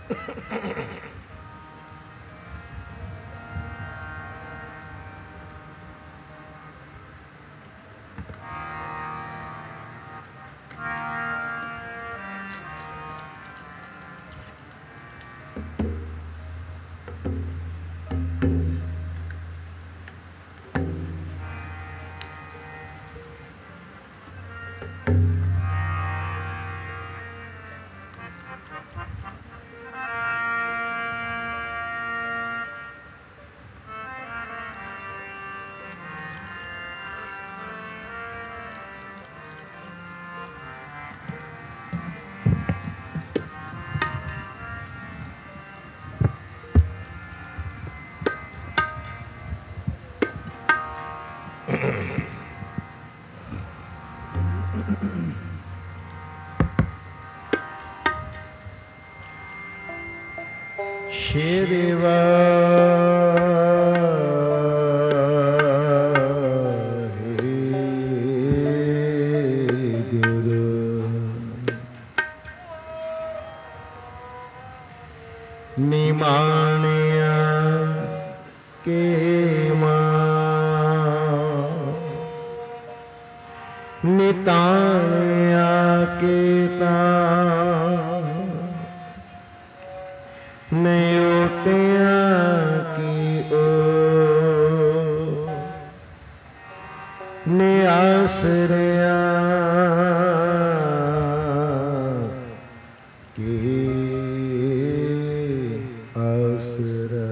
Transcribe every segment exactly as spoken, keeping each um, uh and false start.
ਸ਼੍ਰੀ ਵਾਹਿਗੁਰੂ ਨਿਮਾਣਿਆ ਕੇ ਨਿਤਾਣਿਆ ਕੀਤਾ ਨਿਉਟਿਆ ਕੀ ਓ ਨਿਆਸਰਿਆ ਕੀ ਆਸਰਾ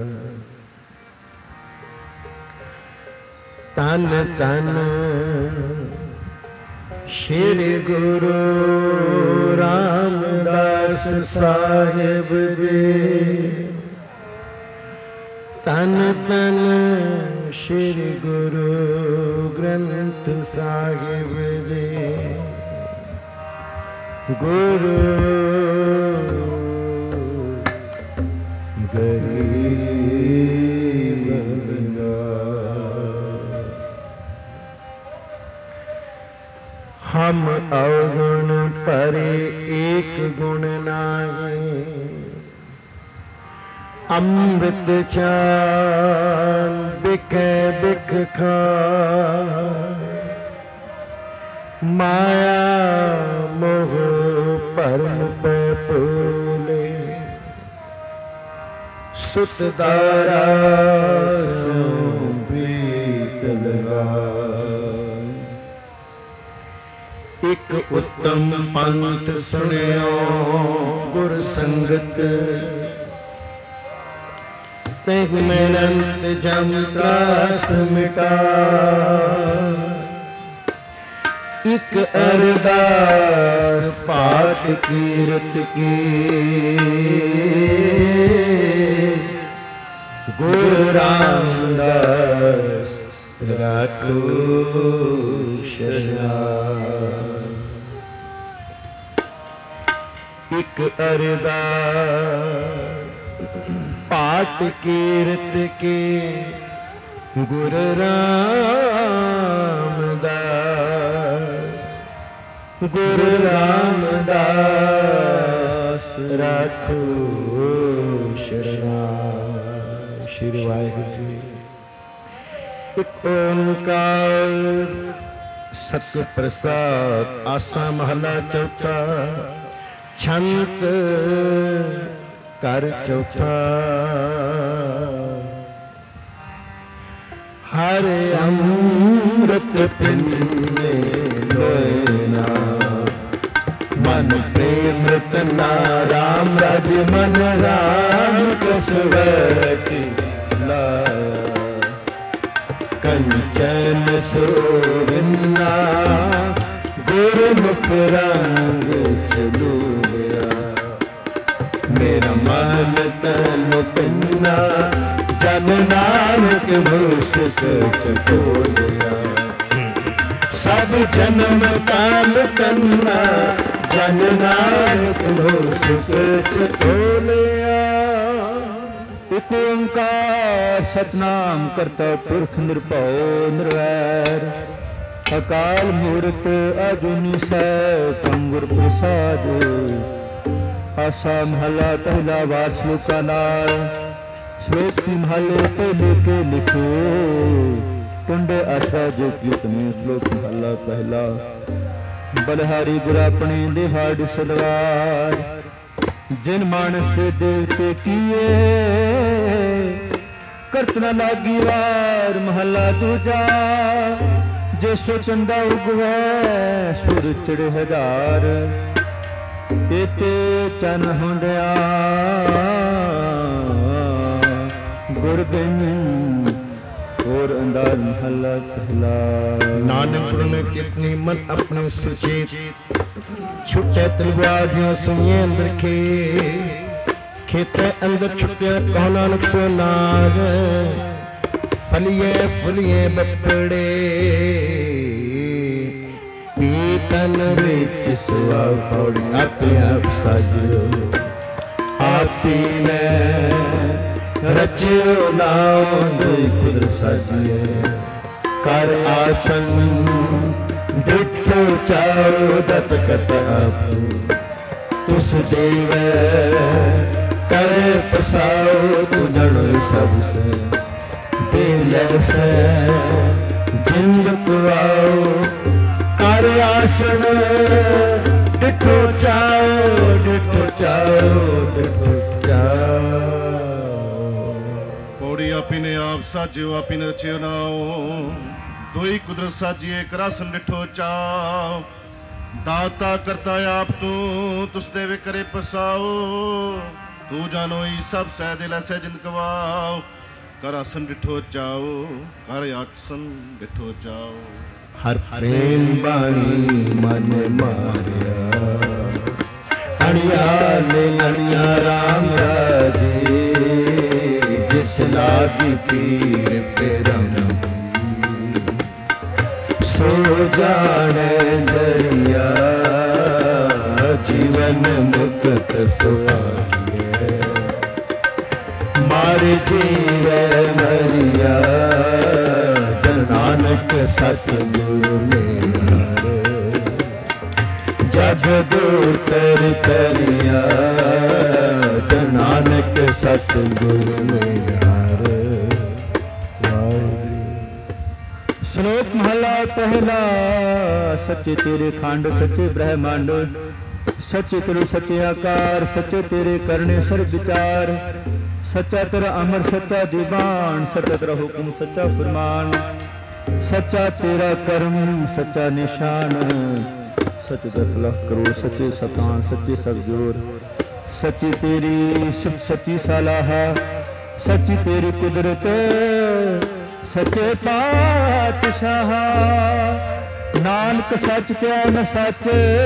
ਤਨ ਤਨ ਸ਼੍ਰੀ ਗੁਰੂ ਰਾਮਦਾਸ ਸਾਹਿਬ ਜੀ ਤਨ ਤਨ ਸ਼੍ਰੀ ਗੁਰੂ ਗ੍ਰੰਥ ਸਾਹਿਬ ਜੀ ਗੁਰੂ ਗਰੀਬ हम अवगुण परे एक गुण नागे अमृत चाल बिकै बिख खाए माया मोह परम पे फूले सुत दारा प्रीत लगाए ਇੱਕ ਉੱਤਮ ਪੰਥ ਸੁਣਿਓ ਗੁਰ ਸੰਗਤ ਤੈਗ ਮਿਲੰਤ ਜਮ ਤਰਾਸ ਮਿਟਾ ਇੱਕ ਅਰਦਾਸ ਪਾਠ ਕੀਰਤ ਕੀ ਗੁਰੂ ਰਾਮਦਾਸ ਰਾਖੋ ਸ਼ਰਨਾਈ ਇੱਕ ਅਰਦਾਸ ਪਾਠ ਕੀਰਤ ਕੇ ਗੁਰੂ ਰਾਮਦਾਸ ਗੁਰੂ ਰਾਮਦਾਸ ਰਾਖੋ ਸ਼ਰਨਾਈ। ਸ਼੍ਰੀ ਵਾਹਿਗੁਰੂ ਜੀ। ਇੱਕ ਓਂਕਾਰ ਸਤਿ ਪ੍ਰਸਾਦ ਆਸਾ ਮਹਲਾ ਚੌਥਾ ਛੰਤ ਕਰ ਚੌਥਾ ਹਰ ਅੰਮ੍ਰਿਤ ਪੀਨੇ ਲੋਇਨਾ ਮਨ ਪ੍ਰੇਮ ਰਤਨਾ ਰਾਮ ਰਾਜ ਮਨ ਰਾਮ ਕਸਵਤੀ ਲਾ ਕੰਚਨ ਸੋਵਿੰਨਾ ਗੁਰਮੁਖ ਰੰਗ ਚਲੂਆ ਮੇਰਾ ਮਨ ਤਨ ਪਿੰਨਾ ਜਨ ਨਾਨਕ ਮੁਸ ਸਚ ਕੋਲਿਆ ਸਭ ਜਨਮ ਕਾਲ ਕੰਨਾ ਜਨ ਨਾਨਕ ਮੁਸ ਸਚ ਕੋਲਿਆ। ਇਕ ਓੰਕਾਰ ਸਤਿਨਾਮ ਕਰਤਾ ਪੁਰਖ ਨਿਰਭਉ ਨਿਰਵੈਰ ਅਕਾਲ ਮੂਰਤ ਅਜੂਨੀ ਸੈਭੰ ਗੁਰ ਪ੍ਰਸਾਦਿ आसा महला पहला वार श्लोका नाल श्लोक महले पहले के लिखे टुंडे आशा जो कीर्तने श्लोक महला पहला बलहारी गुरा अपने दिहाड़ सलवार जिन मानस के देवते किए करत न लागी वार महला दूजा जे सो चंदा उगवै सुर चढ़े हजार एते चन होंदिया गुर बिन और अंदाज महला पहला। नानक गुरु कितनी मन अपने सचेत छुटे तलवार जो सुनिए अंदर खे खेते अंदर छुटिया कहो नानक सो नाग फलिए फुलिए बपड़े पीतन विच सुआ पौड़ी आपे आप साजियो आपी ने रचियो नाम दुई कुदर साजिए कर आसन डिठो चाओ दत कत आपू उस देव करे पसाओ तू जड़ सब से बेलस जिंद कुआओ कर आसन डिठो चाओ डिठो चाओ डिठो चाओ। पौड़ी आपी ने आप साजियो आपी ने रचियो नाओ दोई कुदरत साजिए करासन डिठो चाओ दाता करता आप तू तुस देवे करे पसाओ तू जानो ही सब सह दिल ऐसे जिंद गवाओ कर आसन डिठो जाओ कर आसन डिठो जाओ। हर प्रेम बाणी मन मारिया अड़िया ले अड़िया राम राजे जिस लागी पीर पेरम सो जाने जरिया जीवन मुक्त सुहागिए मारे जीवे मरिया जन नानक सतगुरु मेहर जग दूतर तरिया जन नानक सतगुरु मेहर। श्लोक महला पहला सच्चे तेरे खंड सच्चे ब्रह्मांड सच्चे तेरे सच्चे आकार सच्चे तेरे करने सर्व विचार सच्चा तेरा अमर सच्चा दीवान सच्चा तेरा हुक्म सच्चा फरमान सच्चा तेरा कर्म सच्चा निशान सच्चे दस लाख करोड़ सच्चे सतान सच्चे सतजोर सच्ची तेरी सच्ची सलाह सच्ची तेरी कुदरत सच्चे पातशाह नानक सच क्या न सच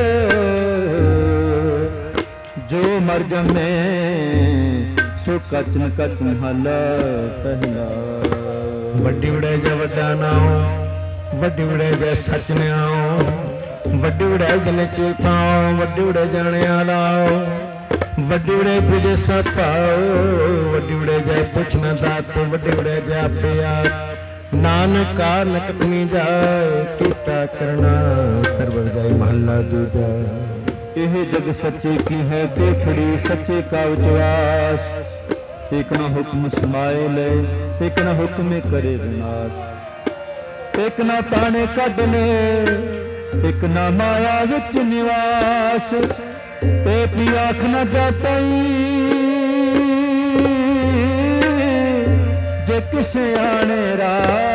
जो मर जमे सो कच न कच महला पहला। वड्डी वड़े जय वड्डा नाओ वड्डी वड़े जय सच ने आओ वड्डी वड़े जने चेताओ वड्डी वड़े जाने आलाओ वड्डी वड़े विजय सपाओ वड्डी वड़े जय पुछ न दात वड्डी वड़े जय पिया नानक नकतनी जाए कीता करना सर्वर जाए महला दूजा। यह जग सच्चे की है कोठड़ी सच्चे का विश्वास एक न हुक्म समाए ले एक न हुक्म करे विनाश एक न ताने कदने एक न माया विच निवास एक भी आख न जाता जे किसे आने रा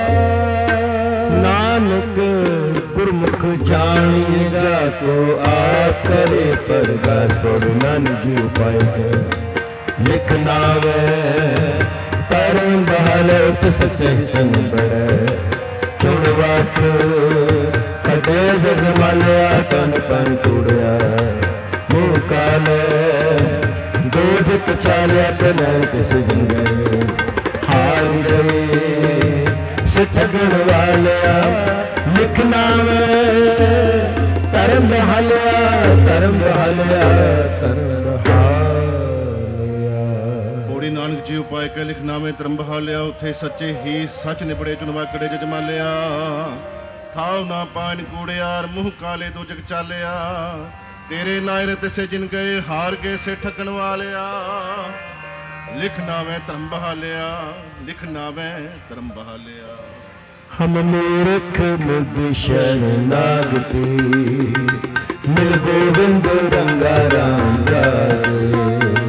नानक गुरमुख जानिए जाको आप करे परगास पढ़ नानक जी उपाय के लिखना वे परम बहाल उठ सच्चे सन बड़े चुड़वाट कदे जमालिया तन पन टूड़िया मुँह काले दूध कचालिया पे किसी दिन गए हार गए ठगण वालिया लिखना में धर्म बहालिया धर्म बहालिया धर्म बहालिया। पौड़ी नानक जी उपाय के लिखना में धर्म बहालिया उथे सच्चे ही सच निबड़े चुनवाकड़े जजमालिया थाव ना पान कूड़ियार मुँह काले दो जग चालिया तेरे नायरे तिसे जिन गए हार गए से ठकन वालिया लिख नावे धर्म बहालिया लिख नावे धर्म बहालिया। हम मूर्ख मुद शरणागति मिल गोविंद रंगा राम राजे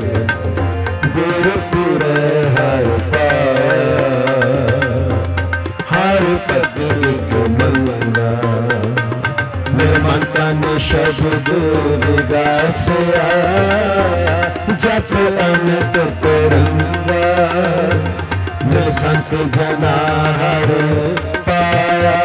गुरपुर हर पाया हर पद एक मंगला मेरे मन तन शब्द विगासया जप अनंत तिरंगा मिल संत जना हर पाया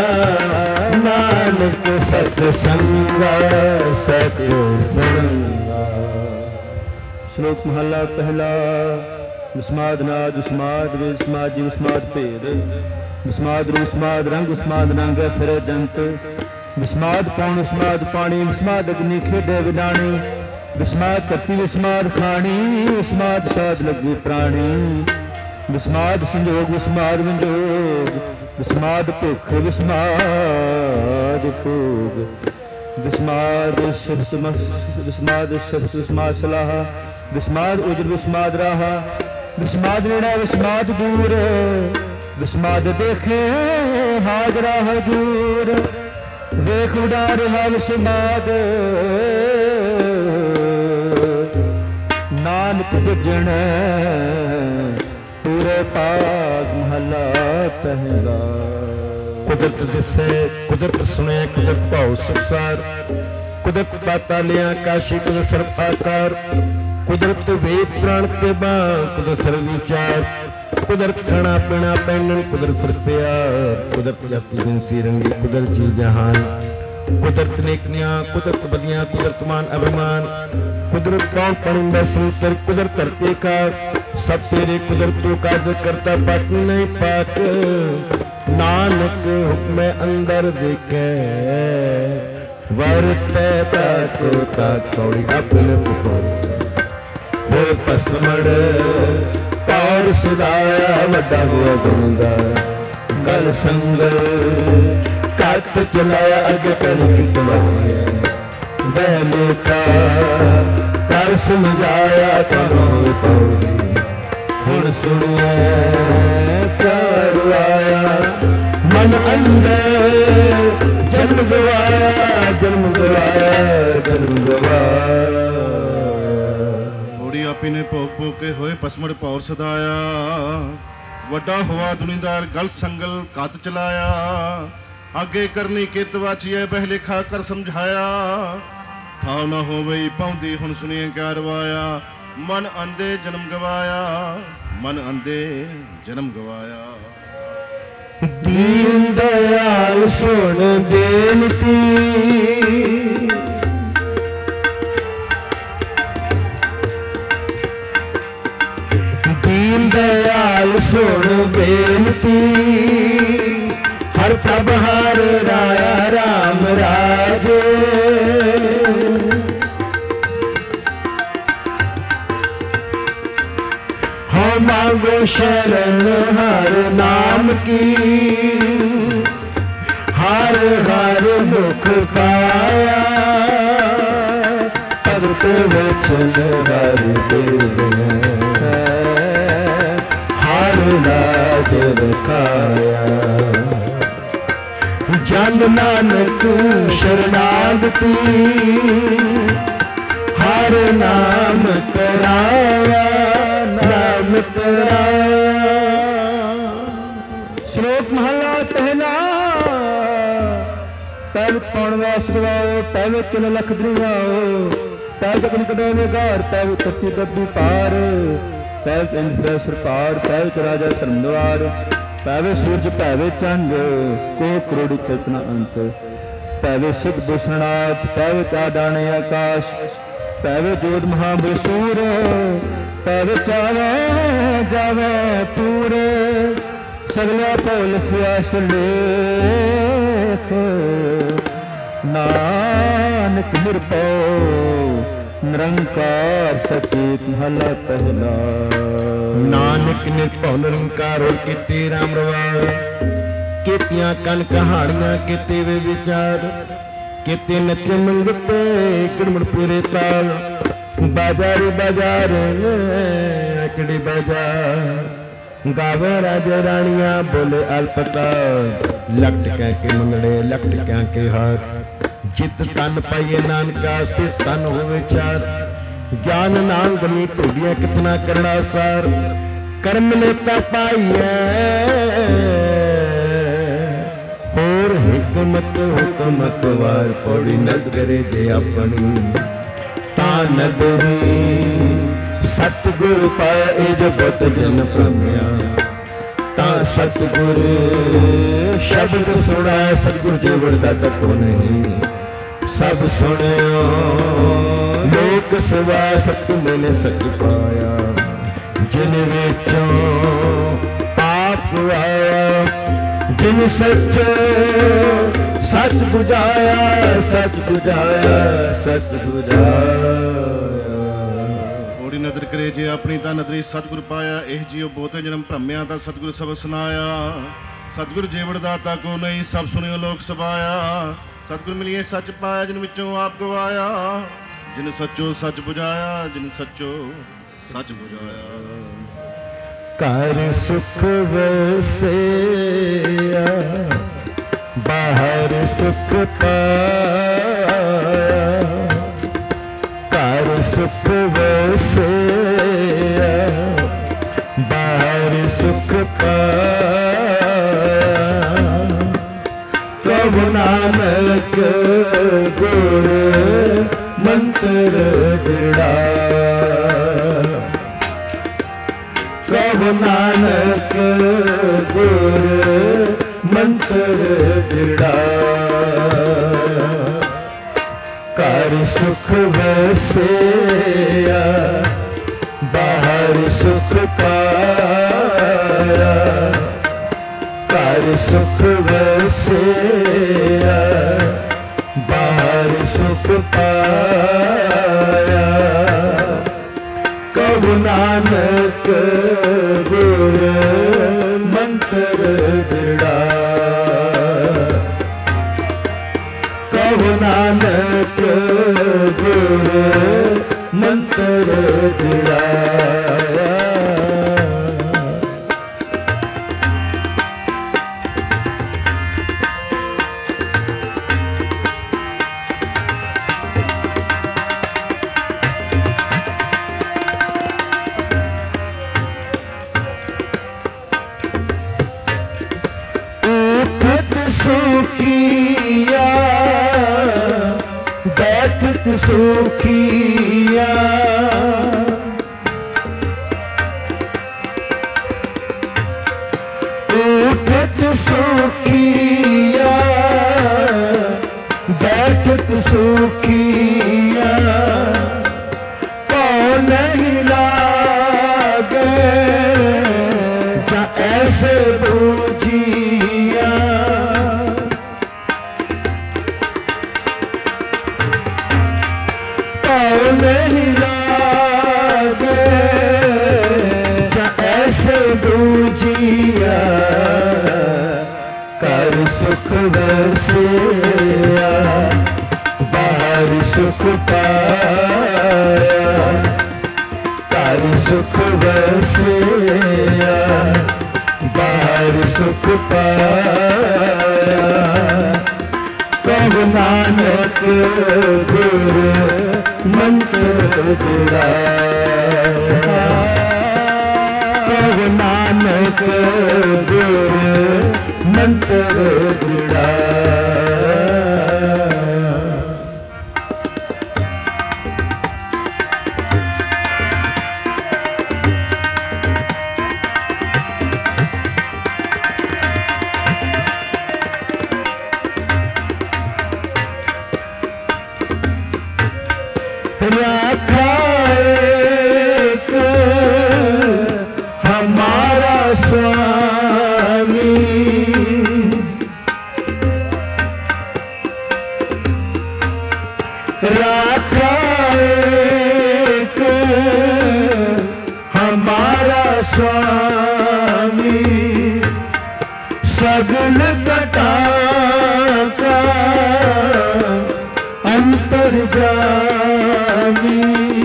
नानक सत संगा सत संगा। श्लोक महला पहला। विस्माद नाद विस्माद वेद समाद जी विस्माद भेद विस्माद रू विस्माद रंग विस्माद नंग फिर दंत विस्माद पौन विस्माद पानी विस्माद अग्नि खेडे विडाणी विस्माद धरती विस्माद खानी विस्माद साध लगी प्राणी विस्माद संजोग विस्माद विंजोग विस्माद भुख विस्माद भोग विस्माद शब्द विस्माद शब्द विस्माद सलाह विस्माद उजर विस्माद राहा विस्माद नेड़ा विस्माद दूर विस्माद देखे हाजरा हजूर वेख उडार है विस्माद नानक बुझण पूरे पाग महला पहला। कुदरत दिसे कुदरत सुने कुदरत भाव सुखसार कुदरत पातालिया काशी कुदरत सर्व आकार कुदरत वेद प्राण ते बां कुदरत सर्व विचार कुदरत खाना पीना पहनन कुदरत सिर प्यार कुदरत जाति जिनसी रंगी कुदरत जी जहान कुदरत नेकनिया कुदरत बदियां कुदरत मान अभिमान कुदरत कौन पढ़ बैसन कर कुदरत धरती का सब तेरे कुदरत तो काज करता पाक नहीं पाक नानक हुक्म अंदर देखे वरते ताको ताक कौड़ी अपने पुकार हो पसमड़ पार सुधाया वड्डा हुआ गुंदा गल संगल काट चलाया अगे कनक मचिए बैले का कर समझाया करो पौड़ी हुण सुनिए कर आया मन अंदर जन्म गवाया जन्म गवाया जन्म गवाया। होड़ी आपी ने भोग भोग के होए पसमड़ पौर सदाया वड्डा हुआ दुनिदार गल संगल कात चलाया आगे करनी कित वाचिए बहले खा कर समझाया था न हो वही पाउंदी हुण सुनिए क्या रवाया मन अंधे जन्म गवाया मन अंधे जन्म गवाया। दीन दयाल सुन बेनती दीन दयाल सुन बेनती हर प्रभ हर राया राम राजे हो मांगो शरण हर नाम की हर हर मुख पाया भगत वचन हर देव हर लाज रखाया जन नानक शरणागति हर नाम तराया नाम तराया। श्लोक महला पहला। पैव पौन वैस गवाओ पैव चल लख द्रिवाओ पैव गगन कदो में गार पैव तत्ती दब्बी पार पैव इंद्र सरकार पैव च राजा धर्म द्वार पैवे सूरज पैवे चंद को करोड़ी कल्पना अंत पैवे सिद्ध भूषणाथ पैवे चाडाने आकाश पैवे जोध महाबसूर पैवे चावे जावे पूरे सगला पौ लिखिया सलेख नानक निरभਉ निरंकार सचेत महला पहला। नानक निरभਉ निरंकार और कीते राम रवार कीतियां कन कहानियां कीते वे विचार किते नच मंगते किड़मड़ पूरे ताल बाजारी बाजार अकड़ी बाजार गावे राजे रानियां बोले अल्पताल लकट कह के मंगड़े लकट कह के हार जित तन पाइए नानका से तन होवे चार ज्ञान नाम गमी ढूंढिया कितना करना सार कर्म लेता पाइए और हिकमत हुकमत वार पौड़ी नगरे जे अपनी ता नगरी सतगुरु पाए जो बत जन प्रम्या ता सतगुरु शब्द सुना सतगुरु जीवड़ दा तको नहीं सब सुनियो लोक सवा सत मैंने सच पाया जिन विचों आप आया जिन सच सच बुझाया सच बुझाया सच बुझाया ओड़ी नदर करे जे अपनी ता नदरी सतगुर पाया एह जियो बहुते जन्म भ्रमिया ता सतगुर सब सुनाया सतगुर जेवड़ दाता को नहीं सब सुनियो लोक सबाया सतगुर मिलिए सच पाया जिन विचों आप गवाया जिन सचो सच बुझाया जिन सचो सच बुझाया कर सुख वसे बाहर सुख पाया कर सुख वसे बाहर सुख पाया कब नानक गुर मंत्र बिड़ा कब नानक गुर मंत्र बिड़ा कर सुख वसे बाहर सुख पाया कर सुख वसे बाहर सुख पाया कब नानक गुर मंत्र बिड़ा कब नानक गुर मंत्र बिड़ा सुखिया बैठत सुखिया उठत सुखिया बैठत सुखिया कौन नहीं लागे जा ऐसे बूझिया नहीं लागे जा ऐसे बूझिया कर सुख वसिया बाहर सुख पाया कर सुख वसिया बाहर सुख पाया कब नानक गुर मंत्र बिड़ा कब नानक गुर मंत्र बिड़ा राखा एक हमारा स्वामी राखा एक हमारा स्वामी सगल कटा का जानी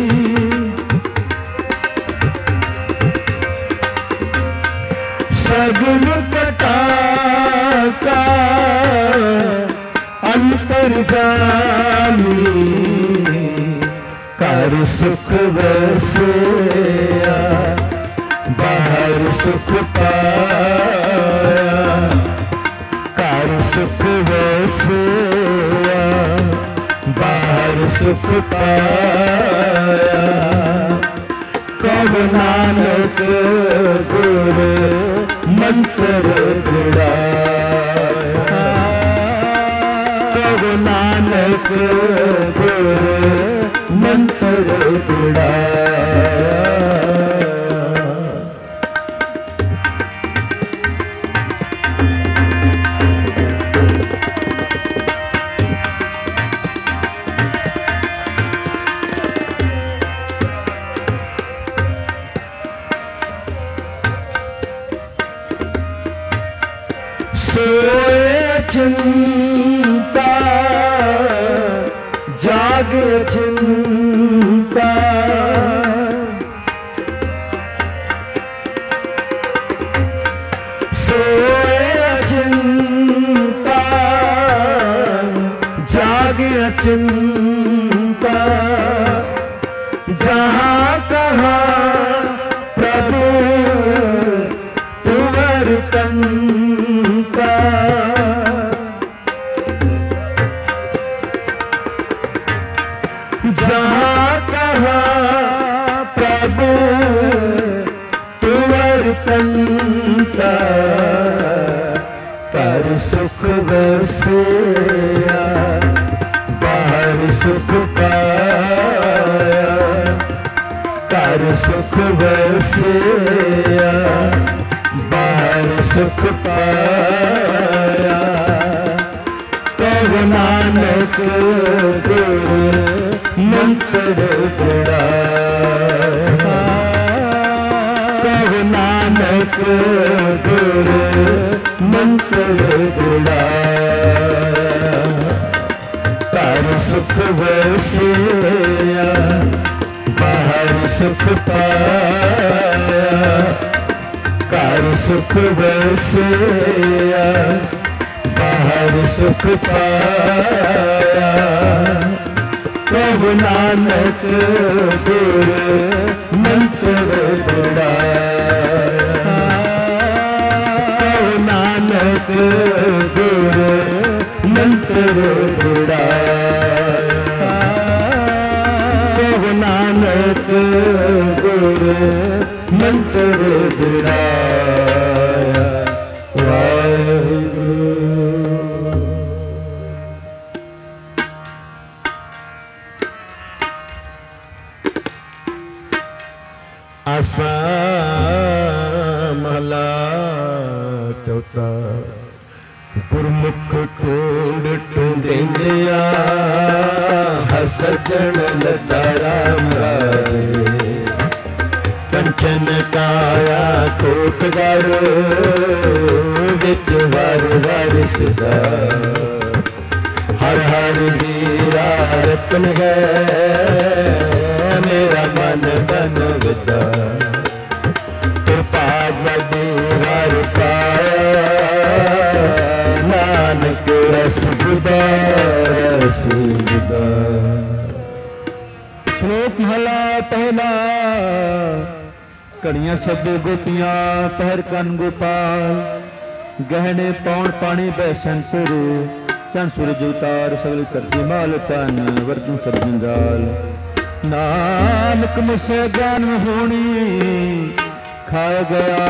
सगुन पटाका अंतर जानी कर सुख वसिया बाहर सुख पाया कर सुख वसिया बाहर सुख पाया कब नानक गुर मंत्र गुड़ाया कब नानक गुर मंत्र गुड़ाया सोए चिंता जाग चिंता सोए चिंता जाग चिंता जहाँ कहाँ प्रभु तुवर तंता जहाँ कहाँ प्रभु तुवर तंता पर सुख वसिया बाहर सुख पाया कर सुख वसिया बाहर सुख पाया कब नानक गुर मंत्र गुड़ाया कब नानक गुर मंत्र गुड़ाया कर सुख वसिया बाहर सुख पाया कर सुख वसिया बाहर सुख पाया कब नानक गुर मंत्र गुड़ाया कब नानक गुर मंत्र गुड़ाया कब नानक गुर मंत्र गुड़ाया वाहिगुरु। आसा महला चौथा गुरमुख कोड टुंडेंदिया हसजन लतारा मरारे कंचन काया कोटगढ़ विच वार वार सदा हर हर वीरा रतन गए मेरा मन बन विदा कृपा बड़ी हर पाया नानक रस बुदा रस बुदा। श्लोक महला पहला कड़ियां शब्द गोपियां पहर कन गोपाल गहने पौन पानी बैसन सुर चन सूरज उतार सगल करती माल तन वर्तन सब जंजाल नानक मुझसे ज्ञान होनी खा गया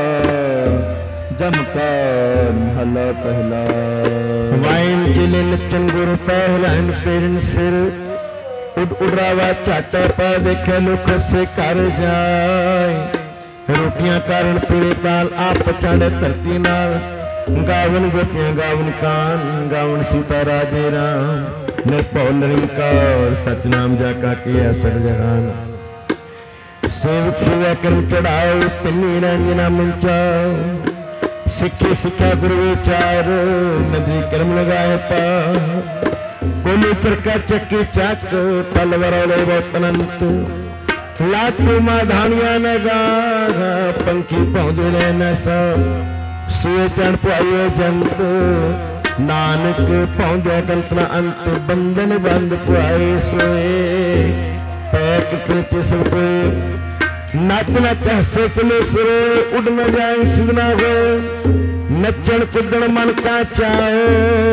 जम का महला पहला। वाइन जिले नचन गुरु पहलन फिरन सिर उड़ उड़ावा चाचा पा देखे लुख से कर जाए रोटियां कारण पीड़े ताल आप पछाड़े धरती नाल गावन गोपियां गावन कान गावन सीता राजे राम निर्भौ निरंकार सतनाम जाका किया सर जहान सेवक सेवा कर्म चढ़ाओ पिन्नी रंजना मिलचाओ सिक्खे सिक्खा गुरु विचार नदी कर्म लगाए पा कोली चरका चक्की चक पलवरौले बहुत अनंत लाटू माधानिया न गा पंखी पौधे ने नसा सूए चढ़ पाइए जंत नानक पौंदे गंतना अंत बंधन बंद पुआए सोए पैक प्रीत सब कोई नच नच हसे चले सुरे उड़ न जाए सिदना हो नचन कुदन मन का चाओ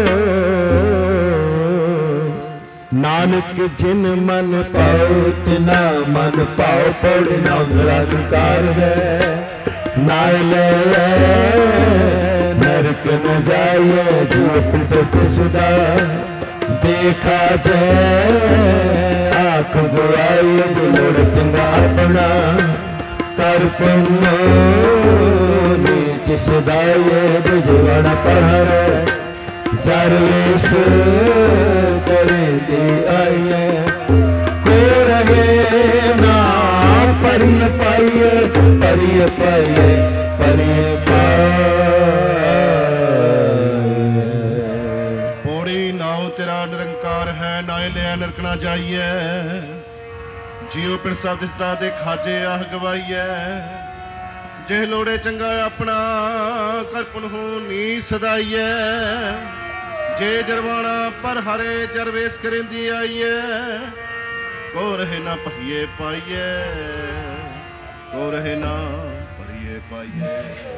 नानक जिन मन पाओ तिना मन पाओ पौड़ ना निरंकार है नाय ले नरक न जाइए जीव पिसदा देखा जय आँख बुआई दिलोड़ चंगा अपना कर पुण्यो नीच सदाए बुझवण पढ़र जरवेश करे दे आइए को रहे ना परिय पाइए परिय पाइए परिय पाइए तेरा निरंकार है नाए लिया नरक ना जाइए जियो पिंड सब दिसदा दे खाजे आह गवाइए जे लोड़े चंगा अपना कर पुनहु नी सदाइए जे जरवाना पर हरे जरवेश करेंदी आइए को रहे ना पहिए पाइए को रहे ना परिए पाइए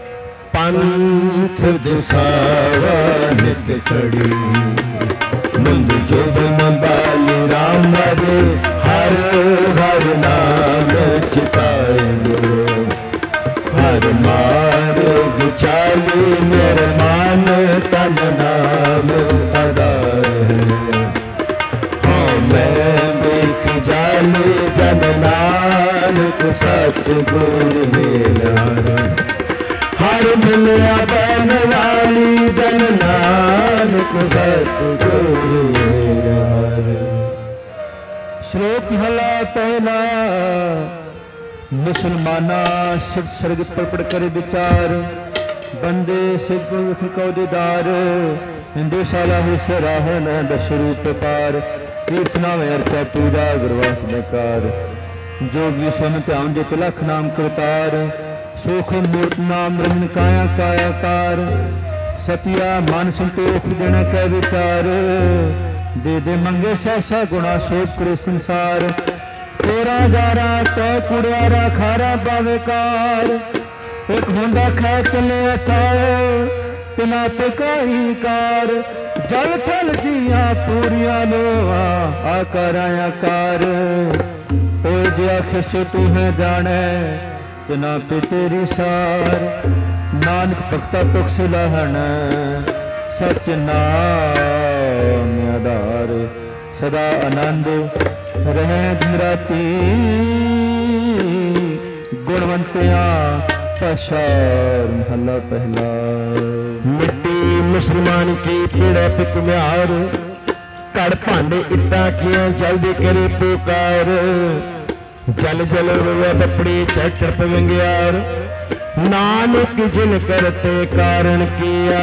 पंथ दिसावा नित खड़ी मुंद जुब बाली राम रे हर हर नाम चिताएंगे हर मार्ग चाली मेरे मान तन नाम आधार है हाँ मैं देख जाली जन नानक सतगुर मेरा हर मिलिया बन वाली जन नानक सतगुरु श्लोक महला पहला मुसलमाना सिख सरग पड़ कर विचार बंदे सिख को दीदार हिंदू साला ही सराहन दशरूप पार कीर्तना में अर्चा पूजा गुरवास बेकार जोगी सुन ध्यान जित लख नाम करतार सुख मूर्त नाम रमन काया कायाकार सतिया मन संतोख देना कै विचार दे दे मंगे सहसा गुणा सोच करे संसार तेरा जारा तो कुड़ियारा खारा बावेकार एक होंदा खै चले अथाओ तिना ते काही कार जल थल जिया पूरिया लोआ आकार आकार ओ जिया खिसो तू है जाने तना पे तेरी सार नानक भक्ता पुख सिलाहन सच नाम आधार सदा आनंद रहे दिन राती गुणवंतिया पशार महला पहला मिट्टी मुसलमान की पीड़ा पिक म्यार कड़ भांडे इट्टा किया जल्दी करे पुकार जल जल रोवे बपड़ी चढ़ पवंगियार नानक जिन करते कारण किया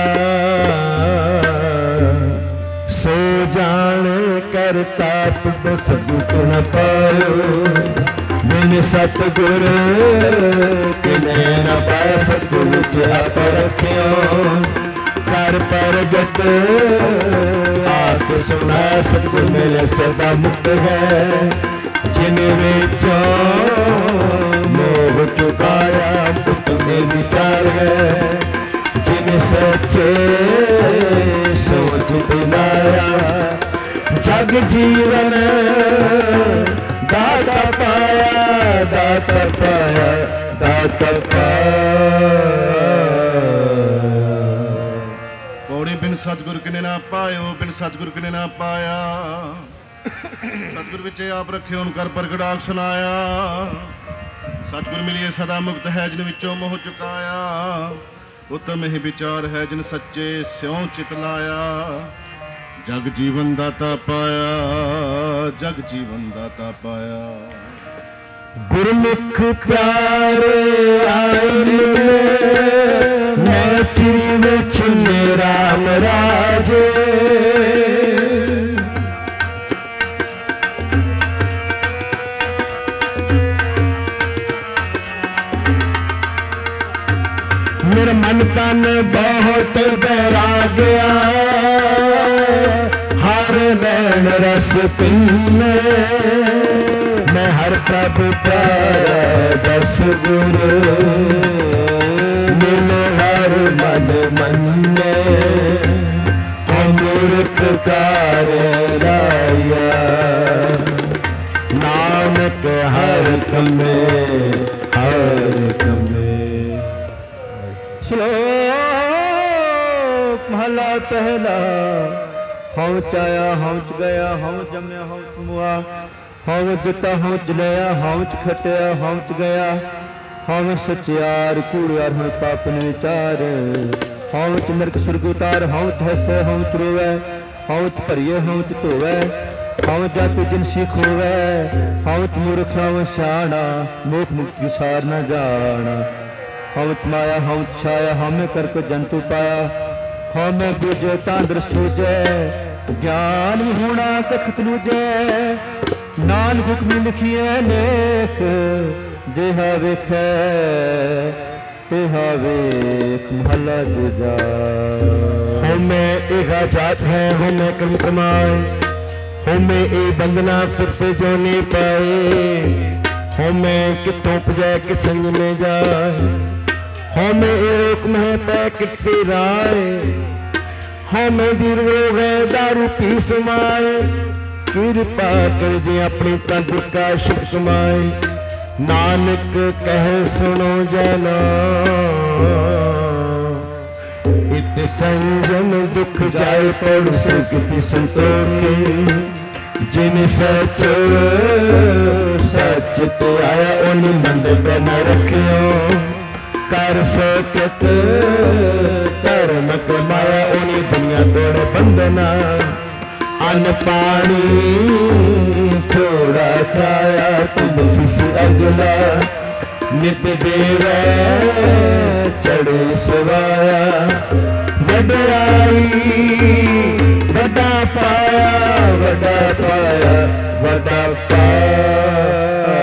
सो जान करता तुम सदुख न पायो बिन सतगुर किने न पाए सतगुर आप रखियो कर परगट आख सुना सतगुर मेरे सदा मुक्त है जिन विचों मोह चुकाया पुत में विचार है जिन सच्चे सोच दिलाया जग जीवन दाता पाया दाता पाया दाता पाया पौड़ी बिन सतगुर किने ना पायो बिन सतगुर किने ना पाया सतगुर विच आप रखे उन कर प्रगटाक सुनाया सतगुर मिलिए सदा मुक्त है जिन विचों मोह चुकाया उत्तम ही विचार है जिन सच्चे स्यों चित लाया जग जीवन दाता पाया जग जीवन दाता पाया गुरमुख प्यारे आए मिले मैं चिरी विच राम राजे मेरा मन तन बहुत बैराग्या हर नैन रस पीने मैं हर प्रभु प्यारा दस गुरु मिल हर मन मन्ने मूर्ख कार राया नानक हर कमे हर कमे। श्लोक महला पहला। हऊँ चाया हऊँ गया हऊँ जमया हऊँ मुआ हऊँ दिता हऊँ जलया हऊँ खटिया हऊँ गया हऊँ सचियार कूड़ियार हूँ पापन विचार हऊँ च नरक सुरग उतार हऊँ हसे हऊँ रोवै हऊँ भरिए हऊँ धोवै हऊँ जाति जिनसी खोवै हऊँ मूर्ख हऊँ सियाणा मोख मुक्ति सार न जाना हऊँ माया हऊँ छाया हमें करके जंतु पाया हमें बुझे तांद्र सूझे ज्ञान होना कखत लूझे नान हुक्म लिखिए लेख जेहा वेखै तेहा वेख महला दूजा। होमे एहा जात है होमे कर्म कमाए होमे ए बंदना सिर से जो नहीं पाए होमे कितों पजे किस संग में जाए होमे ए हुक्म है पै कित से राय होमे दीर रोग है दारू पी समाए कृपा कर जे अपनी तन का सुख कमाए नानक कह सुनो जना इत संजम दुख जाए पड़ सुखति संतोखे जिन सच सच तो आया उन मंद पे न रखियो कर सकत धर्म कमाया उन दुनिया तोड़ बंधना अन्न पानी थोड़ा खाया तुम शिशु अगला नित देवे चढ़े सवाया वड्याई वड्डा पाया वड्डा पाया वड्डा पाया।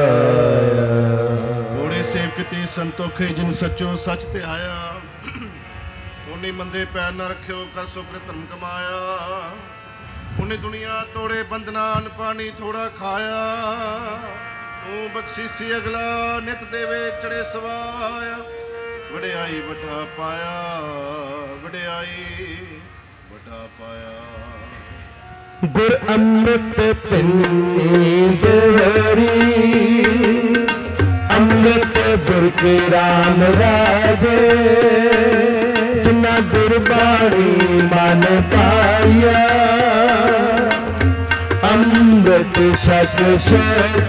घोड़े सेवकते संतोखे जिन सचो सच ते आया उन्हें मंदे पैर न रखियो कर सो कर धर्म कमाया उन्हें दुनिया तोड़े बंधना अन्न पानी थोड़ा खाया तू बख्शीसी अगला नित देवे चढ़े सवाया वड्याई वड्डा पाया वड्याई वड्डा पाया। गुर अमृत पिन्नी देवरी अमृत गुर के राम राजे जिन्ना गुरबाणी मन पाया अमृत छक छक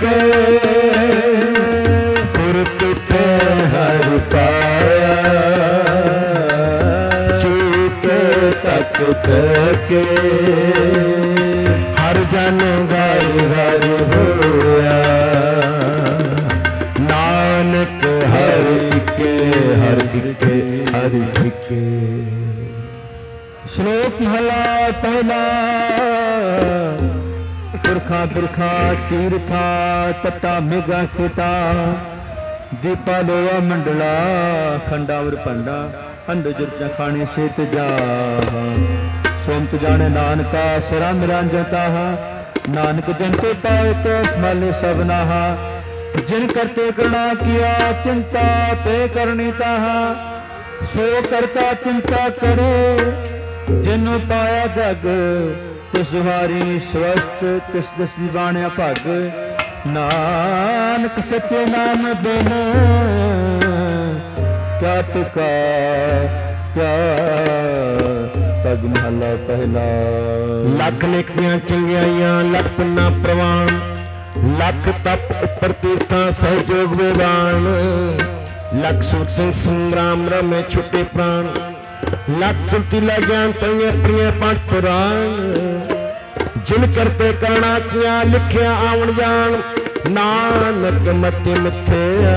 गुर पिते हर पाया चूके तक तक हर जन गाय हर होया नानक हर इके हर इके हर इके। श्लोक महला पहला। पुरखा पुरखा तीर्था तटा मेघा खेता दीपा लोवा मंडला खंडावर पंडा अंध जुर्चा खाने से तजा सोमत जाने नानका सरा निरंजता नानक जनते पाए तो स्मले सबनाहा जिन करते करुणा किया चिंता ते करनी ताहा सो करता चिंता करे जिन्हों पाया जग तिस वारी स्वस्थ तिस दसी बाणिया भग नानक सच्चे नाम बिन क्या तुका क्या। पग महला पहला। लख नेकियां चंगियाइयां लख पन्ना प्रवान लख तप उपर तीर्थां सहयोग विवान लख सुख सिंह संग्राम रमे छुटे प्राण लख सुरती ज्ञान तंगे प्रिय पाठ पुराण जिन करते करना किया लिखिया आवन जान नानक मत मिथ्या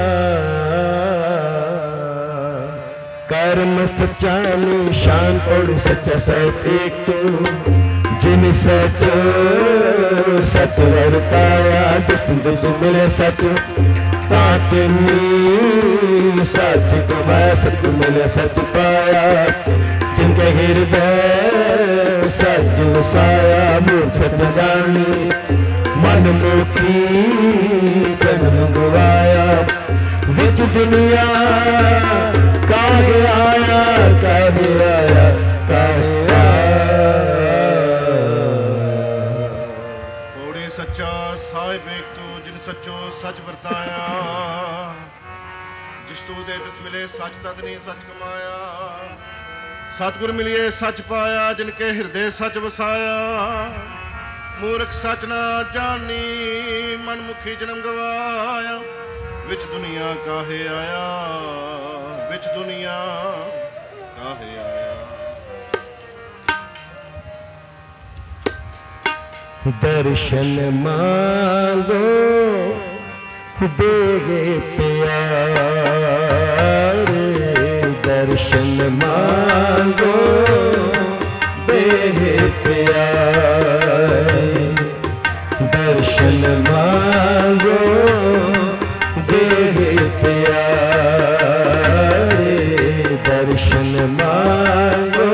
कर्म सच्चा निशान और सच्चा सत एक तू जिन सच सत वर्ताया दुष्ट दुष्ट मिले सच ताकनी सच कमाया सच मिले सच पाया जिनके हृदय सच वसाया मूर्ख सच जानी मन मुखी जन्म गवाया विच दुनिया काहे आया काहे आया काहे सचो सच वरताया जिस तू दे तिस मिले सच तद नहीं सच कमाया सतगुर मिलिए सच पाया जिनके हृदय सच वसाया मूर्ख सच ना जानी मन मुखी जन्म गवाया विच दुनिया काहे आया विच दुनिया काहे आया। दर्शन मांगो देगे प्यारे दर्शन मांगो देगे प्यारे दर्शन मांगो देगे प्यारे दर्शन मांगो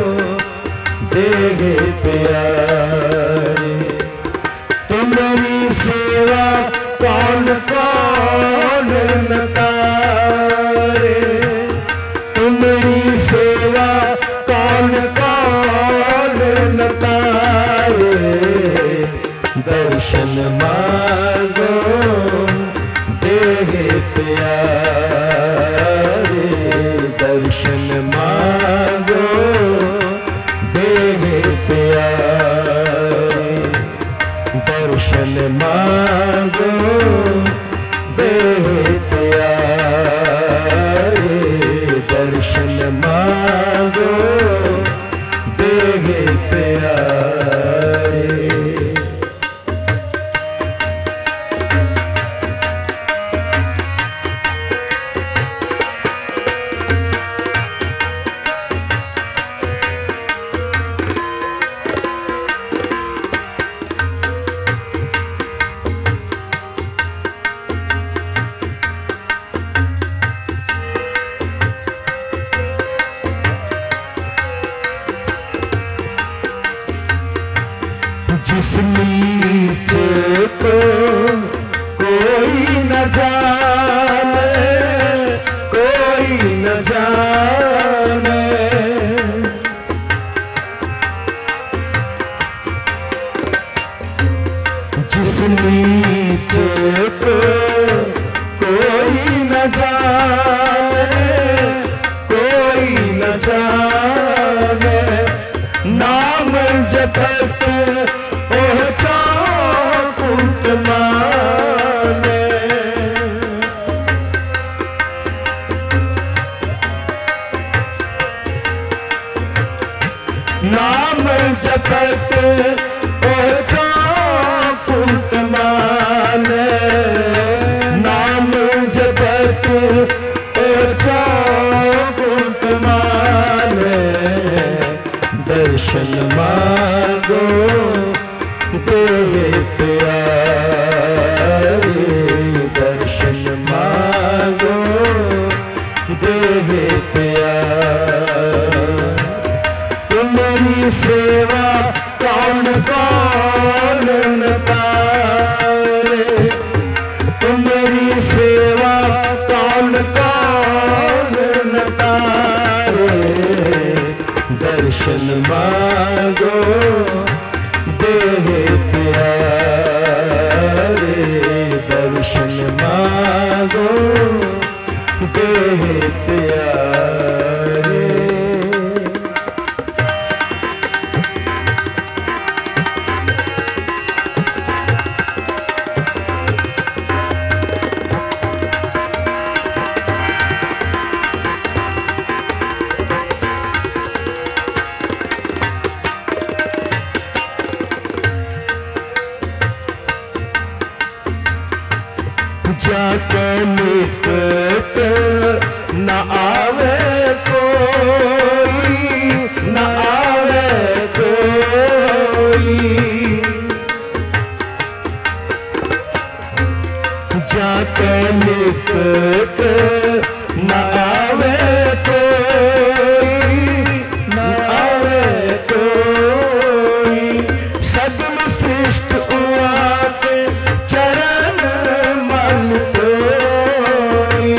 देगे प्यारे तुम्हारी सेवा कौन कौन न तारे तुम्हारी सेवा कौन कौन न तारे दर्शन मांगो देगे प्यारे दर्शन मांगो देगे प्यारे दर्शन मांगो देगे प्यारे दर्शन मांगो देगे प्यारे। जिस नीच को कोई न जाने कोई न जाने जिस नीच को कोई न जाने कोई न जाने नाम जपत नाम जपत ओछा पुट माने नाम जपत ओछा पुट माने दर्शन मांगो देवे प्यारे दर्शन मांगो देवे प्यारे तुम्हारी सेवा कौन कौन न तारे तुम्हारी सेवा कौन कौन न तारे दर्शन मांगो देवे प्यारे दर्शन मांगो देवे प्यारे। जाके निकट न आवे कोई न आवे कोई जाके निकट न आवे कोई, न आवे कोई। सगल सृष्ट उआ के चरण मन तोई।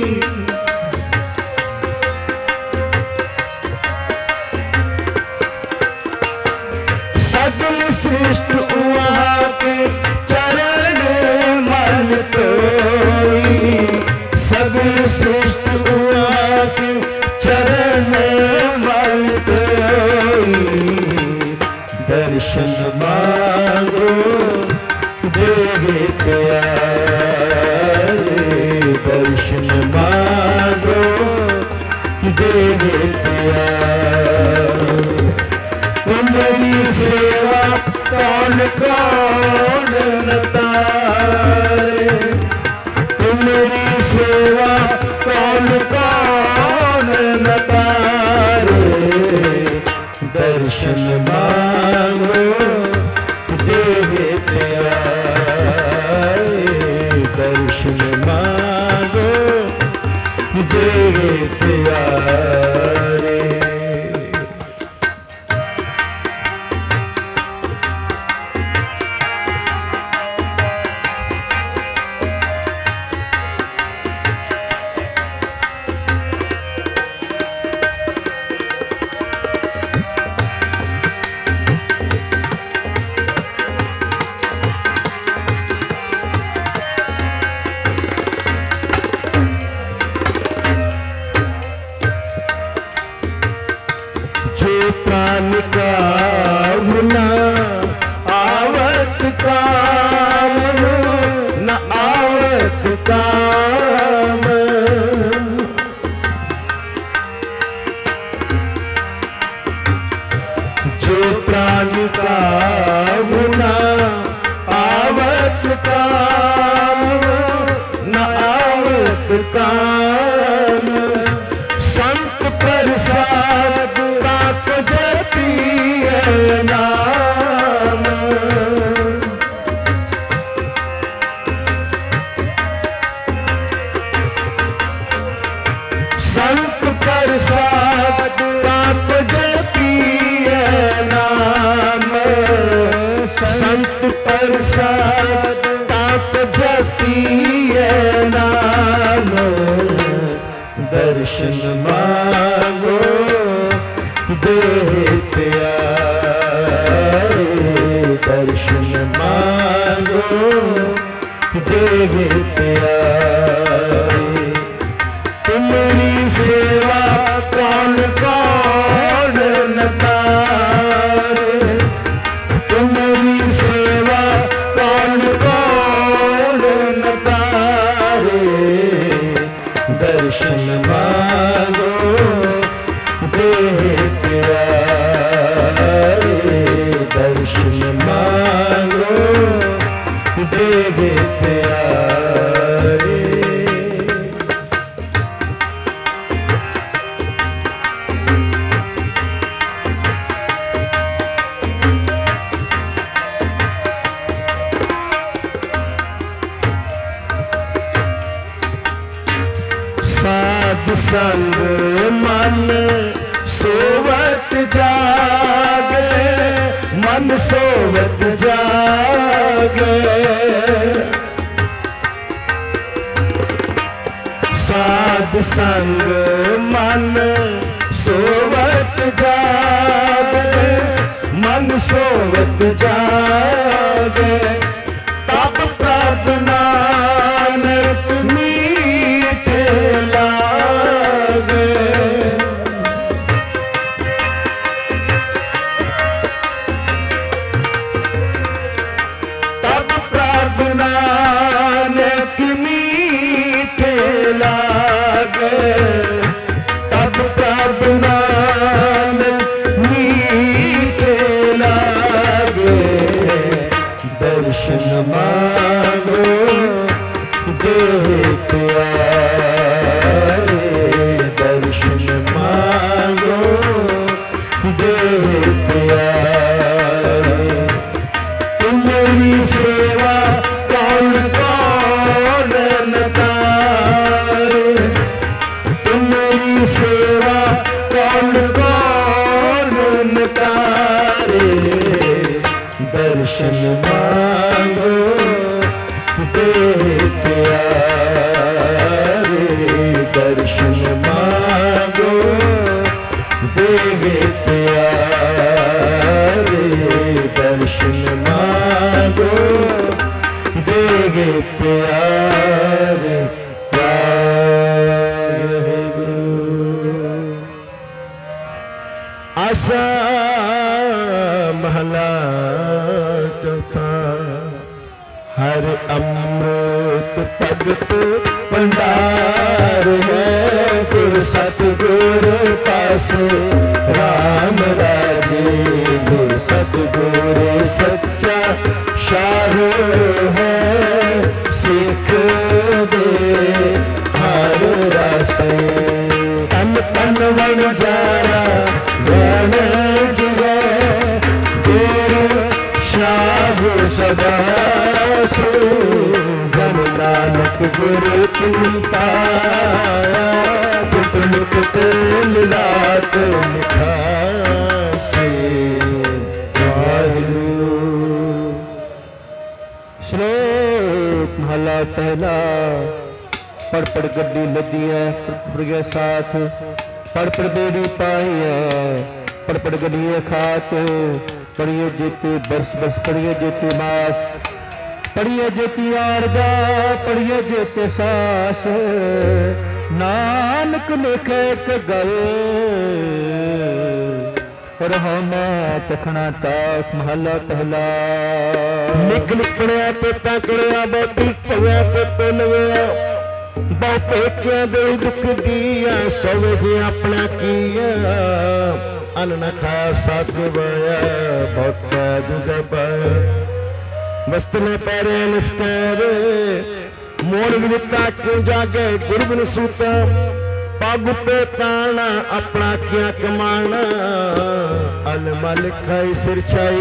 सगल सृष्ट उआ के चरण मन तोई। सगल सृष्ट उआ के चरण मन तोई। दर्शन मांगो देवे प्यारे, दर्शन मांगो देवे प्यारे। तुम्हारी सेवा कौन कौन न तारे, तुम्हारी सेवा कौन कौन न तारे। दर्शन मांगो देवे प्यारे, दर्शन मांगो देवे प्यारे। प्राण का न आवत काम, न आवत काम। जो प्राण का न आवत काम, न आवत काम। संत प्रसाद नाम, संत प्रसाद ताप जपीय नाम। संत प्रसाद ताप जपीय नाम। दर्शन मांगो देह प्यारे, दर्शन मांगो देवे प्यारे। तुम्हारी सेवा कौन कौन न तारे, तुम्हारी सेवा कौन कौन न तारे। दर्शन मांगो देह प्यारे, दर्शन मांगो देवे प्यारे। साध संग मन सोवत जागे, मन सोवत जागे। साध संग मन सोवत जागे, मन सोवत जागे। तब प्रभ नानक मीठे लागे। तब प्रभ नानक मीठे लागे। तब प्रभ नानक मीठे लागे। दर्शन मांगो देह प्यारे, दर्शन मांगो देह प्यारे। तुम्हारी सेवा कौन कौन गे प्यारे वाहेगुरु। आसा महला चौथा। हर अमृत भगत भंडार है, गुर सतगुर पास राम राजे। गुर सतगुर सच्चा शाह है, सिख दे हर रासे। तन तन वन जारा गण जिवे, गुरु शाह सदा से। जन नानक गुरु तुम पाया, तुत मुक्त मिलात लिखासे। श्लोक महला पहला। पढ़ पढ़ गड्डी लदी है, पढ़ गया साथ। पढ़ पढ़ बेड़ी पाई है, पढ़ पढ़ गड्डी खात। पढ़िए जेते बरस बरस, पढ़िए जेते मास। पढ़िए जेती आरदा, पढ़िए जेते सास। नानक लिखे एक गल, रहोना चखना ताक। महला पहला। लिख लिखणिया ते ताकड़िया, बहुती पविया ते तुलविया। बहु पेकिया दे दुख दिया, सोवे जी अपना किया। अन न खा साथ गवाया, बहुत जुदा पाया। मस्त में पैरे निस्तर, मोड़ विता क्यों जागे गुरु बिन सूता। पग पे ताना अपना क्या कमाना, अल मल खाई सिर छाई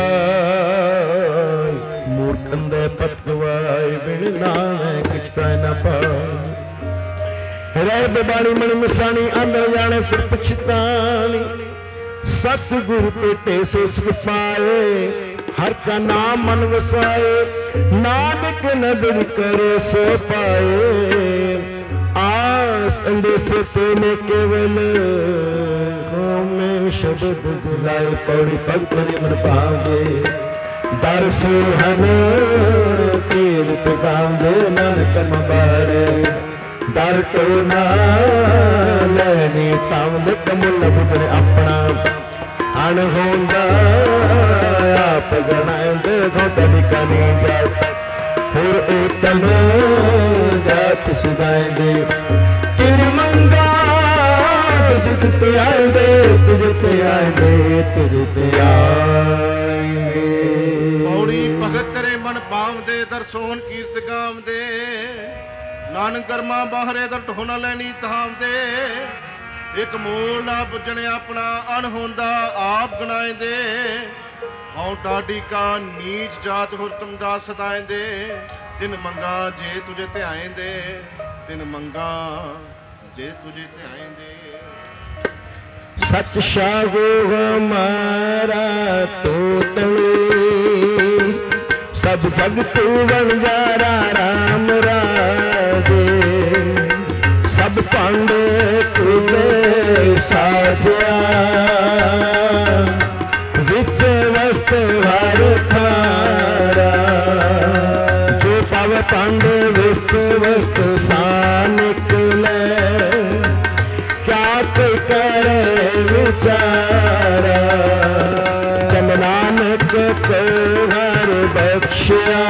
पाई। मूर्ख अंधे पत गवाई, बिन नाने किछता न पाई। रह बेबानी मन मिसानी, अंदर जाने सिर पछतानी। सतगुरु पेटे सो सुख पाए, हर का नाम मन वसाए। नानक नदर करे सो पाए, आस अंदेसे तेने केवल। में शब्द दिलाए, पौड़ी पंखरी मन पावे। दर सुहन कीर्त गावे, नानक मबारे। दर टोना लैनी तावल, कमुल बुदर अपना। अण होंदा आप गणाएंदे, घोटा निकानी जात। होर उत्तम जात सुधाएंदे। तिरमंगा तुझ ते आएंदे, तुझ ते आएंदे, तुझ ते आएंदे। पौड़ी भगत तेरे मन पावदे, दरसोन कीर्त गावदे। नानक कर्मा बाहरे ਦਰ ਢੋਣਾ ਲੈਣੀ ਤਾਵਦੇ। ਇੱਕ ਮੂਲ ਨਾ ਪੁੱਜਣੇ ਆਪਣਾ, ਅਣ ਹੁੰਦਾ ਆਪ ਗਣਾਏਂਦੇ। ਹਉ ਡਾਡੀ ਕਾ ਨੀਚ ਜਾਤ ਹੁਰ ਤੁਮ ਦਾ ਸਦਾਏਂਦੇ। ਤਿਨ ਮੰਗਾ ਜੇ ਤੁਝੇ ਧਿਆਏਂਦੇ, ਤਿਨ ਮੰਗਾ ਜੇ ਤੁਝੇ ਧਿਆਏਂਦੇ। सच शागो हमारा तोतले, सब भगत बंजारा राम राजे। सब पांडे कुले साजा, विच वस्त हर खारा। जो पावे पांडे विस्त वस्त सा निकले, क्या कोई करे विचारा। जब नानक को हर बख्शिया,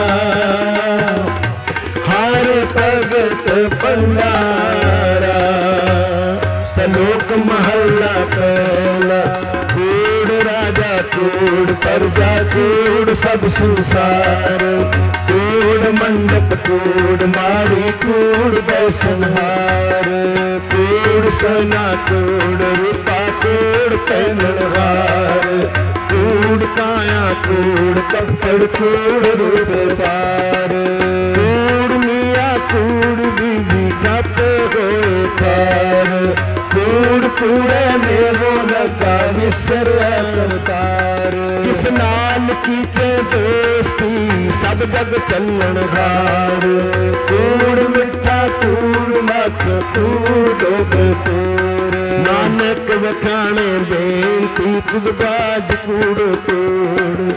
हर भगत भंडारा। सलोक महला पहला, कूड़ राजा कूड़ प्रजा कूड़ सब संसार। कूड़ मंडप कूड़ मारी कूड़ बैसनहार। कूड़ सोना कूड़ रूपा कूड़ पहनहार। कूड़ काया कूड़ कपड़ कूड़ रूप पार। कूड़ मिया कूड़ बीबी कप होए खार। कूड़ कूड़े में वो लगा विसर अवतार। किस नाम की चे दोस्ती, सब जग चलन हार। कूड़ मिठा कूड़ मख कूड़ डोब तोर। नानक वखाणे बेनती तुझ बाज कूड़ तोड़।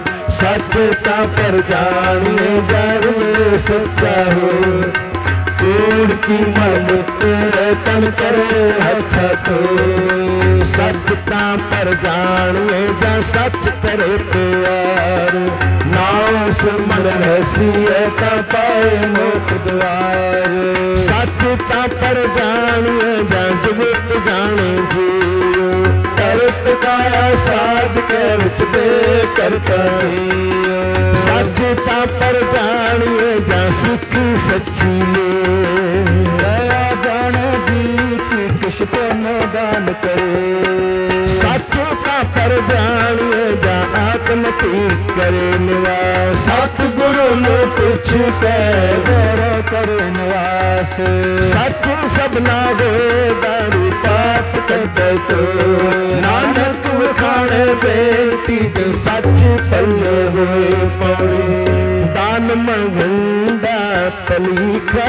सच का पर जानिए जरूर सच्चा हो कूड़ की मन तेरे तन करे अच्छा तो सच का पर जानिए जा सच करे प्यार नाम सुमन रहसिए का पाए मोख द्वार सच का पर जानिए जा जुगत जाने जी करत काया साध के विच दे करता सच का पर जानिए जा सिख सच्ची ले दया जाने जी की किश तो दान करे सच का पर जानिए जा आत्म ठीक करे निवास सतगुरु ने पुछ के गौर करे निवास सच सबना हो दारू पाप करते तो नानक वखाणे बेटी जो सच पल्ले होए पौड़े दान मंगंदा तलीखा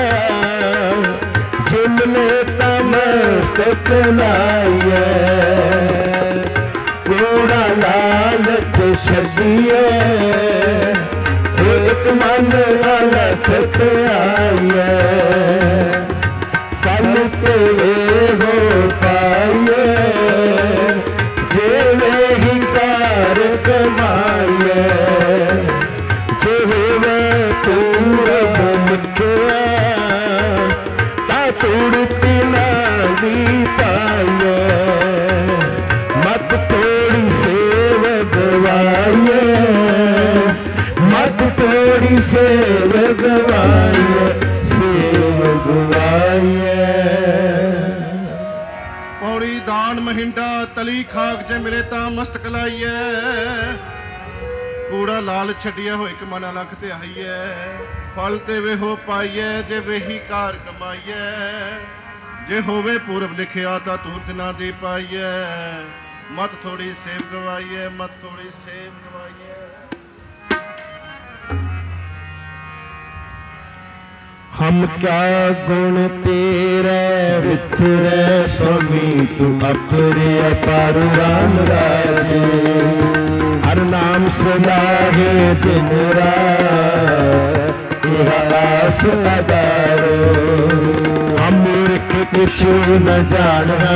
जिमने तमस्तक लाइए कूड़ा लालच छड़िए एक मन अलख आइए फल तेरे हो पाइए जेवे ही कार कमाइए जेवे पूरब मुखिया ता तुड़ती ना दी पाइए मत थोड़ी सेव गवाइए मत थोड़ी सेव गवाइए सेव गवाइए पौड़ी दान महिंडा तली खाक च मिले ता मस्तक लाइए कूड़ा लाल छड़िया हो एक मन अलख ते आइए फल ते वे हो पाइए जे वेही कार कमाइए जे होवे पूरब लिखिया ता तूर्त ना दे पाइए मत थोड़ी सेव गवाइए मत थोड़ी सेव गवाइए हम क्या गुण तेरे विथुरे स्वामी तू अपरे अपार राम राजे हर नाम सलाहे दिन रात आस अदारो हम मूर्ख कुछु न जानना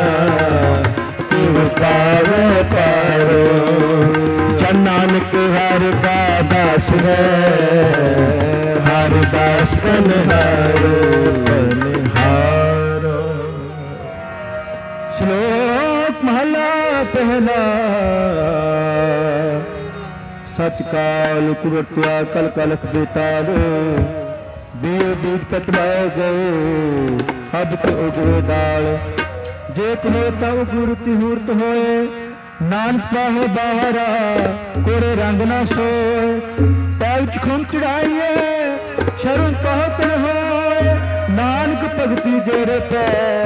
किव पावे पारो जन नानक हर का दास है हर दास बनहारो बनहारो श्लोक महला पहला सच काल कुरत्या कल कलख बेतारो बीज बीज पतवाए गए अब के उगरे दाल जे कहो तब गुरत हूर्त होए नानक पाहे बाहरा कोरे रंग ना सोए पैच खुम चढ़ाइए शरण कहत न होए नानक भगति जेरे पै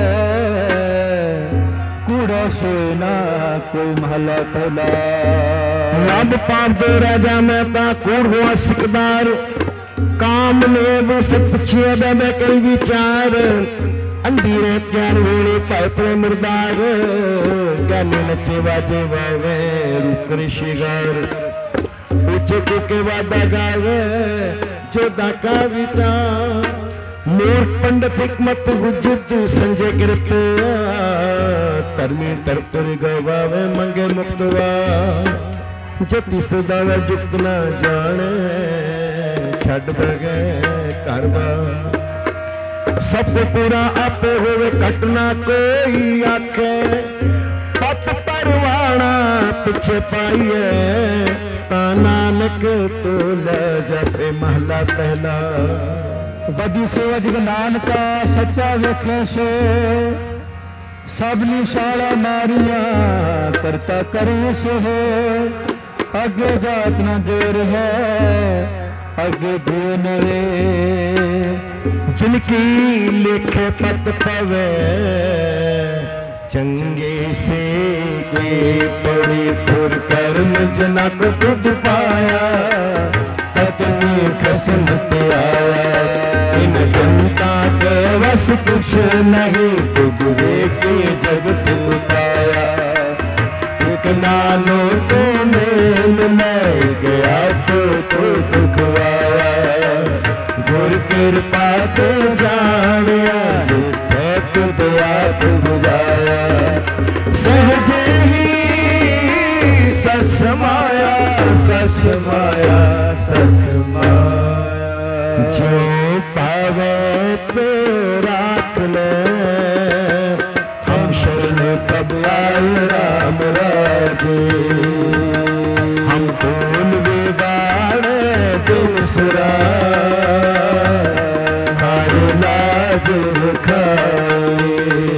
कूड़ा सोए ना कोई महला पहला रब पाप दे राजा मैं ता कूड़ हुआ सिकदार काम ने बस पुछिया मैं कई विचार अंधीरे प्यार वेले पाइपले मुर्दार गाने नचे वाजे वावे रूप ऋषिगार ऊंचे कुके वादा गावे जोधा का विचार मूर्ख पंडित हिकमत हुज्जत संजय कृपा धर्मी तरतर गवावे मंगे मुक्तवा जति सदावे जुक्त ना जाने छड़ बगे करवा सबसे पूरा आपे होवे कटना कोई आखे पत परवाना पिछे पाइए ता नानक तो ले जाते महला पहला वधी से अधिक नानका सच्चा वेखे सो सब निशाला मारिया करता करे सो हो अगे जात न जोर है अगे दियो नरे जिनकी लिखे पत पवे चंगे से कोई पड़ी पुर कर्म जनक खुद पाया ततनी खसम ते आया इन जनता के बस कुछ नहीं तुझे के जगत उताया एक नानो तो मेल में गया दुख आया गुर कृपा ते जानिया जिथे तुद आप बुझाया सहज ही सस माया सस माया सस माया जो पावे तो राख ले हम शरण कब आए राम राजे हम भूल बिगाड़े दिल सुरा हर लाज खाए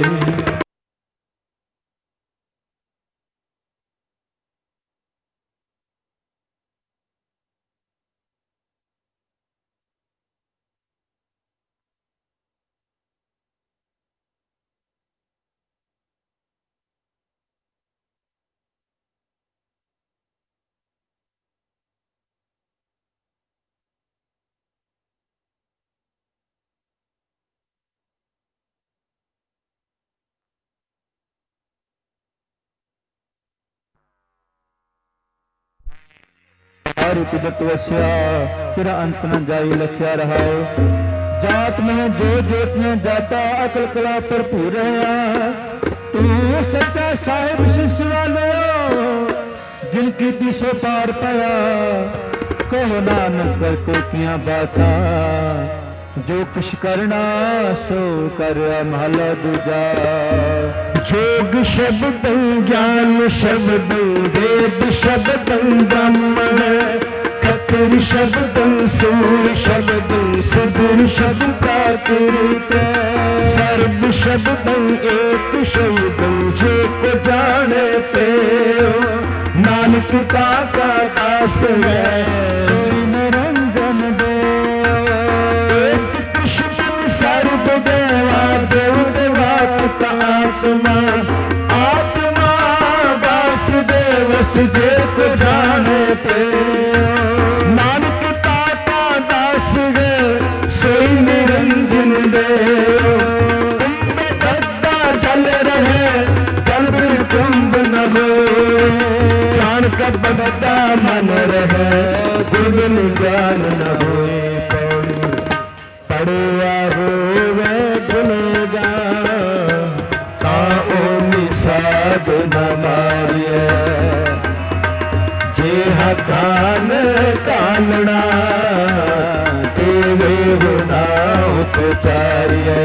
हरि तिजत वस्या तेरा अंत न जाई लख्या रहाओ जात में जो जोत में जाता अकल कला भरपूर रहा तू सच्चा साहिब शिष्य वाले जिनकी दिशो पार पाया कहो नानक कर कोटियां बाता जो कुछ करना सो कर महला दूजा जोग शब्द ज्ञान शब्द वेद शब्द ब्रह्मण खतर शब्द सूर शब्द सुदूर शब्द प्राकृत सर्व शब्द एक शब्द जो को जाने पे नानक का का दास है सोई निरंजन दे एक कृष्ण सर्व देवा देव देवात्म आत्मा आत्मा वासुदेव सुजे को जाने पे नानक ताता दास है सोई निरंजन देव तुम में गद्दा जल रहे जल बिन कुंभ न हो ज्ञान का बगदा मन रहे गुरु बिन ज्ञान न होए पौड़ी पड़ुआ हो वे गुनेगा साध न मारिए जे कान कानना तेरे गुना उपचारिए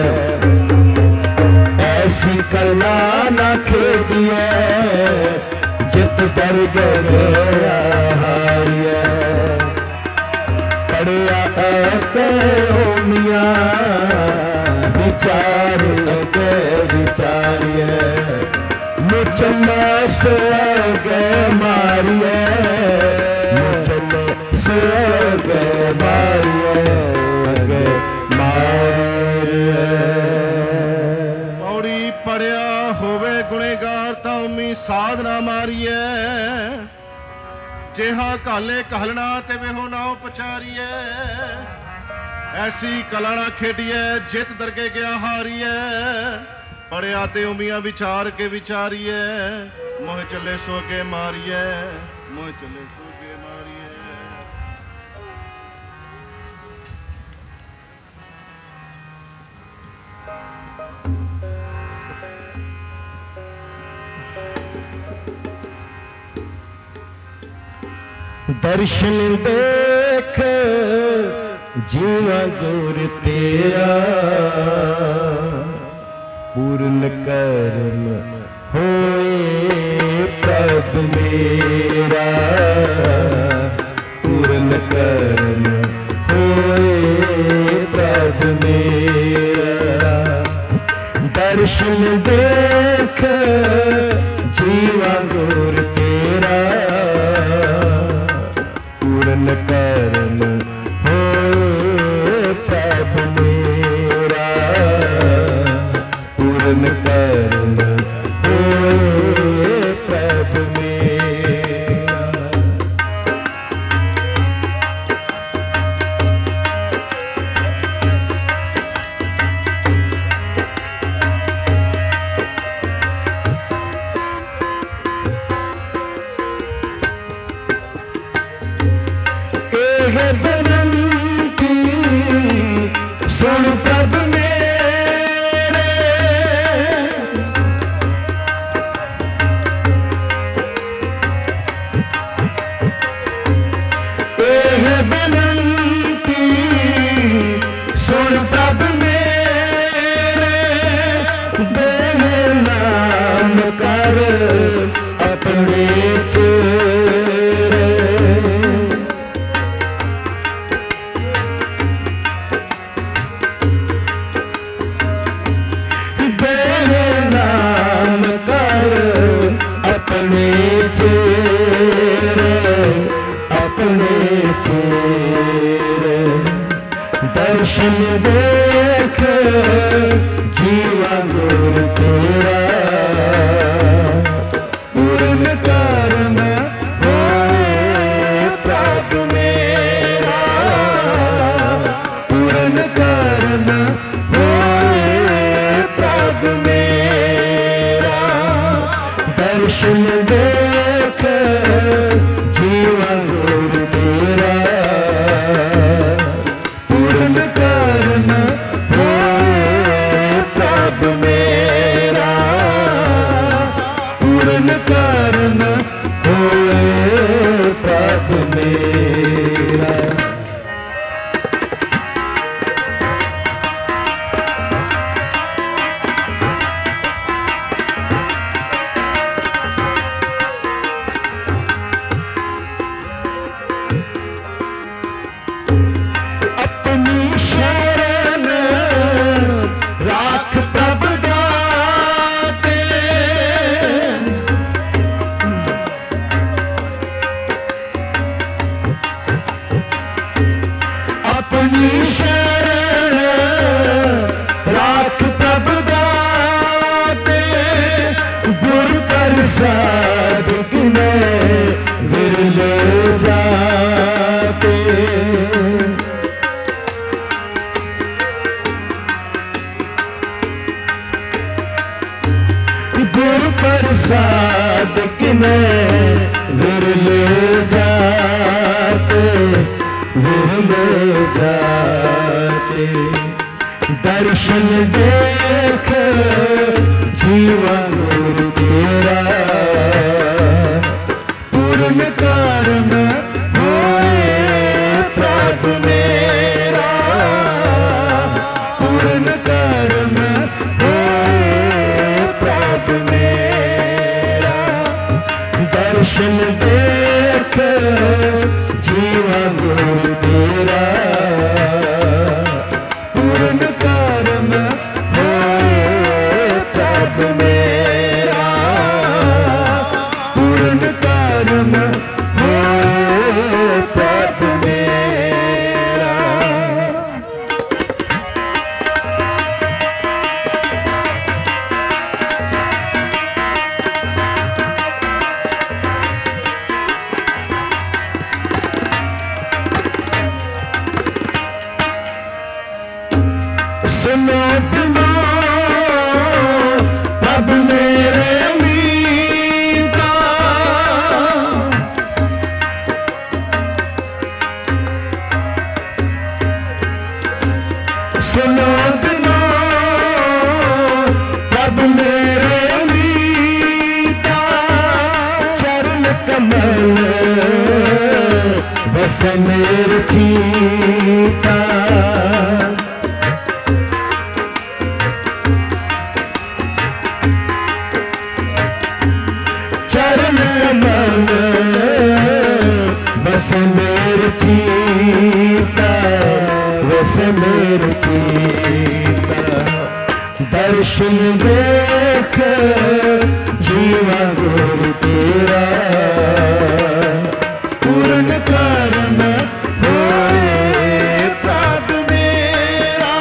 ऐसी कला न खेदिए जित डर गया हारिए पड़िया ऐसे होमिया विचार के विचारिए मुझ में स्वर्ग मारिए मुझ में स्वर्ग मारिए मारिए पौड़ी पढ़िया होवे गुनेगार ताउमी साधना मारिए जेहा काले कहलना ते वेहो ना उपचारिए ऐसी कला ना खेडिए जित दरगे गया हारिए पढ़िया ते उमिया विचार के विचारिए मोह चले सो के मारिए मोह चले सो के मारिए दर्शन देख जीवा गुर तेरा पूर्ण कर्म होए प्रभ मेरा पूर्ण कर्म होए प्रभ मेरा दर्शन देख जीवा गुर तेरा पूर्ण कर्म होए प्रभ मेरा पूर्ण कर्म होए प्रभ मेरा दर्शन देख जीवा गुर तेरा पूर्ण कर्म होए प्रभु मेरा पूर्ण कर्म होए प्रभु मेरा दर्शन देख जीवा गुर तेरा पूर्ण कर्म होए प्रभु मेरा पूर्ण कर्म होए प्रभु मेरा। अपनी शरण राख प्रभु दाते अपनी शरण राख प्रभु दाते गुर प्रसाद किने विरले जाते गुरु प्रसाद किने विरले जाते विरले जाते दर्शन देख जीवा गुरु तेरा पूर्ण कर्म होए प्रभु मेरा पूर्ण कर्म होए प्रभु मेरा दर्शन देख जीवा गुरु तेरा पूर्ण कर्म होए प्रभु मेरा पूर्ण कर्म होए प्रभु मेरा। सुनो बिना प्रभु मेरे मीता सुनो बिना प्रभु मेरे मीता चरण कमल बस मेरे चीता चरण कमल बस मेरे चीता बस मेरे चीता दर्शन देख जीवा गुरु तेरा पूर्ण कर्म होए प्रभु मेरा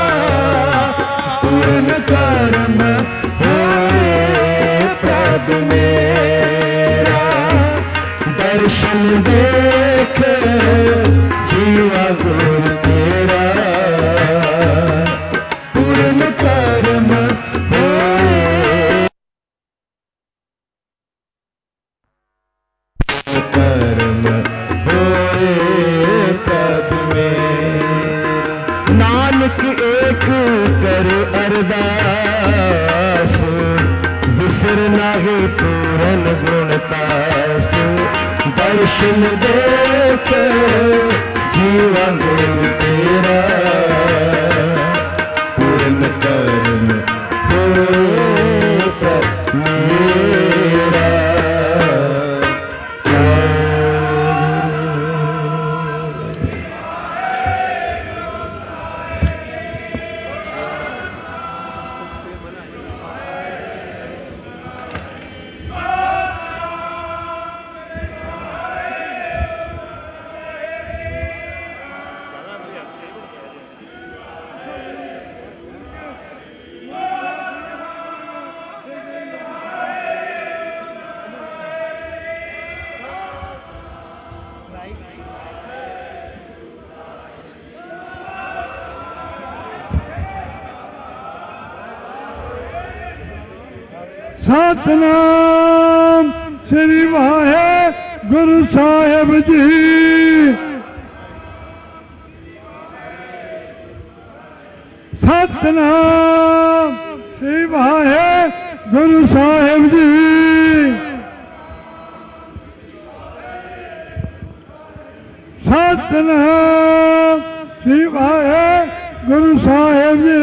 पूर्ण कर्म होए प्रभु मेरा दर्शन देख जीवा गुरु तेरा पूर्ण कर्म होए कर्म होए प्रभु मेरा। नानक एक कर अरदास विसर नाहि पूरन गुणतास दर्शन देख जीवा गुरु तेरा पूर्ण कर्म होए प्रभु मेरा। ਸਤਨਾਮ ਸ੍ਰੀ ਵਾਹਿਗੁਰੂ ਸਾਹਿਬ ਜੀ। ਸਤਨਾਮ ਸ੍ਰੀ ਵਾਹਿਗੁਰੂ ਸਾਹਿਬ ਜੀ। ਸਤਨਾਮ ਸ੍ਰੀ ਵਾਹਿਗੁਰੂ ਸਾਹਿਬ ਜੀ।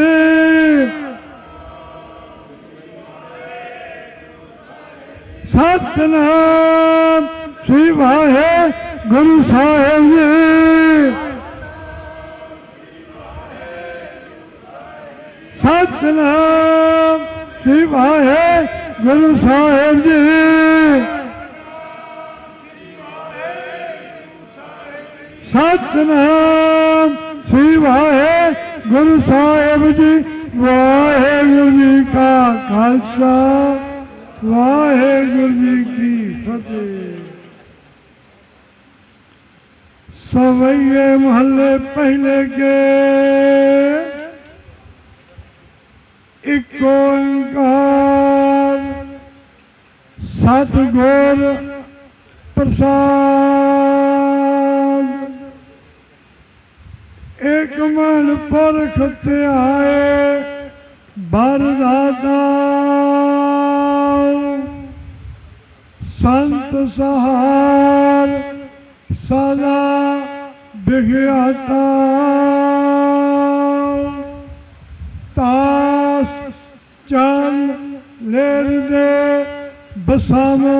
ਸਤਨਾਮ ਸ੍ਰੀ ਵਾਹਿਗੁਰੂ ਸਾਹਿਬ ਜੀ। ਸਤਨਾਮ ਸ੍ਰੀ ਵਾਹਿਗੁਰੂ ਸਾਹਿਬ ਜੀ। ਸਤਨਾਮ ਸ੍ਰੀ ਵਾਹਿਗੁਰੂ ਸਾਹਿਬ ਜੀ। ਵਾਹਿਗੁਰੂ ਜੀ ਕਾ ਖਾਲਸਾ ਵਾਹਿਗੁਰੂ ਜੀ ਕੀ ਫਤਿਹ। ਸਵਈਏ ਮਹੱਲੇ ਪਹਿਲੇ ਕੇ ਇੱਕ ਓੰਕਾਰ ਸਤਿਗੁਰ ਪ੍ਰਸਾਦ। ਇੱਕ ਮਨ ਪੁਰਖ ਧਿਆਏ ਬਰਦਾਤਾ ਸੰਤ ਸਹਾਰ ਸਦਾ ਵਿਗਿਆਤਾ। ਤਾਸ ਚਲ ਲੇਰ ਦੇ ਬਸਾਵੋ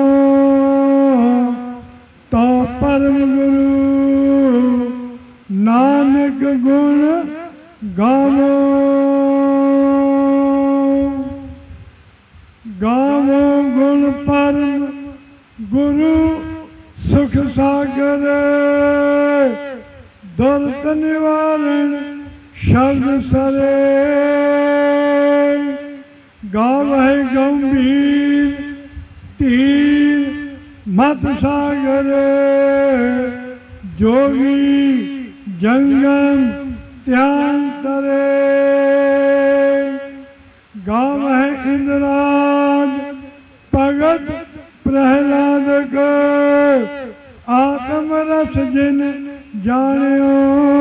ਤੋ ਪਰਮ ਗੁਰੂ ਨਾਨਕ ਗੁਣ ਗਾਵੋ। ਗਾਵੋ ਗੁਣ ਪਰਮ ਗੁਰੂ ਸੁਖ ਸਾਗਰ। ਦੁਰਤ ਨਿਵਾਰਨ ਸ਼ਬਦ ਸਰੇ। ਗਾਵਹਿ ਗੰਭੀਰ ਧੀਰ ਮਤ ਸਾਗਰ। ਜੋਗੀ ਜੰਗਮ ਧਿਆਨ ਤਰੇ। ਗਾਵਹਿ ਇੰਦਰਾਜ ਭਗਤ ਪ੍ਰਹਿਲਾਦ ਕੋ। ਆਤਮ ਰਸ ਜਿਨ ਜਾਣਿਓ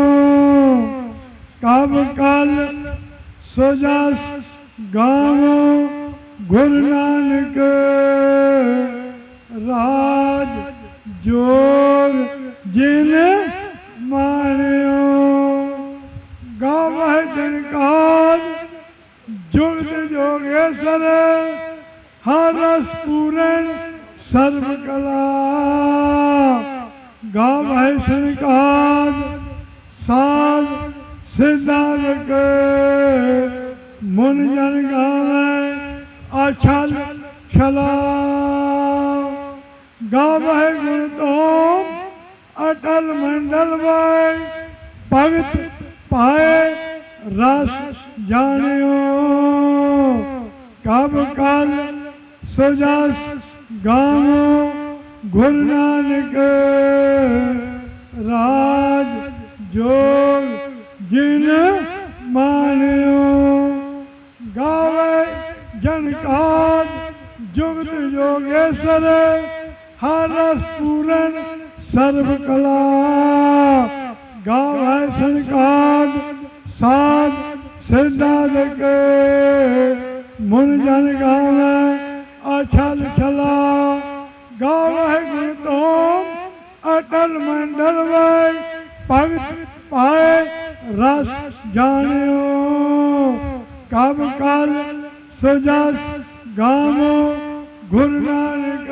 ਕਬ ਕਲ ਸੋ ਜਸ ਗਾਵੋ ਗੁਰੂ ਨਾਨਕ। ਰਾਜ ਜੋਗ ਜਿਨ ਮਾਣਿਓ ਗਾਵਹਿ ਜਨਕਾਰ ਜੁਗਤ ਜੋਗੇਸ਼ਰ। ਹਰ ਰਸ ਪੂਰਨ ਸਰਬ ਕਲਾ। ਗਾਵਹਿ ਸੰਕਾਰ ਸਾਧ ਸਿਧਾਰਕ। ਮੁਨ ਜਨ ਗਾਵੈ ਅਛਲ ਛਲਾ। ਗਾਵਹਿ ਗੁਣ ਤੋਮ ਅਟਲ ਮੰਡਲ ਵਾਇ। ਭਗਤ ਪਾਏ ਰਸ ਜਾਣਿਓ ਕਬ ਕਲ ਸੋ ਜਸ ਗਾਵੋ ਗੁਰੂ ਨਾਨਕ। ਰਾਜ ਜੋਗ ਜਿਨ ਮਾਣਿਓ ਗਾਵੇ ਜਨਕਾਰ ਜੁਗਤ ਜੋਗੇਸ਼ਰ। ਹਰ ਰਸ ਪੂਰਨ ਸਰਬ ਕਲਾ। ਗਾਵੇ ਸੰਕਾਰ ਸਾਧ ਸਿਧਾਰਕ। ਮੁਨ ਜਨ ਗਾਵੇ ਅਛਲ ਛਲਾ। ਗਾਵਹਿ ਗੁਣ ਤੋਮ ਅਟਲ ਮੰਡਲ ਵਾਇ। ਭਗਤ ਪਾਏ ਰਸ ਜਾਣਿਓ ਕਬ ਕਲ ਸੋ ਜਸ ਗਾਵੋ ਗੁਰੂ ਨਾਨਕ।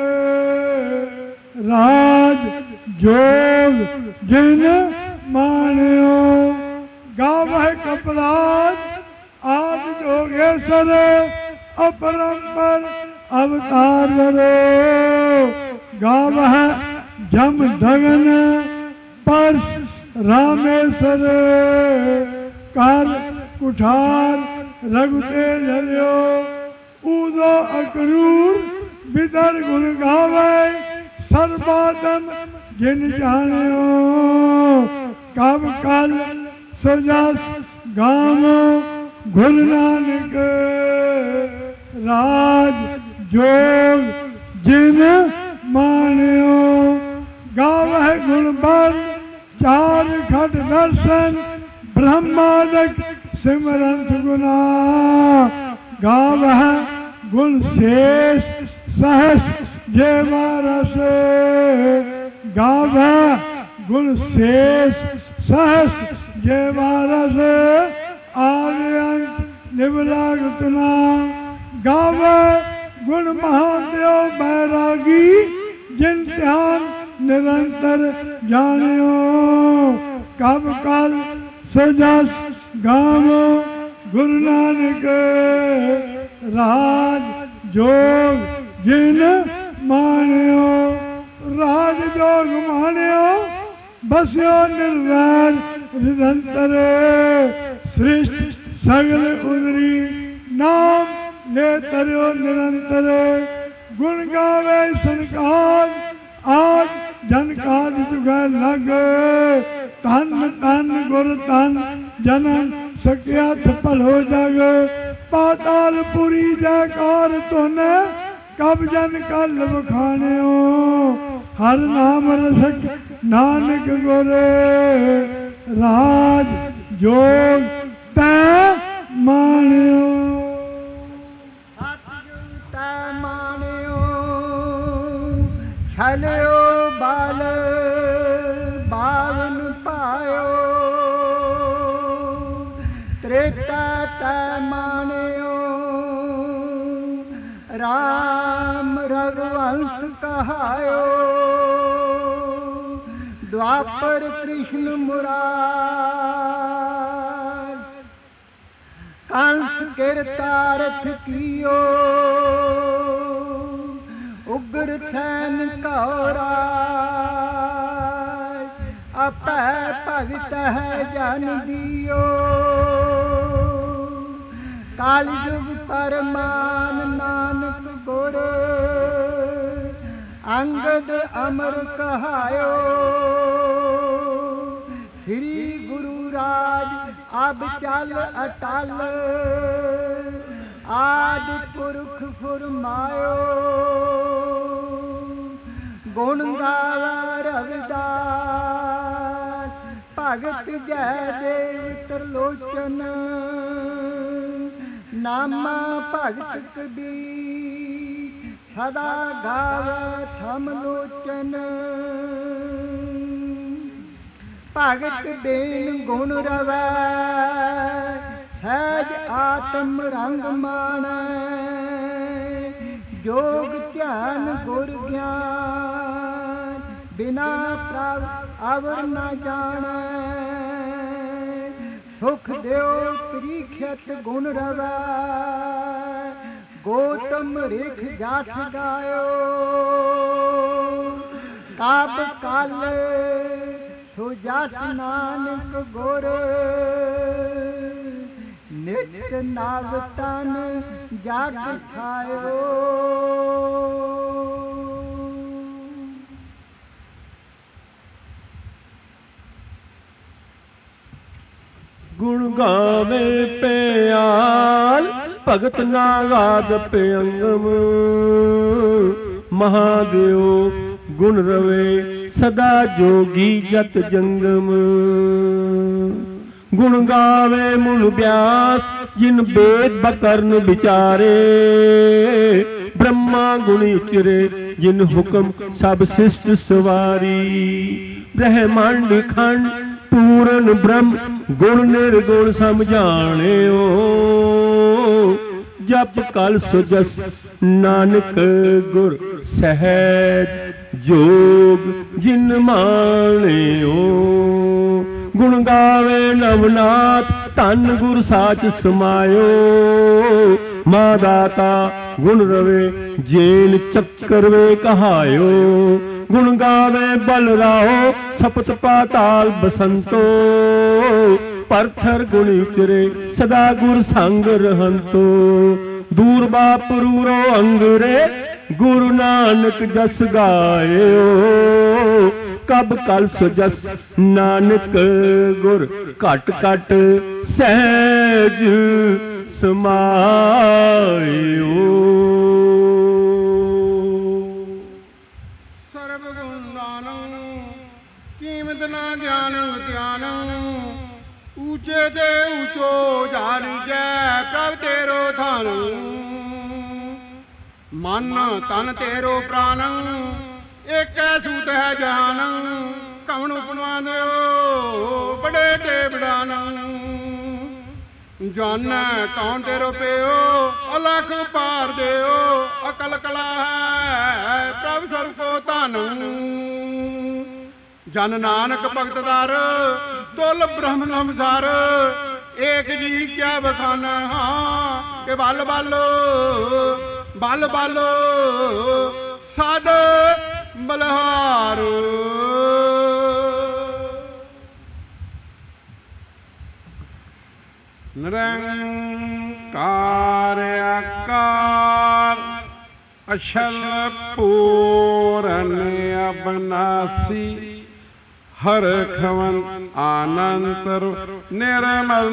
ਰਾਜ ਜੋਗ ਜਿਨ ਮਾਣਿਓ ਗਾਵਹਿ ਕਪਿਲਾਦ ਆਦ ਜੋਗੇਸ਼ਰ। ਅਪਰੰਪਰ ਅਵਤਾਰ ਵਰੋ ਗਾਵਹਿ ਜਮ ਦਗਨ ਪਰਸ ਰਾਮੇਸ਼ਰ। ਕਰ ਕੁਠਾਰ ਰਘੁਤੇ ਜਲਿਓ ਊਦੋ ਅਕਰੂਰ ਬਿਦਰ ਗੁਣ ਗਾਵੈ। ਸਰਬਾਤਮ ਜਿਨ ਜਾਣਿਓ ਕਬ ਕਲ ਸੋ ਜਸ ਗਾਵੋ ਗੁਰੂ ਨਾਨਕ। ਰਾਜ जोग जिन मानियो गावह गुण बल चार खट दर्शन ब्रह्मादक सिमरंत गुना गावह गुण शेष सहस जे मारस गावह गुण शेष सहस जे मारस आदि अंत निवलागतना गावह गुण महादेव बैरागी जिन ध्यान निरंतर जानियो कब कल सजस गावो गुरु नानक राज जोग जिन मानियो राज जोग मानियो बस्यो निर्वैर निरंतर सृष्टि सगल उदरी नाम ले तरियो निरंतर गुण गावे संकाज आज जनकाज जुगा लग तन तन गुर तन जनन सकियात पल हो जग पाताल पुरी जयकार तोने कब जन कल बखाने हर नाम रसक नानक गुर राज जोग तै मानियो छलियो बाल बावन पायो त्रेता तै मानियो राम रघुवंश कहायो द्वापर कृष्ण मुरार कंस गिरतारथ कियो उग्र सैन कौराज अपै भगत है जन दियो काल युग परमान नानक गुर अंगद अमर कहायो श्री गुरु राज अब चल अटल आदि पुरख फुरमायो गुण गावा रविदास भगत जय देव त्रिलोचन नामा भगत कबीर सदा गावे थम लोचन भगत बेन गुण रवै सहज आत्म रंग माणै जोग ध्यान गुर ज्ञान बिना प्रभ अवर न जानै सुख देव त्रिखत गुण रवै गौतम रिख जात गायो कब कल सुजस नानक गुर नित नव तन जग खायो गुण गावे प्याल भगत नागाद पेअंगम महादेव गुण रवे सदा जोगी जत जंगम गुण गावे मूल व्यास जिन वेद बकर्न विचारे ब्रह्मा गुण उचरे जिन हुक्म सब शिष्ट सवारी ब्रह्मांड खंड पूर्ण ब्रह्म गुण निर्गुण समझाणियो जप कल सुजस नानक गुर सहज जोग जिन माणियो गुण गावे नवनाथ धन गुर साच समायो मां दाता गुण रवे जेल चक्कर वे कहायो गुण गावे बल राहो सपत पाताल बसंतो परथर गुण उचरे सदा गुर संग रहंतो दूर बापरूरो अंगरे गुरु नानक जस गायो कब कल सुजस नानक गुर घट घट सहज समायो। ਉੱਚੇ ਤੇ ਉੱਚੋ ਜਾਣੀਜੈ ਪ੍ਰਭ ਤੇਰੋ ਧਨ ਮਨ ਤਨ ਤੇਰੋ ਪ੍ਰਾਨ ਏਕੈ ਸੂਤ ਹੈ ਜਹਾਨ ਕਵਣ ਉਪਮਾ ਦਿਓ ਬੜੇ ਤੇ ਬੜਾਨ ਜਾਣੈ ਕੌਣ ਤੇਰੋ ਪਿਓ ਅਲਖ ਪਾਰ ਦਿਓ ਅਕਲ ਕਲਾ ਹੈ ਪ੍ਰਭ ਸਰਬ ਕੋ ਧਨ ਜਨ ਨਾਨਕ ਭਗਤ ਦਰ ਤੁਲ ਬ੍ਰਹਮ ਨਮਸਾਰ ਏਕ ਜੀ ਕਿਆ ਬਖਾਨਾ ਹਾਂ ਕਿ ਬਲ ਬਲ ਬਲ ਬਲ ਸਦ ਬਲਹਾਰ ਨਿਰੰਕਾਰ ਆਕਾਰ ਅਛਲ ਪੂਰਨ ਅਬਨਾਸੀ ਹਰ ਖਵਨ ਆਨੰਤਰ ਨਿਰਮਲ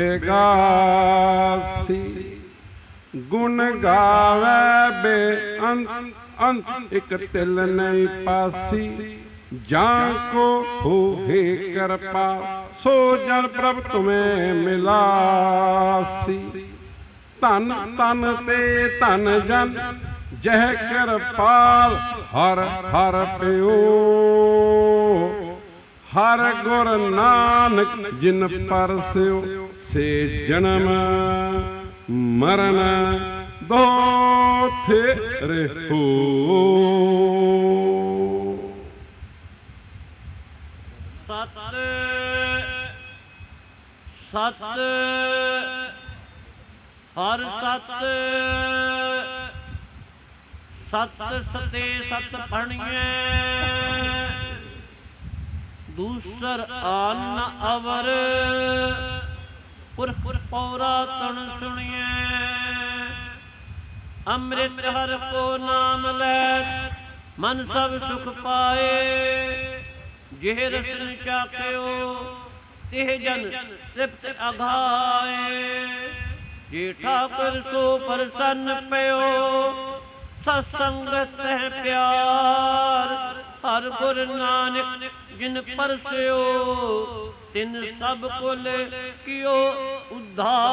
ਬੇਗਾਸੀ ਗੁਣ ਗਾਵੇ ਬੇ ਅੰਤ ਅੰਤ ਇਕ ਤਿਲ ਨਹੀਂ ਪਾਸੀ ਜਾਂ ਕੋ ਹੋਏ ਕਿਰਪਾ ਸੋ ਜਨ ਪ੍ਰਭ ਤੁਮੇ ਮਿਲਾਸੀ ਧਨ ਤਨ ਤੇ ਧਨ ਜਨ ਜਹ ਕਿਰਪਾਲ ਹਰ ਹਰ ਪਿਓ ਹਰ ਗੁਰ ਨਾਨਕ ਜਿਨ ਪਰਸਿਓ ਸੇ ਜਨਮ ਮਰਨ ਦੋ ਥੇਰੇ ਹੋ ਸਤ ਸਤ ਹਰ ਸਤ ਸਤ ਸਤੇ ਸਤ ਭਣੀਐ ਦੂਸਰ ਆਨ ਅਵਰ ਪੁਰਖ ਪੌਰਾ ਤਣ ਸੁਣੀਐ ਅੰਮ੍ਰਿਤ ਹਰ ਕੋ ਨਾਮ ਲੈ ਮਨ ਸਭ ਸੁਖ ਪਾਏ ਜਿਹ ਰਸਨ ਚਾਖਿਓ ਤਿਹ ਜਨ ਤ੍ਰਿਪਤ ਅਘਾਏ ਜੇ ਠਾਕੁਰ ਸੋ ਪ੍ਰਸੰਨ ਪਿਓ ਸਤਸੰਗਤ ਹੈ ਪਿਆਰ ਹਰ ਗੁਰ ਨਾਨਕ ਜਿਨ ਪਰਸਿਓ ਤਿਨ ਸਭ ਕੁਲ ਕੀਓ ਉਧਾਰ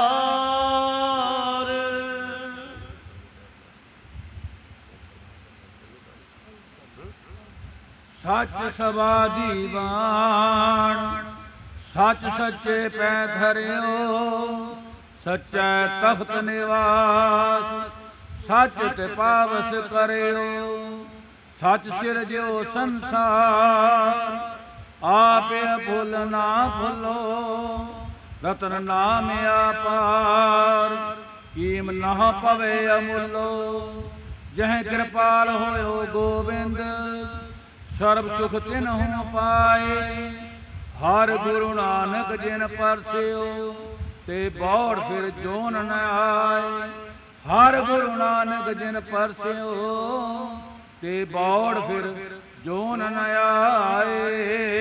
ਸੱਚ ਸਬਾਦੀ ਬਾਣ ਸੱਚ ਸੱਚੇ ਪੈ ਧਰਿਓ ਸੱਚੈ ਤਖਤ ਨਿਵਾਸ ਸੱਚ ਤੇ ਪਾਵਸ ਕਰਿਓ ਸੱਚ ਸਿਰਜਿਓ ਸੰਸਾਰ ਆਪੇ ਭੁੱਲ ਨਾ ਭੁੱਲੋ ਰਤਨ ਨਾਮ ਆਪਾਰ ਕੀਮ ਨਾ ਪਵੇ ਅਮੁੱਲੋ ਜਹ ਕਿਰਪਾਲ ਹੋਇਓ ਗੋਬਿੰਦ ਸਰਬ ਸੁਖ ਤਿਨਹੁ ਪਾਏ ਹਰ ਗੁਰੂ ਨਾਨਕ ਜਿਨ ਪਰਸਿਓ ਤੇ ਬੌੜ ਫਿਰ ਜੋਨ ਨ ਆਏ ਹਰ ਗੁਰੂ ਨਾਨਕ ਜਿਨ ਪਰਸਿਓ ਤੇ ਬੌੜ ਫਿਰ ਜੋਨ ਨ ਆਏ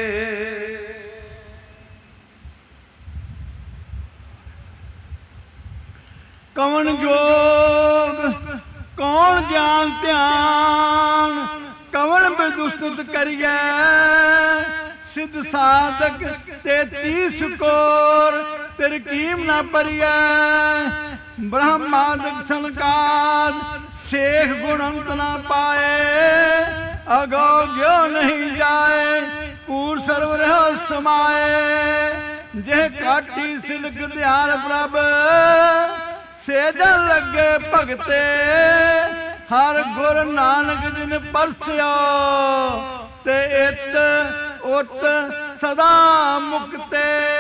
ਕਵਣ ਜੋਗ ਕੌਣ ਗਿਆਨ ਧਿਆਨ ਕਵਣ ਬਿਦੁਸਤਤ ਕਰੀਐ ਸਿੱਧ ਸਾਧਕ ਤੇ ਤੀਸ ਕੋਰ ਤਰਕੀਮ ਨਾ ਪਰੀਐ ਬ੍ਰਹਮਾਦਿਕ ਸੰਕਾਦ ਸੇਖ ਗੁਣੰਤ ਨਾ ਪਾਏ ਅਗੋ ਗਿਓ ਨਹੀਂ ਜਾਏ ਪੂਰ ਸਰਵ ਰਹਿ ਸਮਾਏ ਜੇ ਕਾਟੀ ਸਿਲਕ ਧਿਆਨ ਪ੍ਰਭ ਸੇਜਨ ਲੱਗੇ ਭਗਤੇ ਹਰ ਗੁਰ ਨਾਨਕ ਜਿਨ ਪਰਸਿਓ ਤੇ ਇਤ ਉਤ ਸਦਾ ਮੁਕਤੇ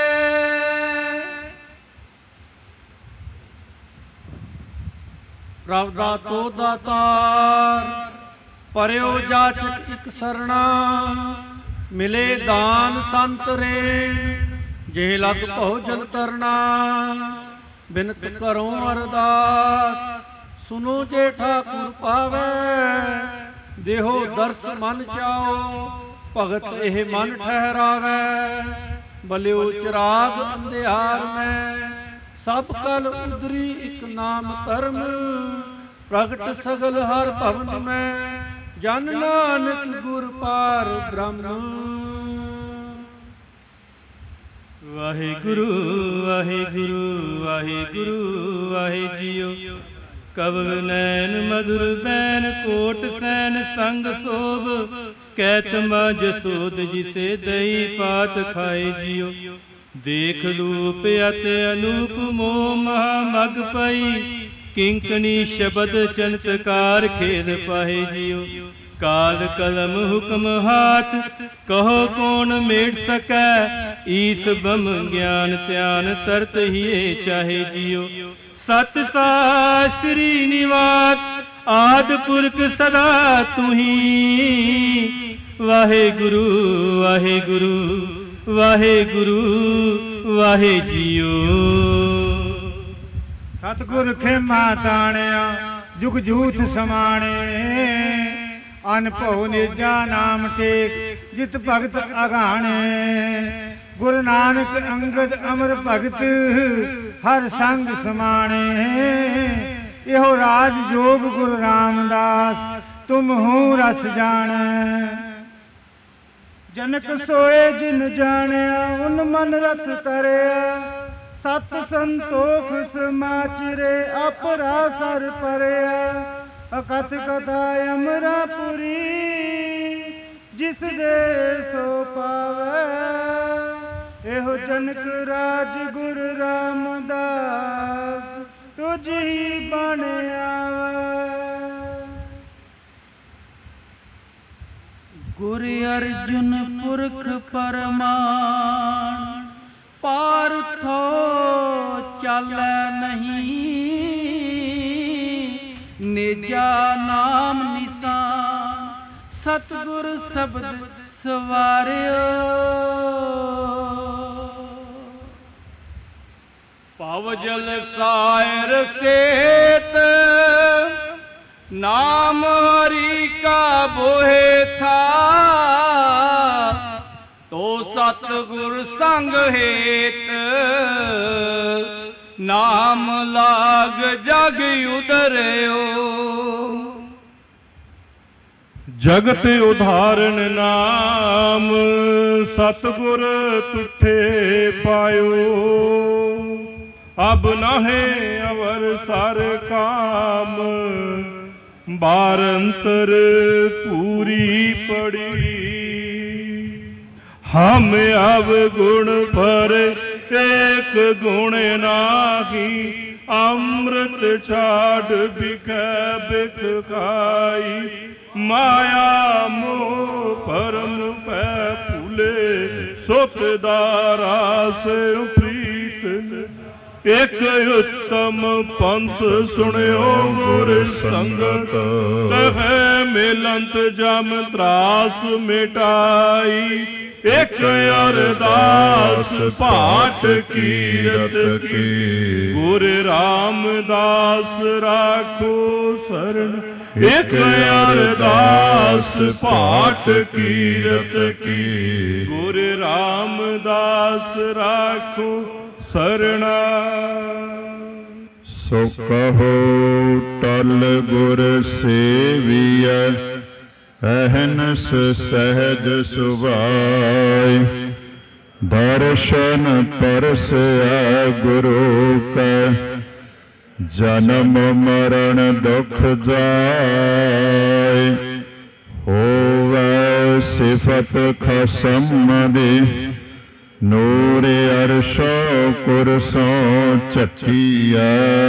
ਪ੍ਰਭ ਦਾ ਤੋ ਦਾਤਾਰ ਪਰਿਓ ਜਾਚਕ ਇਕ ਸਰਣਾ ਮਿਲੇ ਦਾਨ ਸੰਤ ਰੇ ਜੇ ਲਗ ਭਉ ਜਲ ਤਰਨਾ ਬਿਨਤ ਕਰੋ ਅਰਦਾਸ ਸੁਨੋ ਜੇ ਠਾਕੁਰ ਪਾਵੇ ਦੇਹੋ ਦਰਸ ਮਨ ਚਾਓ ਭਗਤ ਇਹ ਮਨ ਠਹਿਰਾਵੇ ਬਲਿਓ ਚਿਰਾਗ ਅੰਧਿਆਰ ਮੈਂ ਸਭ ਕਲ ਉਦਰੀ ਇਕ ਨਾਮ ਧਰਮ ਪ੍ਰਗਟ ਸਗਲ ਹਰ ਭਵਨ ਮੈਂ ਜਨ ਨਾਨਕ ਗੁਰ ਪਾਰ ਬ੍ਰਹਮ ਵਾਹਿਗੁਰੂ ਵਾਹਿਗੁਰੂ ਵਾਹਿਗੁਰੂ ਵਾਹਿ ਜੀਓ। ਕਵਲ ਨੈਣ ਮਧੁਰ ਬੈਨ ਕੋਟ ਸੈਨ ਸੰਗ ਸੋਭ ਕੈਤ ਮਾ ਜਸੋਦ ਜਿਸੇ ਦਈ ਪਾਤ ਖਾਏ ਜੀਓ। ਦੇਖ ਲੂਪ ਅਤਿ ਅਨੂਪ ਮੋਹ ਮਹਾ ਮਗ ਪਈ ਕਿੰਕਣੀ ਸ਼ਬਦ ਚਨਤਕਾਰ ਖੇਦ ਪਾਏ ਜੀਓ। ਕਾਲ ਕਲਮ ਹੁਕਮ ਹਾਥ ਕਹੋ ਕੌਣ ਮੇੜ ਸਕੈ ਈਸ ਬਮ ਗਿਆਨ ਧਿਆਨ ਤਰਤ ਹੀਏ ਚਾਹੇ ਜੀਓ। ਸਤ ਸ੍ਰੀ ਨਿਵਾਸ ਆਦ ਪੁਰਖ ਸਦਾ ਤੁਹੀ ਵਾਹਿਗੁਰੂ ਵਾਹਿਗੁਰੂ ਵਾਹਿਗੁਰੂ ਵਾਹਿ ਜੀਓ। ਸਤਿਗੁਰ ਖੇਮਾ ਤਾਣਿਆ ਜੁਗ ਜੂਥ ਸਮਾਣੇ ਅਨ ਭਉ ਨਿਜਾ ਨਾਮ ਟੇਕ ਜਿਤ ਭਗਤ ਅਗਾਣੇ। ਗੁਰੂ ਨਾਨਕ ਅੰਗਦ ਅਮਰ ਭਗਤ ਹਰ ਸੰਗ ਸਮਾਣੇ। ਇਹੋ ਰਾਜ ਜੋਗ ਗੁਰੂ ਰਾਮਦਾਸ ਤੁਮ ਹੂੰ ਰਸ ਜਾਣੈ। ਜਨਕ ਸੋਏ ਜਿਨ ਜਾਣਿਆ ਉਨ ਮਨ ਰਥ ਤਰਿਆ ਸਤ ਸੰਤੋਖ ਸਮਾਚਰੇ ਅਪਰਾ ਸਰ ਪਰਿਆ। ਅਕਥ ਕਥਾ ਅਮਰਾਪੁਰੀ ਜਿਸ ਦੇ ਸੋ ਪਾਵੈ ਇਹੋ ਜਨਕ ਰਾਜ ਗੁਰ ਰਾਮਦਾਸ ਤੁਝ ਹੀ ਬਣ ਆਵੈ। ਗੁਰ ਅਰਜੁਨ ਪੁਰਖ ਪਰਮਾਨ ਪਾਰਥੋ ਚਾਲੈ ਨਹੀਂ ਨਿਜਾ ਨਾਮ ਨਿਸ਼ਾਨ ਸਤਿਗੁਰ ਸ਼ਬਦ ਸਵਾਰਿਓ। ਭਵ ਜਲ ਸਾਇਰ ਸੇਤ ਨਾਮ ਹਰੀ ਕਾ ਬੋਹਿ ਥਾ ਤੋ ਸਤਿਗੁਰ ਸੰਗ ਹੇਤ ਨਾਮ ਲਾਗ ਜਗ ਉਦਰਿਓ। ਜਗਤ ਉਧਾਰਨ ਨਾਮ ਸਤਿਗੁਰ ਤੁਠੇ ਪਾਇਓ। ਅਬ ਨਾਹੇ ਅਵਰ ਸਰ ਕਾਮ ਬਾਰੰਤਰ ਪੂਰੀ ਪੜੀ। ਹਮ ਅਵ ਗੁਣ ਪਰ ਏਕ ਗੁਣ ਨਾਹੀ ਅੰਮ੍ਰਿਤ ਛਾੜ ਬਿਖੈ ਬਿਖ ਖਾਈ। ਮਾਇਆ ਮੋਹ ਪਰਮ ਪੈ ਭੁਲੇ ਸੁਖ ਦਾਰਾਸ ਪ੍ਰੀਤ। ਇਕ ਉਤਮ ਪੰਥ ਸੁਣਿਓ ਗੁਰ ਸੰਗਤ ਤਹੈ ਮਿਲੰਤ ਜਮ ਤਰਾਸ ਮਿਟਾਈ। ਇਕ ਅਰਦਾਸ ਪਾਠ ਕੀਰਤ ਕੀ ਗੁਰ ਰਾਮਦਾਸ ਰਾਖੋ ਸਰਣ। ਇਕ ਅਰਦਾਸ ਪਾਠ ਕੀਰਤ ਕੀ ਗੁਰ ਰਾਮਦਾਸ ਰਾਖੋ ਸਰਣਾ। ਸੋ ਕਹੋ ਟਲ ਗੁਰ ਸੇਵੀਐ ਅਹਨਸ ਸਹਿਜ ਸੁਭਾਇ। ਦਰਸ਼ਨ ਪਰਸੈ ਗੁਰੂ ਕੈ ਜਨਮ ਮਰਨ ਦੁਖ ਜਾਇ। ਹੋਵੈ ਸਿਫਤ ਖਸਮ ਦੀ ਨੂਰ ਅਰਸ਼ੋ ਕੁਰਸੋਂ ਝੱਕੀਐ।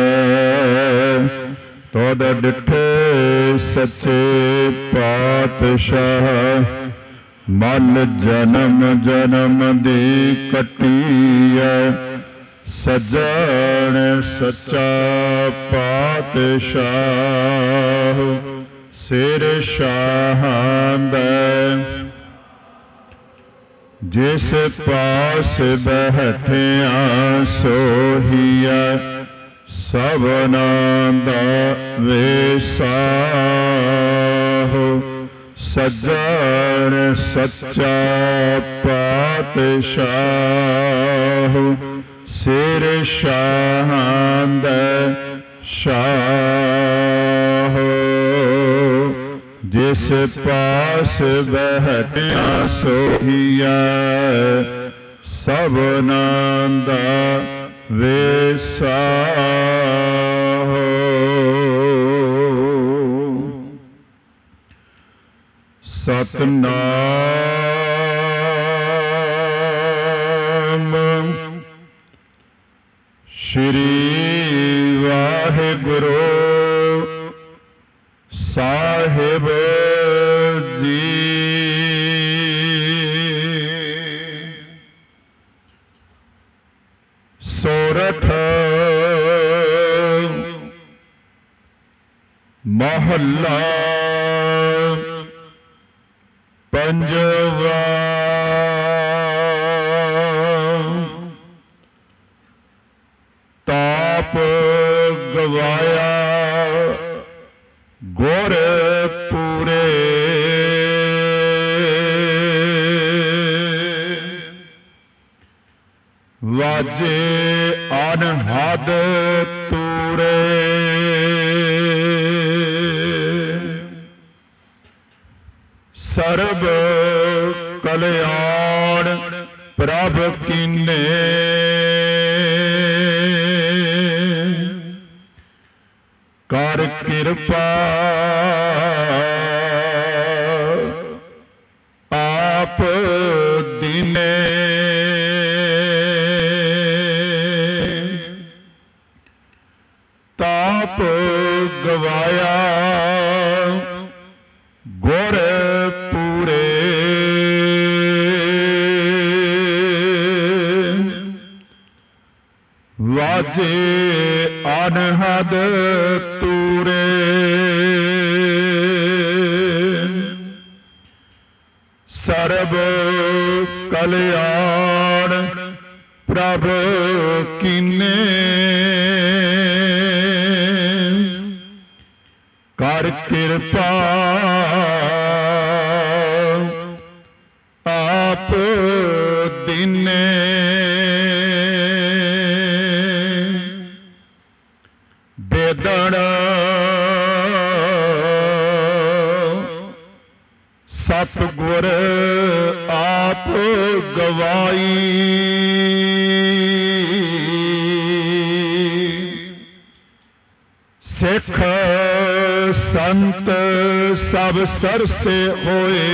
ਤਦ ਡਿਠੇ ਸੱਚੇ ਪਾਤਸ਼ਾਹ ਮਲ ਜਨਮ ਜਨਮ ਦੀ ਕੱਟੀਐ। ਸਜਣ ਸੱਚਾ ਪਾਤਸ਼ਾਹ ਸਿਰ ਸ਼ਾਹਾਂ ਦੇ ਜਿਸ ਪਾਸ ਬੈਠਿਆ ਸੋਹੀਐ। ਸਭਨਾਂ ਦਾ ਵੇਸਾਹੁ ਸਜਣ ਸੱਚਾ ਪਾਤਸ਼ਾਹ ਸਿਰ ਸ਼ਾਹਾਂ ਦੇ ਸ਼ਾਹ। ਜਿਸ ਪਾਸ ਬੈਠਿਆ ਸੋਹੀਐ ਸਭਨਾਂ ਦਾ ਵੇਸਾ ਸਤਨਾਮ ਸ਼੍ਰੀ ਵਾਹਿਗੁਰੂ ਸਾਹਿਬ ਜੀ। ਸੋਰਠ ਮਹੱਲਾ ਪੰਜਵਾ। ਤਾਪ ਗਵਾਇਆ ਗੁਰ ਪੂਰੇ, ਵਾਜੇ ਅਨਹਦ ਤੂਰੇ। ਸਰਬ ਕਲਿਆਣ ਪ੍ਰਭ ਕੀਨੇ, ਕਰ ਕਿਰਪਾ ਆਪ ਦੀਨੇ। ਤਾਪ ਗਵਾਇਆ ਗੁਰ ਪੂਰੇ, ਵਾਜੇ ਅਨਹਦ ਤੂਰੇ। ਸਰਬ ਕਲਿਆਣ ਪ੍ਰਭ ਕੀਨੇ, ਕਰ ਕਿਰਪਾ ਆਪ ਦੀਨੇ। ਬੇਦਣ ਸਤਿਗੁਰ ਆਪ ਗਵਾਈ, ਸਿੱਖ ਸੰਤ ਸਭ ਸਰਸੇ ਹੋਏ।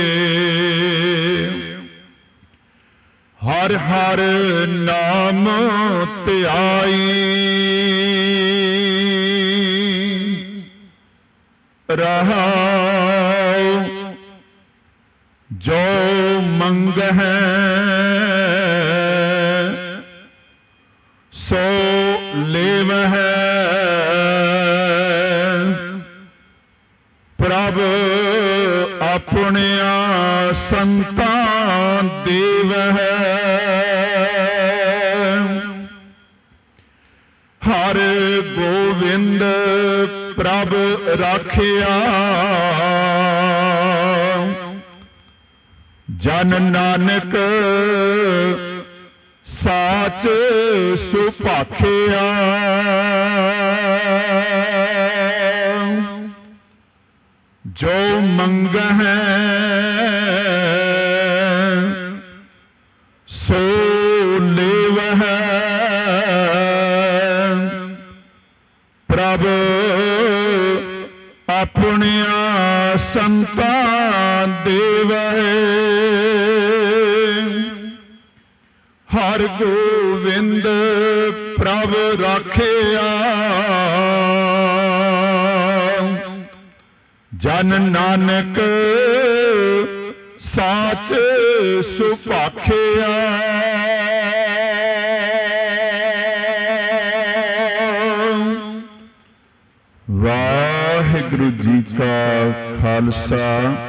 ਹਰ ਹਰ ਨਾਮ ਧਿਆਈ, ਰਹਾਉ ਜੋ ਮੰਗਹਿ ਸੋ ਲੇਵਹਿ। ਪ੍ਰਭ ਆਪਣਿਆਂ ਸੰਤਾਂ ਦੇਵਹਿ, ਹਰ ਗੋਵਿੰਦ ਪ੍ਰਭ ਰਾਖਿਆ। ਜਨ ਨਾਨਕ ਸਾਚ ਸੁਭਾਖਿਆ, ਜੋ ਮੰਗਹਿ ਸੋ ਲੇਵਹਿ। ਪ੍ਰਭ ਆਪਣਿਆਂ ਸੰਤਾਂ ਦੇਵਹਿ, ਹਰ ਗੋਵਿੰਦ ਪ੍ਰਭ ਰਾਖਿਆ। ਜਨ ਨਾਨਕ ਸਾਚ ਸੁਭਾਖਿਆ। ਵਾਹਿਗੁਰੂ ਜੀ ਕਾ ਖਾਲਸਾ,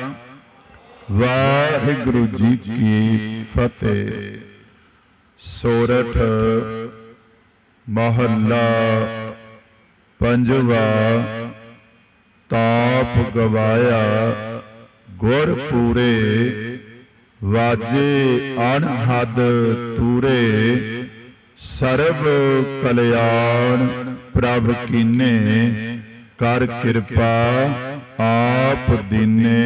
ਵਾਹਿਗੁਰੂ ਜੀ ਕੀ ਫਤਿਹ। ਸੋਰਠ ਮਹੱਲਾ ਪੰਜਵਾ। ਤਾਪ ਗਵਾਇਆ ਗੁਰ ਪੂਰੇ, ਵਾਜੇ ਅਨਹਦ ਤੂਰੇ। ਸਰਬ ਕਲਿਆਣ ਪ੍ਰਭ ਕੀਨੇ, ਕਰ ਕਿਰਪਾ ਆਪ ਦੀਨੇ।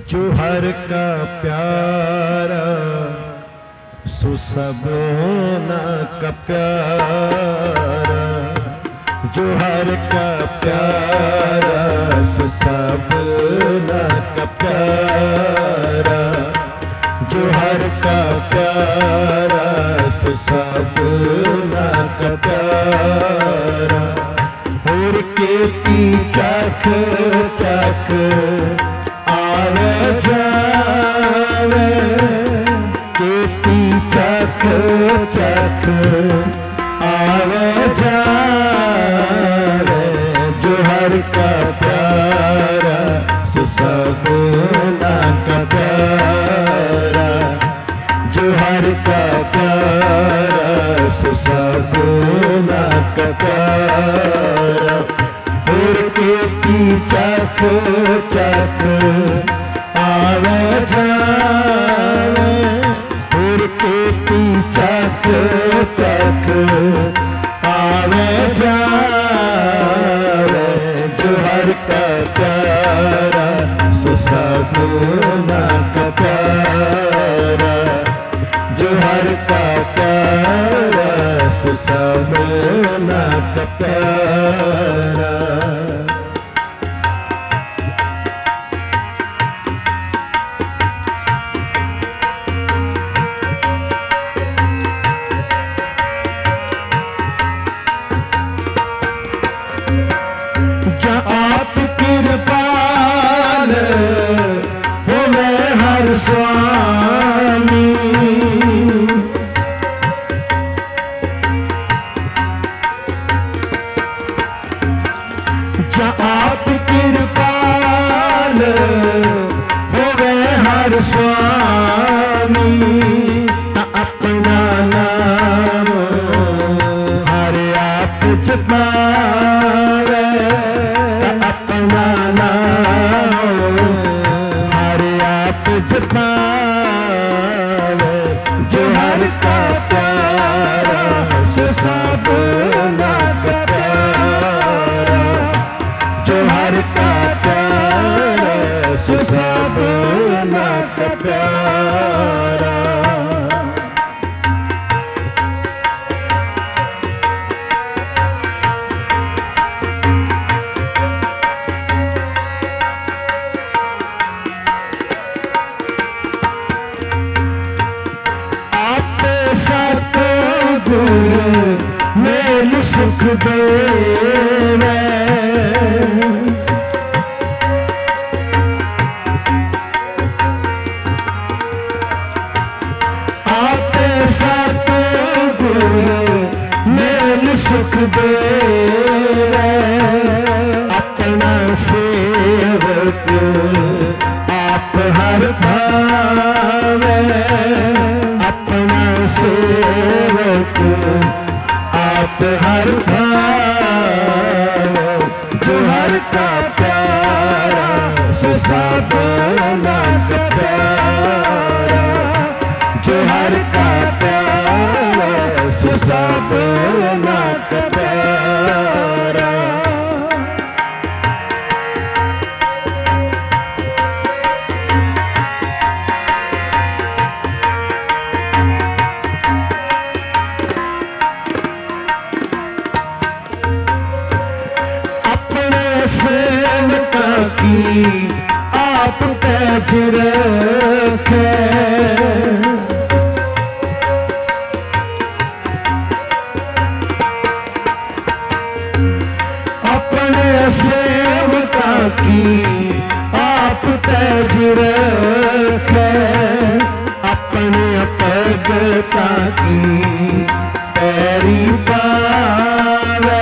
जो हर का प्यारा सो सबना का प्यारा, जो हर का प्यारा सो सबना का प्यारा, जो हर का प्यारा सो सबना का प्यारा। और केती चख चख आवे जावे, केती चख चख आवे जावे, जो हर का प्यारा सो सबना का प्यारा, जो हर का प्यारा सो सबना का प्यारा। और केती चख चख आवे जावे, और केती चख चख आवे जावे, जो हर का प्यारा सो सबना का प्यारा, जो हर का प्यारा सो सबना का प्यारा। आप कृपाल होवे हर स्वामी, जा आप कृपाल होवे हर स्वामी, अपना नाम हर आप जपावे, अपना नाम हर आप जपावे, जो हर का प्यारा सो सबना का प्यारा, जो हर का प्यारा सो सबना का प्यारा। मेल सुख देवे, आपे सतगुरु मेल सुख देवे, अपना सेवक आप हर भावे, अपना सेवक आप हर भाव, जो हर का प्यारा सो सबना का प्यारा, जो हर का प्यारा सो सबना का प्यारा। आप पैज रखे, अपने सेवका की आप पैज रखे, अपने भगता की पैरी पावे,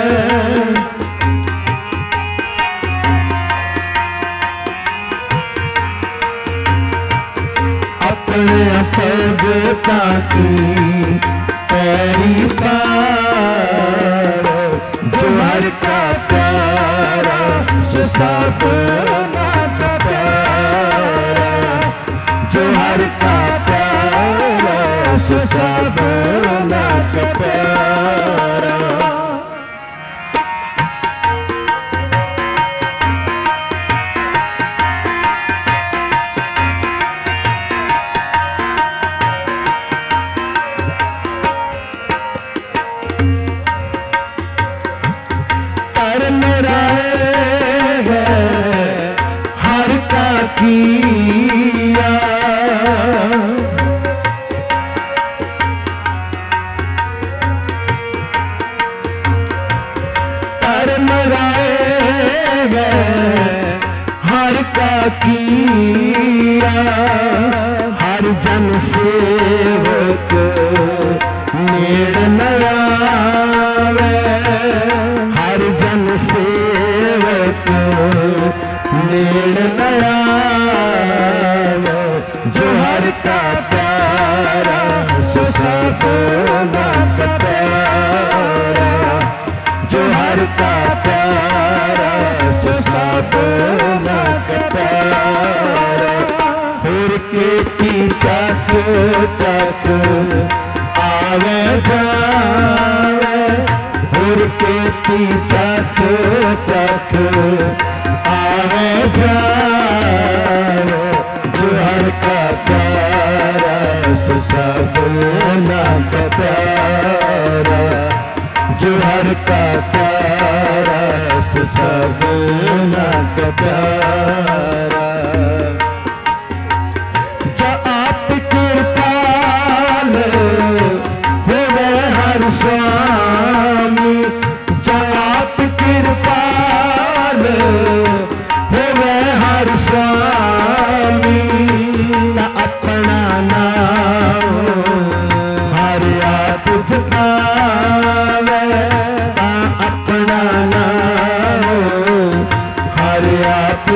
अपने भगता की पैरी पावे, जो हर का प्यारा सो सबना का प्यारा, जो हर का प्यारा सो सबना का प्यारा। तार मेरा है हर का किया तार मेरा है हर का किया हर जन सेवक नेड़ न आवे हर जन सेवक नेड़ न आवे जो हर का प्यारा सो सबना का प्यारा जो हर का प्यारा सो सबना का प्यारा होर के की चक चक आवे जावे होर के की चक चक आवे जावे जो हर का प्यारा सो सबना का प्यारा जो हर का प्यारा सो सबना का प्यारा जो आप कृपाल होवे हर स्वामी जो आप कृपाल होवे हर स्वामी अपना नाम हर आप जपावे अपना नाम हर आप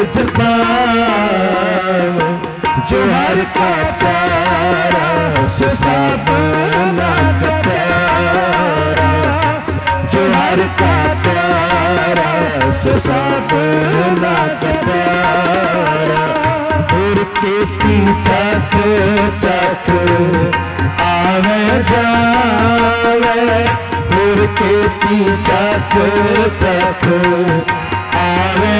जपावे जो हर का प्यारा सो सबना का प्यारा जो हर का प्यारा सो सबना का प्यारा होर के की चक चक आवे जावे होर के की चक चक आवे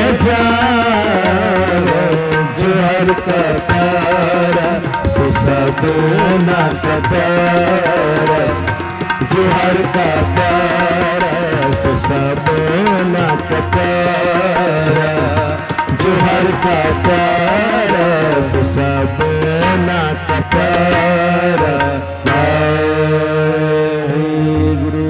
जावे जो हर का प्यारा सो सबना का प्यारा जो हर का प्यारा सो सबना का प्यारा जो हर का प्यारा सो सबना का प्यारा गुरु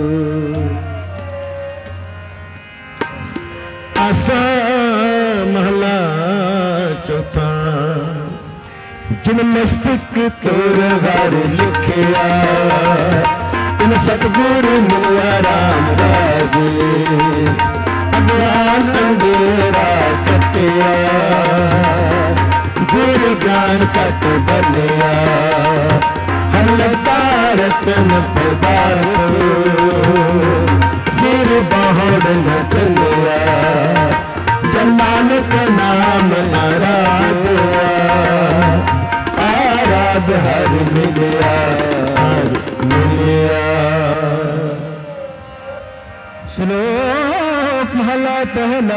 आसा महला चौथा जिन मस्तक तोर वार लिखिया इन सतगुर मिलिया राम राजे अज्ञान अंधेरा कटिया गुर ज्ञान कट बनिया हर तारतन पदार्थ सिर बाहर न चलिया नानक नाम आराधया आराध हर मिलिया हर मिलिया। श्लोक महला पहला।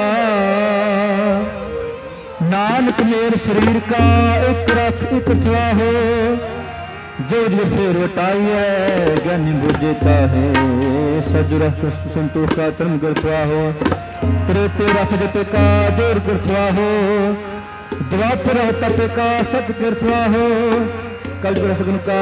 नानक मेर शरीर का एक रथ एक रथवा हो, जो जो फेर वटाइए ज्ञानी बुझता है। सज रथ संतोष का धर्म करथवा हो, त्रेते रथ जते का जोर करथवा हो। द्वापर तप का सत करथवा हो, कल रसगुन का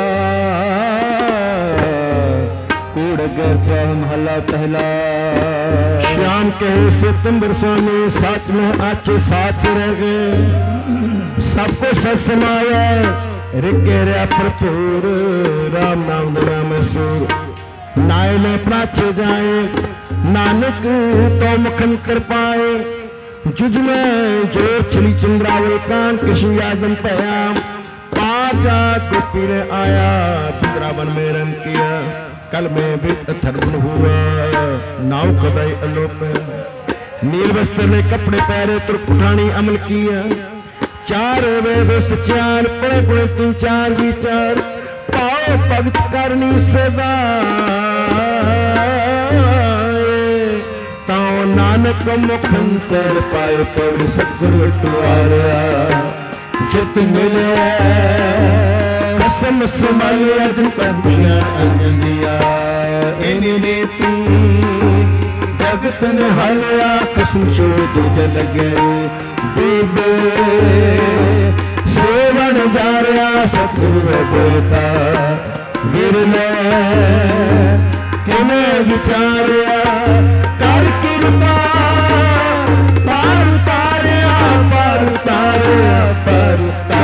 कूड़ गरथवा हो। महला पहला। श्याम कहे सितंबर स्वामी साथ में आचे साथ रह गए। सबको सत समाया रिगे रहा भरपूर। राम नाम दया में सूर नाय में प्राचे जाए। नानक तो मखन कर पाए। जुज में जोर चली चंद्रावल कान किसी यादम पयाम। पाजा को पीने आया वृंदावन में रंग किया। कल में भी अथर्वन हुआ नाव कदाई अलोप। नील वस्त्र ने कपड़े पहरे तुर्क उठानी अमल किया। चार वेद सचार पड़े पड़े तीन चार विचार। पाओ भगत करनी सदा ताओ नानक मुखंतर पाए पड़ सतगुरु द्वारा। जित मिले कसम समालिया दुपंजिया अंजलिया। इन्हीं ने तू जग ਜਗਤ ਨਿਹਾਲਿਆ ਖਸਮ ਛੋੜ ਦੂਜੇ ਲੱਗੇ ਬੀਬੇ ਸੇਵਨ ਜਾਰਿਆ ਸਤਿਗੁਰ ਬੋਤਾ ਵਿਰਲੇ ਕਿਵੇਂ ਵਿਚਾਰਿਆ ਕਰ ਕਿਰਪਾ ਪਰ ਉਤਾਰਿਆ ਪਰ ਉਤਾਰਿਆ ਪਰ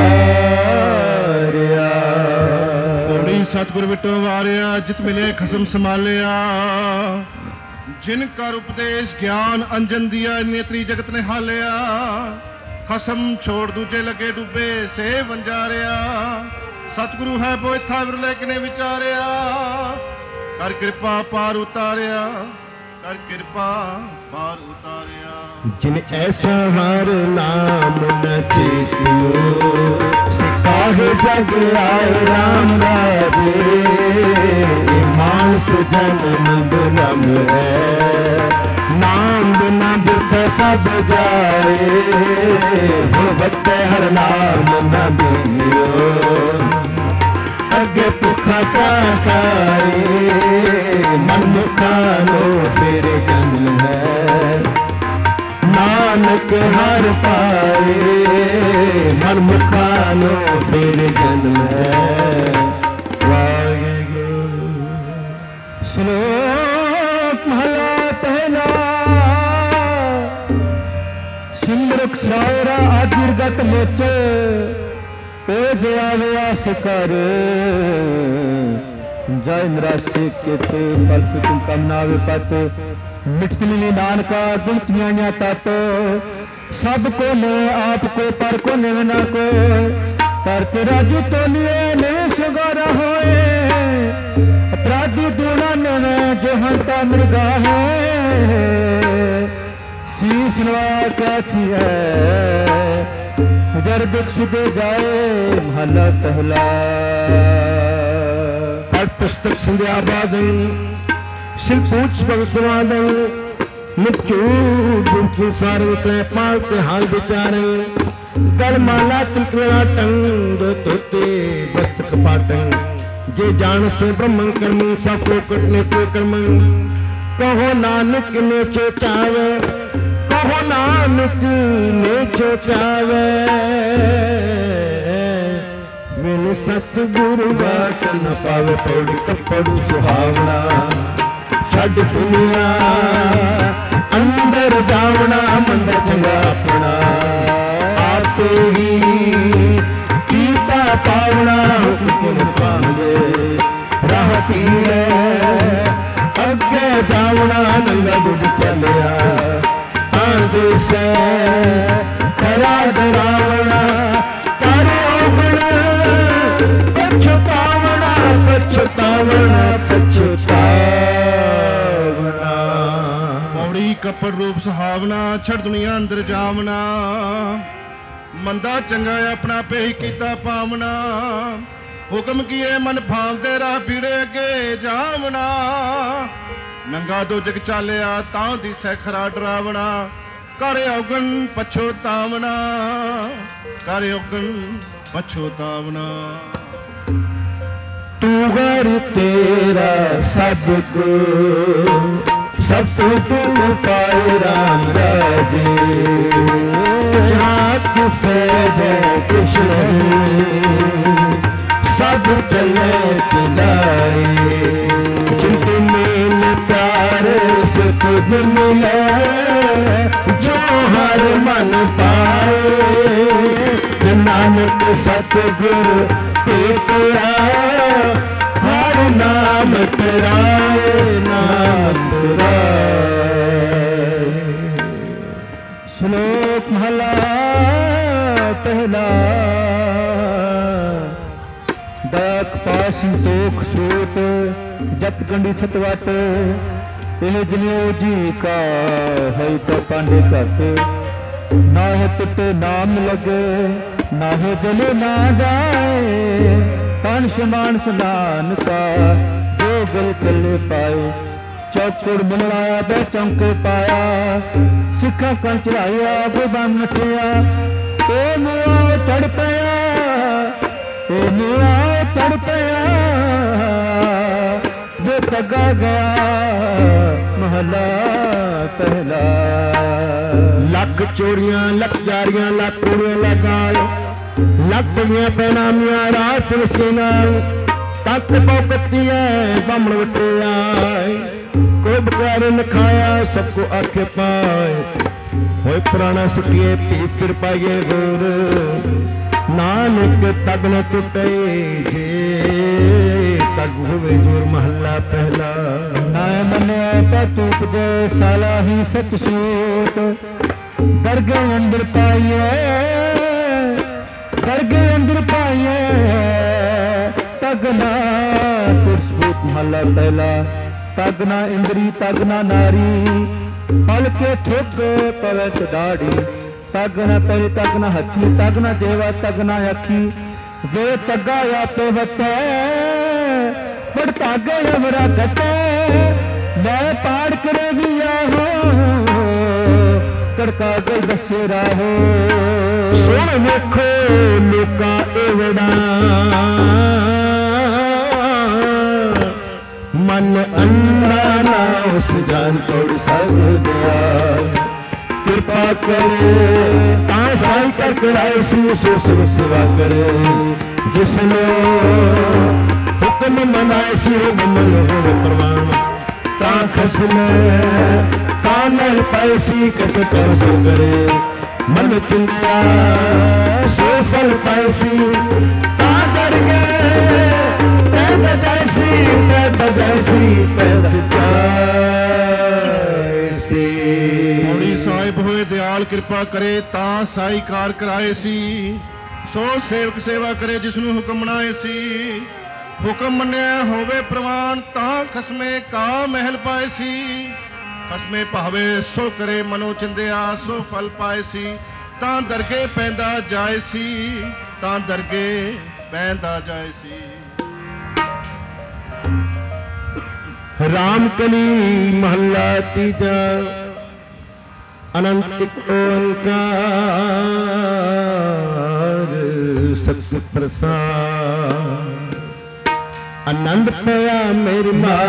ਉਤਾਰਿਆ ਪੌੜੀ ਸਤਿਗੁਰ ਵਿਟੋ ਵਾਰਿਆ ਜਿਤ ਮਿਲੇ ਖਸਮ ਸੰਭਾਲਿਆ ਜਿਨ ਕਰ ਉਪਦੇਸ਼ ਗਿਆਨ ਅੰਜਨ ਦਿਆ ਨੇਤਰੀ ਜਗਤ ਨੇ ਹਾਲਿਆ ਖਸਮ ਛੋੜ ਦੂਜੇ ਲੱਗੇ ਡੁੱਬੇ ਸੇ ਵੰਜਾਰਿਆ ਸਤਿਗੁਰੂ ਹੈ ਬੋਇਥਾ ਵਿਰਲੇ ਕਿਨੇ ਵਿਚਾਰਿਆ ਕਰ ਕਿਰਪਾ ਪਾਰ ਉਤਾਰਿਆ ਕਰ ਕਿਰਪਾ ਪਾਰ ਉਤਾਰਿਆ ਜਿਨ ਐਸਾ ਹਰ ਨਾਮ ਨ ਚੇਤਿਓ ਸਿਕਾਹੇ ਜਗ ਆਏ ਰਾਮ ਰਾਜੇ ਮਾਨਸ ਜਨਮ ਦੁਲਮ ਹੈ ਨਾਮ ਬਿਨਾ ਬਿਰਥ ਸਭ ਜਾਏ ਭਗਵਤੇ ਹਰ ਨਾਮ ਨ ਬੀਜਿਓ ਅੱਗੇ ਭੁੱਖਾ ਕਾਕਾਏ ਮਨੁੱਖਾਂ ਨੂੰ ਫਿਰ ਜਨਮ ਹੈ ਨਾਨਕ ਹਰ ਪਾਏ ਮਨੁੱਖਾਂ ਨੂੰ ਫਿਰ ਜਨਮ ਹੈ ਵਾਹਿਗੁਰੂ ਸ਼ਲੋਕ ਮਹਲਾ ਪਹਿਲਾ ਸਿਮਰਕ ਸਰਾਵਰਾ ਆਦਿਰਗਤ ਮੋਚ ਉਹ ਜਿਆਵਿਆ ਸਿਕਰ ਜੈ ਨਿਰਾਸ਼ੇ ਕਿਤੇ ਫਲ ਸੁਤਮ ਕਮਨਾ ਵਿਪਤ ਮਿਟਤਨੀ ਨਾਨਕਾ ਦੁਤੀਆਂ ਤਤ ਸਭ ਕੋ ਨੇ ਆਪ ਕੋ ਪਰ ਕੋ ਨਿਵਨਾ ਕੋ ਕਰਤ ਰਾਜੂ ਤੋਲੀਏ ਨਿਵੇਸ਼ ਗੌਰ ਹੋਏ ਅਪਰਾਧੀ ਦੂਣਾ ਨਵੇਂ ਜਹੰਤਾ ਮ੍ਰਿਗਾ ਹੈ ਸੀਸ ਨਵਾ ਕਾਠੀ ਹੈ ਜਰ ਦੁਖ ਸੁਦੇ ਜਾਏ ਮਹਲਾ ਪਹਿਲਾ ਪੜ ਪੁਸਤਕ ਸੰਧਿਆ ਬਾਦਨ ਸਿਰ ਪੂਛ ਭਗਸਵਾਦਨ ਮੁਚੂ ਗੁੰਪੂ ਸਾਰੇ ਤੈ ਪਾਲ ਤੇ ਹਾਲ ਵਿਚਾਰੇ ਗਲ ਮਾਲਾ ਤਿਲਕਲਾ ਟੰਗ ਤੋਤੇ ਬਸਤਕ ਪਾਟੰ ਜੇ ਜਾਣ ਸੇ ਬ੍ਰਹਮੰ ਕਰਮੰ ਸਫੋ ਕਟਨੇ ਤੇ ਕਰਮੰ ਕਹੋ ਨਾਨਕ ਨੇ ਚੋਚਾਵੇ ਕਹੋ ਨਾਨਕ ਨੇ ਚੋਚਾਵੇ ਮੈਨੇ ਸਤਿਗੁਰੂ ਬਾਟ ਨ ਪਾਵੇ ਪੌੜੀ ਕੱਪੜੂ ਸੁਹਾਵਣਾ ਛੱਡ ਦੁਨੀਆ ਅੰਦਰ ਜਾਵਣਾ ਮੰਦਰ ਚੰਗਾ ਆਪਣਾ ਆਪੇ ਹੀ ਕੀਤਾ ਪਾਵਣਾ ਹੁਕਮ ਪਾਉਂਦੇ ਰਾਹ ਪੀਲੇ ਅੱਗੇ ਜਾਵਣਾ ਨੰਗਾ ਗੁੱਡ ਚੱਲਿਆ ਆਂਦੇ ਸੇ ਖਰਾ ਡਰਾਵਣਾ ਕਰ ਔਗਣਾ ਪਛਤਾਵਣਾ ਪਛਤਾਵਣਾ ਪਛਤਾਵਣਾ ਪੌੜੀ ਕੱਪੜ ਰੂਪ ਸੁਹਾਵਣਾ ਛੱਡ ਦੁਨੀਆ ਅੰਦਰ ਜਾਵਣਾ ਮੰਦਾ ਚੰਗਾ ਆਪਣਾ ਪੇ ਹੀ ਕੀਤਾ ਪਾਵਣਾ ਹੁਕਮ ਕੀਏ ਮਨ ਫਾਂਦੇ ਰਾਹ ਪੀੜੇ ਅੱਗੇ ਜਾਵਣਾ ਨੰਗਾ ਦੋ ਜਗ ਚਾਲਿਆ ਤਾਂ ਦੀ ਸਖਰਾ ਡਰਾਵਣਾ ਕਰ ਔਗਣ ਪਛੋਤਾਵਣਾ ਕਰ ਔਗਣ ਪਛੋਤਾਵਣਾ ਤੂੰ ਘਰ ਤੇਰਾ ਸਭ ਕੋ ਸਭ ਤੂੰ ਪਾਏ ਰਾਮ ਰਾਜੇ ਜਹਾਂ ਕਿਸੇ ਦੇ ਕੁਛ ਨਹੀਂ ਸਭ ਚਲੇ ਚਲਾਏ ਜਿੰਤ ਮੇਲ ਪਿਆਰ ਸੁਖ ਮਿਲੇ ਜੋ ਹਰ ਮਨ ਪਾਏ ਨਾਨਕ ਸਤਿਗੁਰ ਭੇਟਿਆ ਹਰ ਨਾਮ ਤੇਰਾਏ ਨਾਮ ਤੇਰਾਏ ਸ਼ਲੋਕ ਮਹਲਾ ਪਹਿਲਾ ਦਾਖ ਪਾਸ ਸੰਤੋਖ ਸੋਤ ਜਤ ਕੰਡੀ ਸਤਵਟ ਇਹ ਜਨਿਓ ਜੀ ਕਾ ਹੈ ਤਾਂ ਪਾਂਡੇ ਘਟ ਨਾ ਹੈ ਤੇ ਨਾਮ ਲਗੇ ਨਾ ਹੈ ਜਲ ਨਾ ਜਾਏ ਤਨ ਸਮਾਨ ਸਨਾਨ ਕਾ ਜੋ ਗਲ ਕੱਲੇ ਪਾਏ ਚੌਕੜ ਮੁਲਾਇਆ ਬੈ ਚੌਂਕੇ ਪਾਇਆ ਸਿੱਖਾਂ ਕੰ ਚੜਾਇਆ ਗੁਬਾਨ ਨਠਿਆ ਏ ਮੁਆ ਚੜ ਪਿਆ ਏ ਮੁਆ ਚੜ ਪਿਆ ਜੋ ਤਗਾ ਗਿਆ ਮਹਲਾ ਪਹਿਲਾ। ਲੱਖ ਚੋਰੀਆਂ ਲੱਖ ਜਾਰੀਆਂ ਲੱਖ ਕੁੜੀਆਂ ਲਗਾਇਓ, ਲੱਖ ਦੀਆਂ ਪੈਨਾਮੀਆਂ ਰਾਤ ਰਸੇਨਾ, ਤੱਕ ਪੌਕਤੀਆਂ ਬਾਮਣ ਵਟਿਆਏ, ਕੋਈ ਬਕਾਰ ਨਖਾਇਆ ਸਭ ਕੋ ਆਖੇ ਪਾਏ, ਹੋਏ ਪੁਰਾਣਾ ਸੁਟੀਏ ਪੀ ਸਿਰ ਪਾਈਏ ਗੋਰ, ਨਾਨਕ ਤਗ ਨ ਟੁੱਟੇ ਜੇ ਤਗ ਹੋਵੇ ਜੋਰ। ਮਹੱਲਾ ਪਹਿਲਾ। ਨਾ ਮੰਨਿਆ ਤਾਂ ਤੂਪ ਜੇ ਸਾਲਾ ਹੀ ਸੱਚ ਸੂਤ, ਦਰਗੇ ਅੰਦਰ ਪਾਈਏ ਦਰਗੇ ਅੰਦਰ ਪਾਈਏ, ਤਗ ਨਾ ਤੁਰਸਬੂਤ। ਮਹੱਲਾ ਪਹਿਲਾ। ਤਗ ਨਾ ਇੰਦਰੀ ਤਗ ਨਾ ਨਾਰੀ, ਪਲ ਕੇ ਠੁੱਕ ਪਵੇ ਦਾੜੀ, ਤਗ ਨਾ ਤੇਰੀ ਤਗ ਨਾ ਹੱਥੀ, ਤਗ ਨਾ ਦੇਵਾ ਤਗ ਨਾ ਅੱਖੀ, ਵੇ ਤੱਗਾ ਆਪੇ ਵਟੇ ਪੜ ਤੱਗ ਅਮਰਾ ਘਟੇ, ਮੈਂ ਪਾੜ ਕਰੇ ਵੀ ਆਹੋ ਕੜਕਾ ਗਲ ਦੱਸੇ ਰਾਹੋ। ਸੁਣ ਵੇਖੋ ਲੋਕਾਂ ਏਵੜਾ, ਮਨ ਅੰਨਾ ਨਾ ਉਸ ਜਾਨ ਤੋੜ ਸਕਦਿਆ, ਕਿਰਪਾ ਕਰੇ ਤਾਂ ਸਾਈ ਕਰ ਕਰਾਏ ਸੀ ਸੋ ਸਭ ਸੇਵਾ ਕਰੇ, ਜਿਸਨੇ ਹੁਕਮ ਮਨਾਏ ਸੀ ਉਹ ਮਨ ਹੋਵੇ ਪ੍ਰਵਾਨ, ਤਾਂ ਖਸਮੇ ਤਾਂ ਮਹਿਲ ਪਾਏ ਸੀ ਕਸ ਕਰ ਸੋ ਕਰੇ, ਮਨ ਚਿੰਤਾ ਸੋ ਫਲ ਪਾਏ ਸੀ ਤਾਂ ਡਰ ਗਏ, ਤੈ ਬਜਾਇਸੀ ਤੈ ਬਜਾਇਸੀ ਪੈਦ ਚਾਏ ਸੀ। ਮੌਲੀ ਸਾਹਿਬ ਹੋਏ ਦਿਆਲ ਕਿਰਪਾ ਕਰੇ ਤਾਂ ਸਾਈ ਕਾਰ ਕਰਾਏ ਸੀ, ਸੋ ਸੇਵਕ ਸੇਵਾ ਕਰੇ ਜਿਸਨੂੰ ਹੁਕਮ ਬਣਾਏ ਸੀ, ਹੁਕਮ ਮੰਨਿਆ ਹੋਵੇ ਪ੍ਰਵਾਨ ਤਾਂ ਖਸਮੇ ਕਾ ਮਹਿਲ ਪਾਏ ਸੀ, ਖਸਮੇ ਭਾਵੇ ਸੋ ਕਰੇ ਮਨੋ ਚਿੰਦਿਆ ਸੋ ਫਲ ਪਾਏ ਸੀ, ਤਾਂ ਦਰਗੇ ਪੈਂਦਾ ਜਾਏ ਸੀ ਤਾਂ ਦਰਗੇ ਪੈਂਦਾ ਜਾਏ ਸੀ। ਰਾਮ ਕਲੀ ਮਹੱਲਾ ਤੀਜਾ। ਅਨੰਤ ਓੰਕਾਰ ਸਤਿ ਪ੍ਰਸਾਦ, ਆਨੰਦ ਪਿਆ ਮੇਰੀ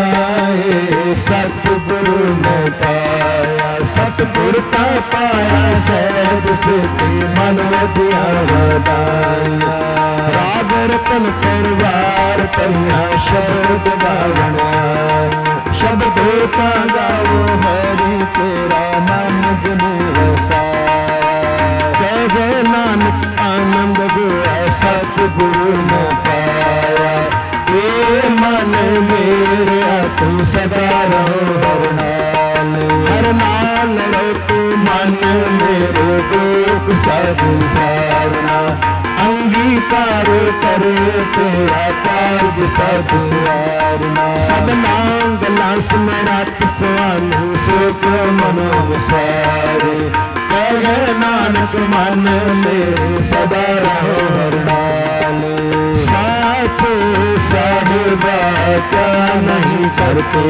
ਮਾਏ ਸਤਿਗੁਰੂ ਨੇ ਪਾਇਆ, ਸਤਿਗੁਰ ਤਾਂ ਪਾਇਆ ਸਹਿਜ ਸਿੱਧੀ ਮਨ ਵਧੀਆ ਵਧਾਇਆ, ਰਾਗ ਰਤਨ ਪਰਵਾਰ ਪਈਆਂ ਸ਼ਬਦ ਗਾਵਣ ਆਇਆ, ਸ਼ਬਦ ਤਾਂ ਗਾਵੋ ਹਰੀ ਤੇਰਾ ਨਾਮ ਗੁਣ ਵਸਾਇਆ, ਕਹੇ ਨਾਨਕ ਆਨੰਦ ਹੋਇਆ ਸਤਿਗੁਰੂ ਨੇ ਪਾਇਆ, ਏ ਮਨ ਮੇਰਿਆ ਤੂੰ ਸਦਾ ਰਹੋ ਹਰ ਨਾਲ, ਹਰ ਨਾਲ ਰਹੋ ਤੂੰ ਮਨ ਮੇਰੇ ਦੁੱਖ ਸਭ ਸਾਰਨਾ, ਅੰਗੀਕਾਰ ਕਰੇ ਤੇਰਾ ਕਾਰਜ ਸਭ ਸਵਾਰਨਾ, ਸਭਨਾ ਗੱਲਾਂ ਸਮਰੱਥ ਸੁਆਮੀ ਸੁਖ ਮਨੋ ਵਸਾਰੇ, ਕਹੇ ਨਾਨਕ ਮਨ ਮੇਰੇ ਸਦਾ ਰਹੋ ਹਰ ਨਾਲ, ਸਾਚੇ ਸਾਹਿਬਾ ਕਿਆ ਨਹੀਂ ਕਰਤੇ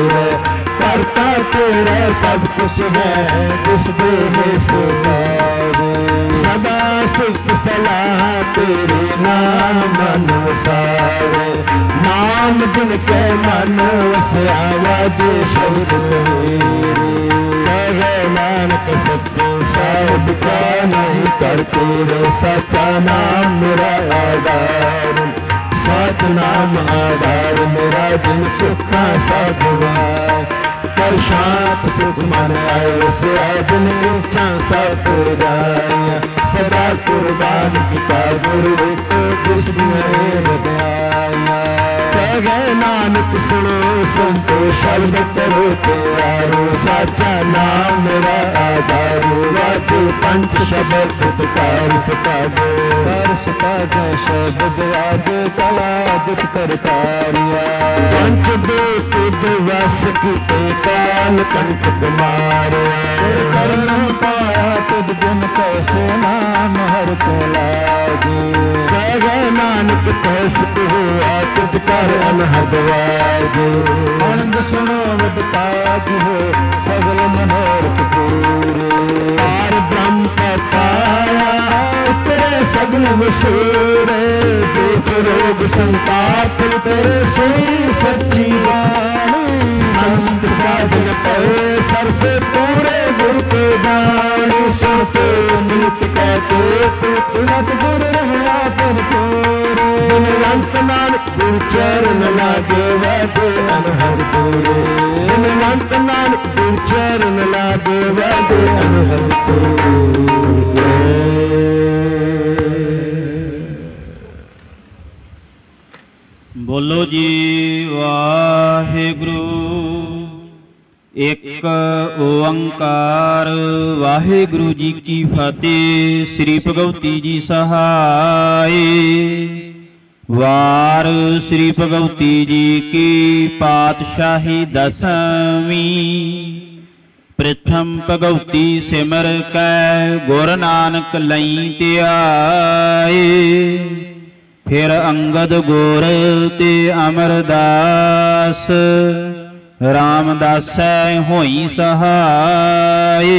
ਕਰਤਾ ਤੇਰਾ ਸਭ ਕੁਛ ਹੈ ਜਿਸ ਦੇ ਹੈ ਸੁਭਾਵੇ, ਸਦਾ ਸਿਫਤ ਸਲਾਹ ਤੇਰੇ ਨਾਮ ਮਨ ਵਸਾਵੇ, ਨਾਮ ਜਿਨ ਕੇ ਮਨ ਵਸਿਆ ਵਾਜੇ ਸ਼ਬਦ ਮੇਰੇ, ਕਹੇ ਨਾਨਕ ਸੱਚੇ ਸਾਹਿਬ ਕਾ ਨਹੀਂ ਕਰਤੇ, ਸੱਚਾ ਨਾਮ ਮੇਰਾ ਆਧਾਰ, ਸਤਿਨਾਮ ਆਧਾਰ ਮੇਰਾ ਦਿਨ ਭੁੱਖਾ ਸਾਧਵਾ, ਕਰ ਸ਼ਾਂਤ ਸੁਖ ਮਨ ਆਏ ਵਸਿਆ ਦਿਨ ਇੱਛਾ ਸਭ ਪੁਰਾਇਆ, ਸਦਾ ਕੁਰਬਾਨ ਕੀਤਾ ਗੁਰੂ ਕੋ ਜਿਸ ਦੀਆਂ ਵਧਾਇਆ, ਕਹੇ ਨਾਨਕ ਸੁਣੋ ਸੰਤੋ ਸ਼ਬਦ ਕਰੋ ਪਿਆਰੋ, ਸਾਚਾ ਨਾਮ ਮੇਰਾ ਆਧਾਰ, ਵਾਜੇ ਪੰਜ ਸ਼ਬਦ ਤੁਕਾਰ ਚੁਕਾਵੋ, ਕਰ ਸੁਕਾਜੈ ਸ਼ਬਦ ਆਦਿ ਕਲਾ ਜਿਤ ਕਰਤਾਰਿਆ, ਪੰਜ ਦੇ ਤੁਧ ਵਸ ਕੀਤੇ ਕਾਲ ਕੰਟਕ ਮਾਰਿਆ, ਕਰਨ ਪਾਇਆ ਤੁਧ ਗੁਣ ਕੈਸੇ ਨਾਮ ਹਰ ਕੋ ਲਾਗੇ, ਕਹੇ ਨਾਨਕ ਤੈਸ ਹੋਆ ਤੁਧ ਕਰ ਅਨਹਦ ਵਾਜੇ, ਆਨੰਦ ਸੁਣੋ ਵਡਤਾਜ ਹੋ ਸਗਲ ਮਨੋਰਥ ਪੂਰੇ, ਪਾਰ ਬ੍ਰਹਮ ਕਾ ਪਾਇਆ ਉਤਰੇ ਸਗਲ ਵਸੂਰੇ, ਦੁਖ ਰੋਗ ਸੰਤਾਪ ਤੇਰੇ ਸੋਈ ਸੱਚੀ ਬਾਣੀ, ਸੰਤ ਸਾਧਨ ਪਏ ਸਰਸੇ ਕੇ ਪੁੱਤ ਸਤਿਗੁਰ ਰਹਿਆ ਭਰਪੂਰ ਬਿਨਵੰਤ ਨਾਨਕ ਗੁਰ ਚਰਨ ਲਾਗੇ ਵਾਦੇ ਅਨਹਦ ਪੂਰੇ ਬਿਨਵੰਤ ਨਾਨਕ ਗੁਰ ਚਰਨ ਲਾਗੇ ਵਾਦੇ ਅਨਹਦ ਪੂਰੇ। ਬੋਲੋ ਜੀ ਵਾਹਿਗੁਰੂ। ਇੱਕ ਓੰਕਾਰ ਵਾਹਿਗੁਰੂ ਜੀ ਕੀ ਫਤਿਹ। ਸ੍ਰੀ ਭਗਵਤੀ ਜੀ ਸਹਾਏ। ਵਾਰ ਸ੍ਰੀ ਭਗਵਤੀ ਜੀ ਕੀ ਪਾਤਸ਼ਾਹੀ ਦਸਵੀਂ। ਪ੍ਰਥਮ ਭਗਵਤੀ ਸਿਮਰ ਕੈ ਗੁਰ ਨਾਨਕ ਲਈ ਧਿਆਏ। ਫਿਰ ਅੰਗਦ ਗੁਰ ਤੇ ਅਮਰਦਾਸ ਰਾਮਦਾਸੈ ਹੋਈ ਸਹਾਏ।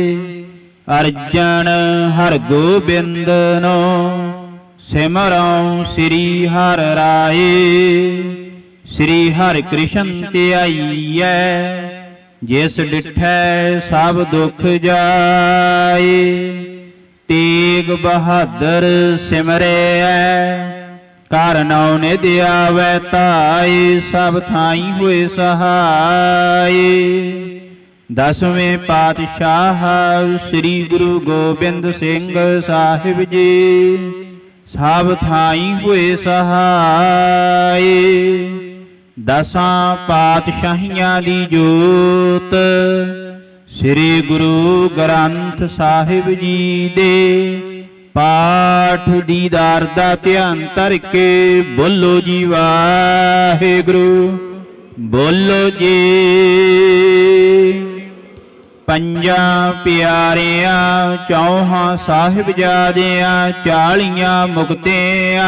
ਅਰਜਨ ਹਰਗੋਬਿੰਦ ਨੋ ਸਿਮਰਉ ਸ੍ਰੀ ਹਰਿ ਰਾਏ। ਸ੍ਰੀ ਹਰਿ ਕ੍ਰਿਸ਼ਨ ਧਿਆਈਐ ਜਿਸ ਡਿਠੈ ਸਭ ਦੁਖ ਜਾਏ। ਤੇਗ ਬਹਾਦਰ ਸਿਮਰੈ ਕਰ ਨਉ ਨਿਧ ਆਵੈ ਧਾਇ। ਸਭ ਥਾਈ ਹੋਏ ਸਹਾਏ। ਦਸਵੇਂ ਪਾਤਸ਼ਾਹ ਸ੍ਰੀ ਗੁਰੂ ਗੋਬਿੰਦ ਸਿੰਘ ਸਾਹਿਬ ਜੀ ਸਭ ਥਾਈ ਹੋਏ ਸਹਾਏ। ਦਸਾਂ ਪਾਤਸ਼ਾਹੀਆਂ ਦੀ ਜੋਤ ਸ੍ਰੀ ਗੁਰੂ ਗ੍ਰੰਥ ਸਾਹਿਬ ਜੀ ਦੇ ਪਾਠ ਦੀਦਾਰ ਦਾ ਧਿਆਨ ਧਰ ਕੇ ਬੋਲੋ ਜੀ ਵਾਹਿਗੁਰੂ। ਬੋਲੋ ਜੀ। ਪੰਜਾਂ ਪਿਆਰਿਆਂ ਚੌਹਾਂ ਸਾਹਿਬਜ਼ਾਦਿਆਂ ਚਾਲੀਆਂ ਮੁਕਤਿਆਂ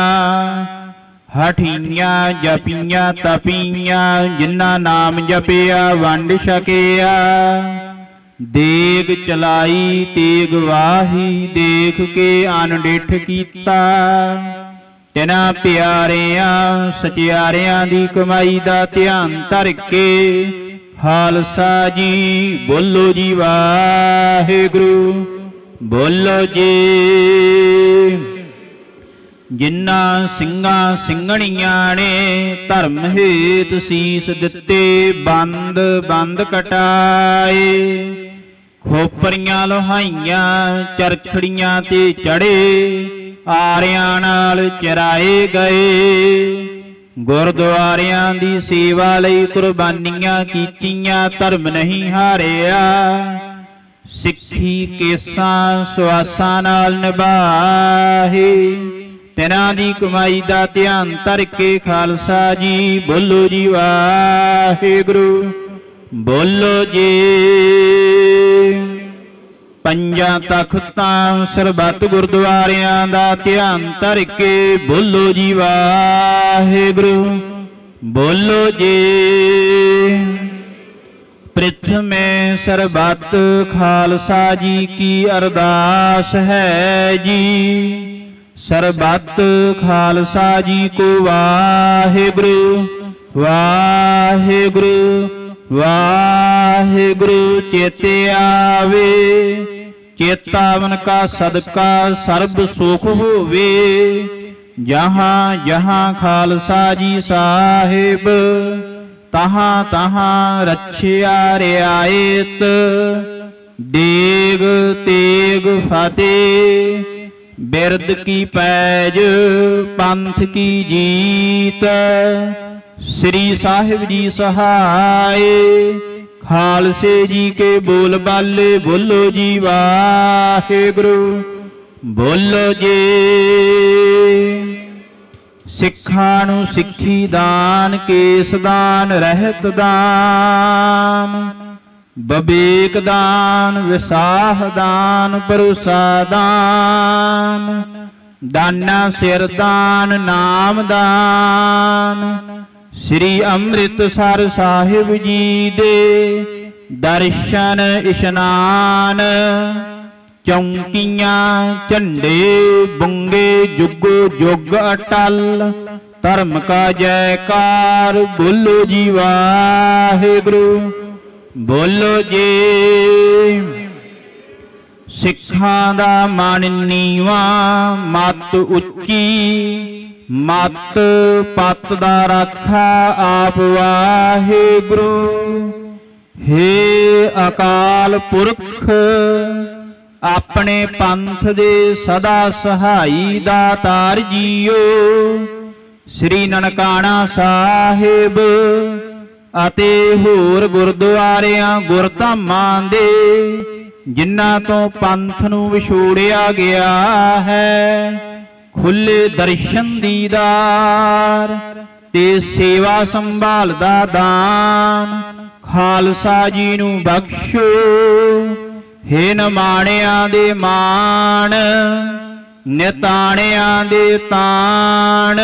ਹਠੀਆਂ ਜਪੀਆਂ ਤਪੀਆਂ ਜਿਨ੍ਹਾਂ ਨਾਮ ਜਪਿਆ ਵੰਡ ਛਕਿਆ। ਦੇਗ ਚਲਾਈ ਤੇਗ ਵਾਹੀ ਦੇਖ ਕੇ ਅਨਡਿਠ ਕੀਤਾ। ਤਿਨਾਂ ਪਿਆਰਿਆਂ ਸਚਿਆਰਿਆਂ ਦੀ ਕਮਾਈ ਦਾ ਧਿਆਨ ਧਰ ਕੇ ਖਾਲਸਾ ਜੀ ਬੋਲੋ ਜੀ ਵਾਹਿਗੁਰੂ। ਬੋਲੋ ਜੀ। ਜਿਨ੍ਹਾਂ ਸਿੰਘਾਂ ਸਿੰਘਣੀਆਂ ਨੇ ਧਰਮ ਹੇਤ ਸੀਸ ਦਿੱਤੇ ਬੰਦ ਬੰਦ ਕਟਾਏ। ਖੋਪਰੀਆਂ ਲੋਹਾਈਆਂ ਚਰਖੜੀਆਂ ਤੇ ਚੜੇ ਆਰਿਆਂ ਨਾਲ ਚਰਾਏ ਗਏ। ਗੁਰਦੁਆਰਿਆਂ ਦੀ ਸੇਵਾ ਲਈ ਕੁਰਬਾਨੀਆਂ ਕੀਤੀਆਂ ਧਰਮ ਨਹੀਂ ਹਾਰਿਆ। ਸਿੱਖੀ ਕੇਸਾਂ ਸੁਆਸਾਂ ਨਾਲ ਨਿਭਾਹੇ। ਤਿਨਾਂ ਦੀ ਕਮਾਈ ਦਾ ਧਿਆਨ ਧਰ ਕੇ ਖਾਲਸਾ ਜੀ ਬੋਲੋ ਜੀ ਵਾਹਿਗੁਰੂ। ਬੋਲੋ ਜੀ। ਪੰਜਾਂ ਤਖਤਾਂ ਸਰਬੱਤ ਗੁਰਦੁਆਰਿਆਂ ਦਾ ਧਿਆਨ ਧਰ ਕੇ ਬੋਲੋ ਜੀ ਵਾਹਿਗੁਰੂ। ਬੋਲੋ ਜੀ। ਪ੍ਰਥਮੇ ਸਰਬੱਤ ਖਾਲਸਾ ਜੀ ਕੀ ਅਰਦਾਸ ਹੈ ਜੀ। ਸਰਬੱਤ ਖਾਲਸਾ ਜੀ ਕੋ ਵਾਹਿਗੁਰੂ ਵਾਹਿਗੁਰੂ ਵਾਹਿਗੁਰੂ ਚੇਤੇ ਆਵੇ। ਚੇਤਾਵਨ ਕਾ ਸਦਕਾ ਸਰਬ ਸੁਖ ਹੋਵੇ। ਜਹਾਂ ਜਹਾਂ ਖਾਲਸਾ ਜੀ ਸਾਹਿਬ ਤਹਾਂ ਤਹਾਂ ਰੱਛਿਆ ਰਿਆਇਤ। ਦੇਗ ਤੇਗ ਫਤਿਹ ਬਿਰਦ ਕੀ ਪੈਜ ਪੰਥ ਕੀ ਜੀਤ। ਸ੍ਰੀ ਸਾਹਿਬ ਜੀ ਸਹਾਏ। ਖਾਲਸੇ ਜੀ ਕੇ ਬੋਲ ਬਾਲੇ ਬੋਲੋ ਜੀ ਵਾਹਿਗੁਰੂ। ਬੋਲੋ ਜੀ। ਸਿੱਖਾਂ ਨੂੰ ਸਿੱਖੀ ਦਾਨ ਕੇਸ ਦਾਨ ਰਹਿਤ ਦਾਨ ਬਵੇਕ ਦਾਨ ਵਿਸਾਹ ਦਾਨ ਭਰੋਸਾ ਦਾਨ ਦਾਨਾ ਸਿਰ ਦਾਨ ਨਾਮ ਦਾਨ। ਸ੍ਰੀ ਅੰਮ੍ਰਿਤਸਰ ਸਾਹਿਬ ਜੀ ਦੇ ਦਰਸ਼ਨ ਇਸ਼ਨਾਨ। ਚੌਂਕੀਆਂ ਝੰਡੇ ਬੁੰਗੇ ਜੁਗੋ ਜੁਗ ਅਟਲ। ਧਰਮ ਕਾ ਜੈਕਾਰ ਬੋਲੋ ਜੀ ਵਾਹਿਗੁਰੂ। ਬੋਲੋ ਜੀ। ਸਿੱਖਾਂ ਦਾ ਮਨ ਨੀਵਾ ਮਤ ਉੱਚੀ, ਮਤ ਪਤ ਦਾ ਰਾਖਾ ਆਪ ਵਾਹਿਗੁਰੂ। ਹੇ ਅਕਾਲ ਪੁਰਖ ਆਪਣੇ ਪੰਥ ਦੇ ਸਦਾ ਸਹਾਈ ਦਾਤਾਰ ਜੀਓ। ਸ੍ਰੀ ਨਨਕਾਣਾ ਸਾਹਿਬ ਅਤੇ ਹੋਰ ਗੁਰਦੁਆਰਿਆਂ ਗੁਰਧਾਮਾਂ ਦੇ ਜਿਨ੍ਹਾਂ ਤੋਂ ਪੰਥ ਨੂੰ ਵਿਛੋੜਿਆ ਗਿਆ ਹੈ, ਖੁੱਲੇ ਦਰਸ਼ਨ ਦੀਦਾਰ ਤੇ ਸੇਵਾ ਸੰਭਾਲ ਦਾ ਦਾਨ ਖਾਲਸਾ ਜੀ ਨੂੰ ਬਖਸ਼ੋ। ਹੇ ਨਿਮਾਣਿਆਂ ਦੇ ਮਾਣ, ਨਿਤਾਣਿਆਂ ਦੇ ਤਾਣ,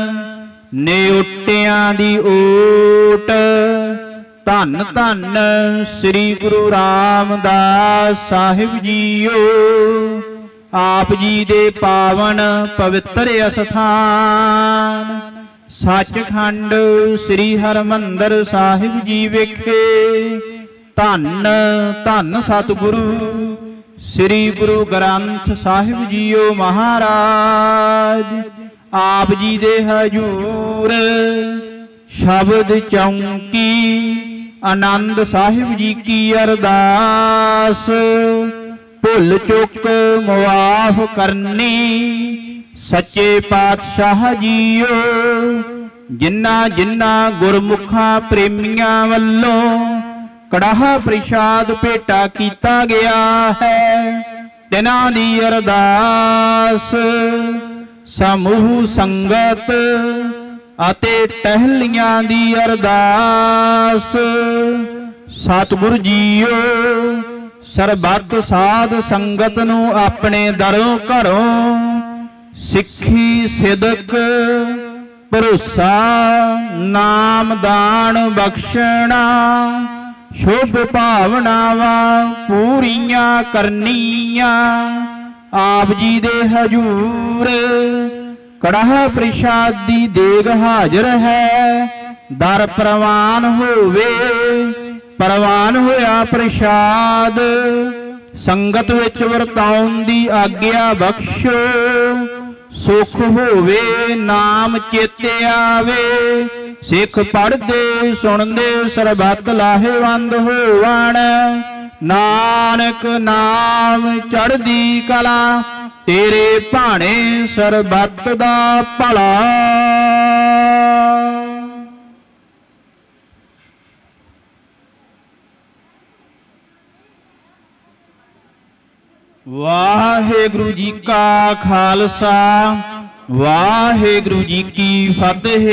ਨਿਉਟਿਆਂ ਦੀ ਓਟ, ਧੰਨ ਧੰਨ ਸ੍ਰੀ ਗੁਰੂ ਰਾਮਦਾਸ ਸਾਹਿਬ ਜੀਓ। ਆਪ ਜੀ ਦੇ ਪਾਵਨ ਪਵਿੱਤਰ ਅਸਥਾਨ ਸੱਚਖੰਡ ਸ੍ਰੀ ਹਰਿਮੰਦਰ ਸਾਹਿਬ ਜੀ ਵਿਖੇ ਧੰਨ ਧੰਨ ਸਤਿਗੁਰੂ ਸ੍ਰੀ ਗੁਰੂ ਗ੍ਰੰਥ ਸਾਹਿਬ ਜੀਓ ਮਹਾਰਾਜ ਆਪ ਜੀ ਦੇ ਹਜੂਰ ਸ਼ਬਦ ਚੌਂਕੀ ਆਨੰਦ ਸਾਹਿਬ ਜੀ ਕੀ ਅਰਦਾਸ। ਭੁੱਲ ਚੁੱਕ ਮੁਆਫ ਕਰਨੀ ਸੱਚੇ ਪਾਤਸ਼ਾਹ ਜੀਓ। ਜਿਨ੍ਹਾਂ ਜਿਨ੍ਹਾਂ ਗੁਰਮੁਖਾਂ ਪ੍ਰੇਮੀਆਂ ਵੱਲੋਂ ਕੜਾਹ ਪ੍ਰਸ਼ਾਦ ਭੇਟਾ ਕੀਤਾ ਗਿਆ ਹੈ, ਤਿਨਾਂ ਦੀ ਅਰਦਾਸ ਸਮੂਹ ਸੰਗਤ ਅਤੇ ਟਹਿਲੀਆਂ ਦੀ ਅਰਦਾਸ। ਸਤਿਗੁਰ ਜੀਓ ਸਰਬੱਤ ਸਾਧ ਸੰਗਤ ਨੂੰ ਆਪਣੇ ਦਰੋਂ ਘਰੋਂ ਸਿੱਖੀ ਸਿਦਕ ਭਰੋਸਾ ਨਾਮ ਦਾਨ ਬਖਸ਼ਣਾ ਸ਼ੁਭ ਭਾਵਨਾਵਾਂ ਪੂਰੀਆਂ ਕਰਨੀਆਂ। ਆਪ ਜੀ ਦੇ ਹਜੂਰ ਕੜਾਹ ਪ੍ਰਸ਼ਾਦੀ ਦੇਗ ਹਾਜ਼ਰ ਹੈ, ਦਰ ਪ੍ਰਵਾਨ ਹੋਵੇ। ਪ੍ਰਵਾਨ ਹੋਇਆ ਪ੍ਰਸ਼ਾਦ ਸੰਗਤ ਵਿੱਚ ਵਰਤਾਉਣ ਦੀ ਆਗਿਆ ਬਖਸ਼ੋ। ਸੁਖ ਹੋਵੇ ਨਾਮ ਚੇਤੇ ਆਵੇ, ਸਿੱਖ ਪੜ੍ਹਦੇ ਸੁਣਦੇ ਸਰਬੱਤ ਲਾਹੇਵੰਦ ਹੋਵਣ। ਨਾਨਕ ਨਾਮ ਚੜ੍ਹਦੀ ਕਲਾ ਤੇਰੇ ਭਾਣੇ ਸਰਬੱਤ ਦਾ ਭਲਾ। ਵਾਹਿਗੁਰੂ ਜੀ ਕਾ ਖਾਲਸਾ ਵਾਹਿਗੁਰੂ ਜੀ ਕੀ ਫਤਿਹ।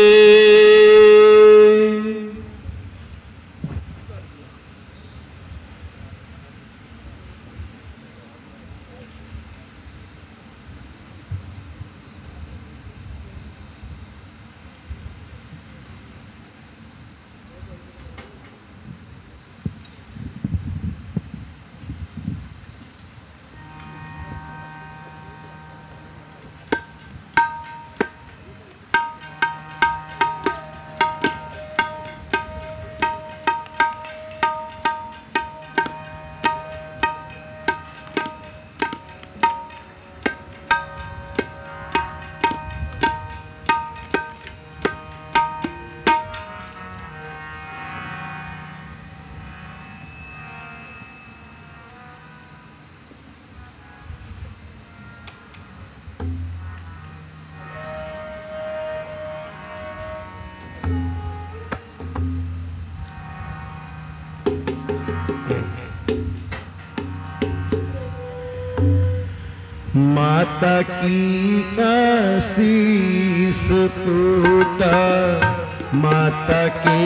माता की आशीष पूता, माता की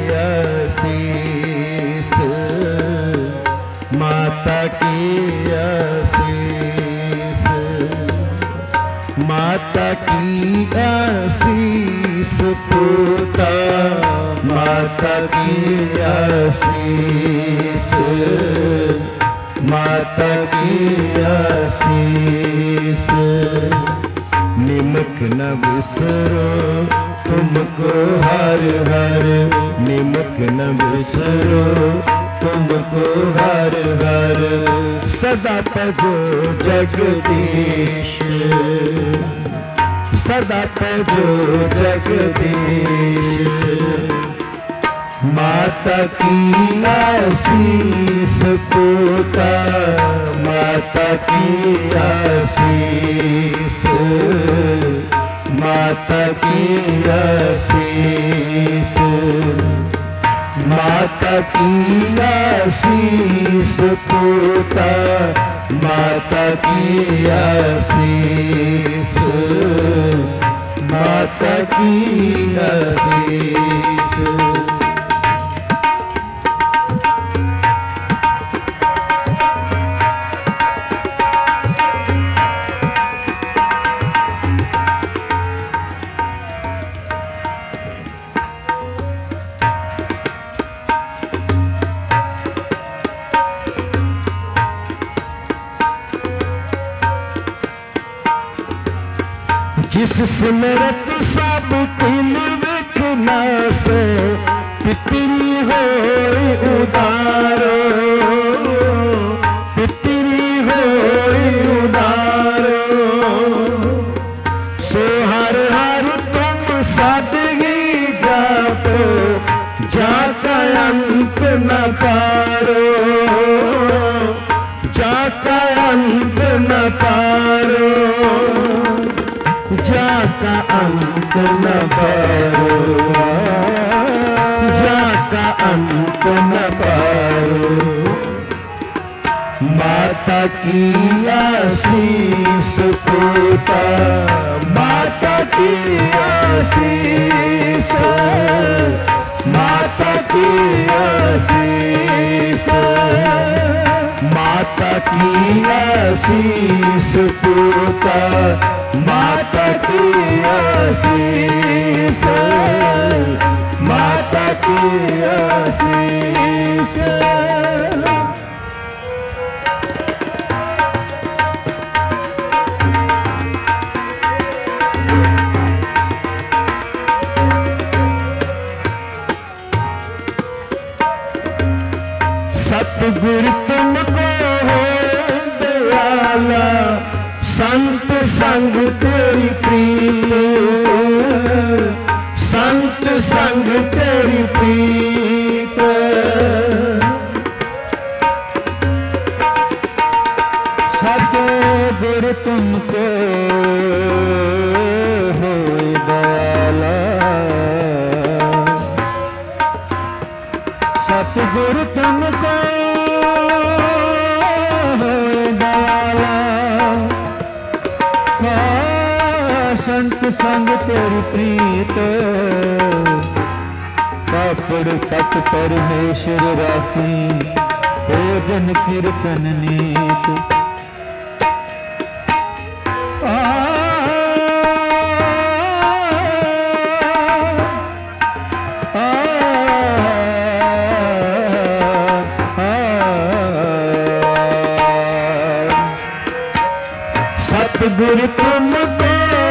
आशीष, माता की आशीष, माता की आशीष पूता, माता की आशीष, माता की आशीष। निमक न बिसरो तुमको हर हर, निमक न बिसरो तुमको हर हर। सदा तजो जगदीश सदा तजो जगदीश माता की आशीष पुता माता की आशीष माता की आशीष माता की आशीष पुता माता की आशीष माता की आशीष जिस सिमरत सब तिन विखना से पितरी होई उदारो पितरी होई उदारो सो हर हर तुम सादगी जापो जाका अंत न पारो जाका अंत न पारो जाका अंत न पारो जाका अंत न पारो माता की आशीष पुता माता की आशीष माता की आशीष माता की आशीष पुता माता की आशीष माता की आशीष सतगुरु तुमको हो दयाला संत संग तेरी प्रीत संत संग तेरी प्रीत सतगुरु तुमको हो दयाला सतगुरु तुमको संत संग तेरी प्रीत पापड़ पट परमेश्वर राखी भोजन कीर्तन नीत आ सतगुरु तुमको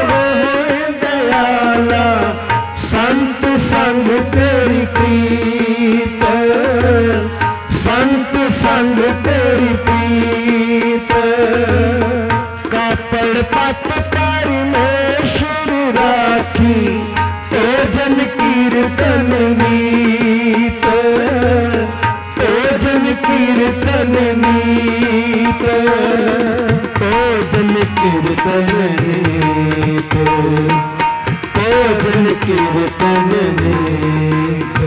दयाला संत संग तेरी प्रीत संत संग तेरी प्रीत कापड़ पट परमेश्वर राखी भोजन कीर्तन नीत भोजन कीर्तन नीत भोजन कीर्तन नीत भोजन कीर्तन नीत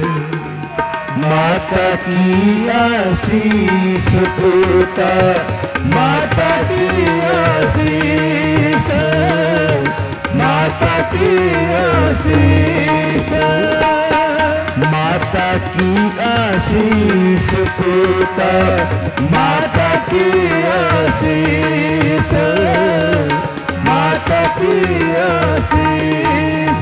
माता की आशीष पुता माता की आशीष माता की आशीष माता की आशीष पुता माता की आशीष माता की आशीष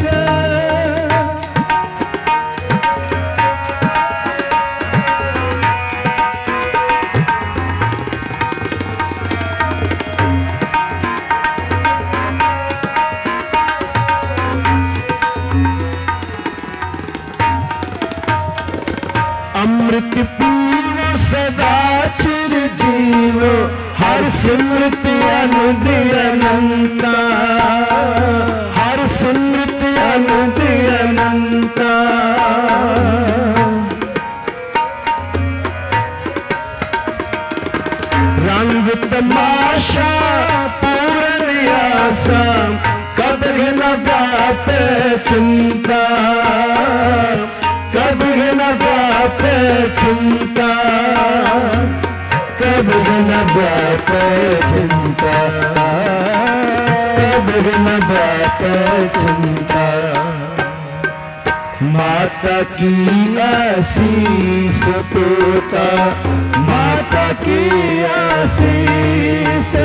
अमृत पीव सदा चिर जीव हर स्मृति अनुद अनंता हर स्मृति अनुद अनंता रंग तमाशा पूर्ण आशा कभी न व्याप चिंता कभी न व्याप चिंता कभी न व्याप चिंता कभी न व्याप चिंता माता की आशीष पोता माता की आशीष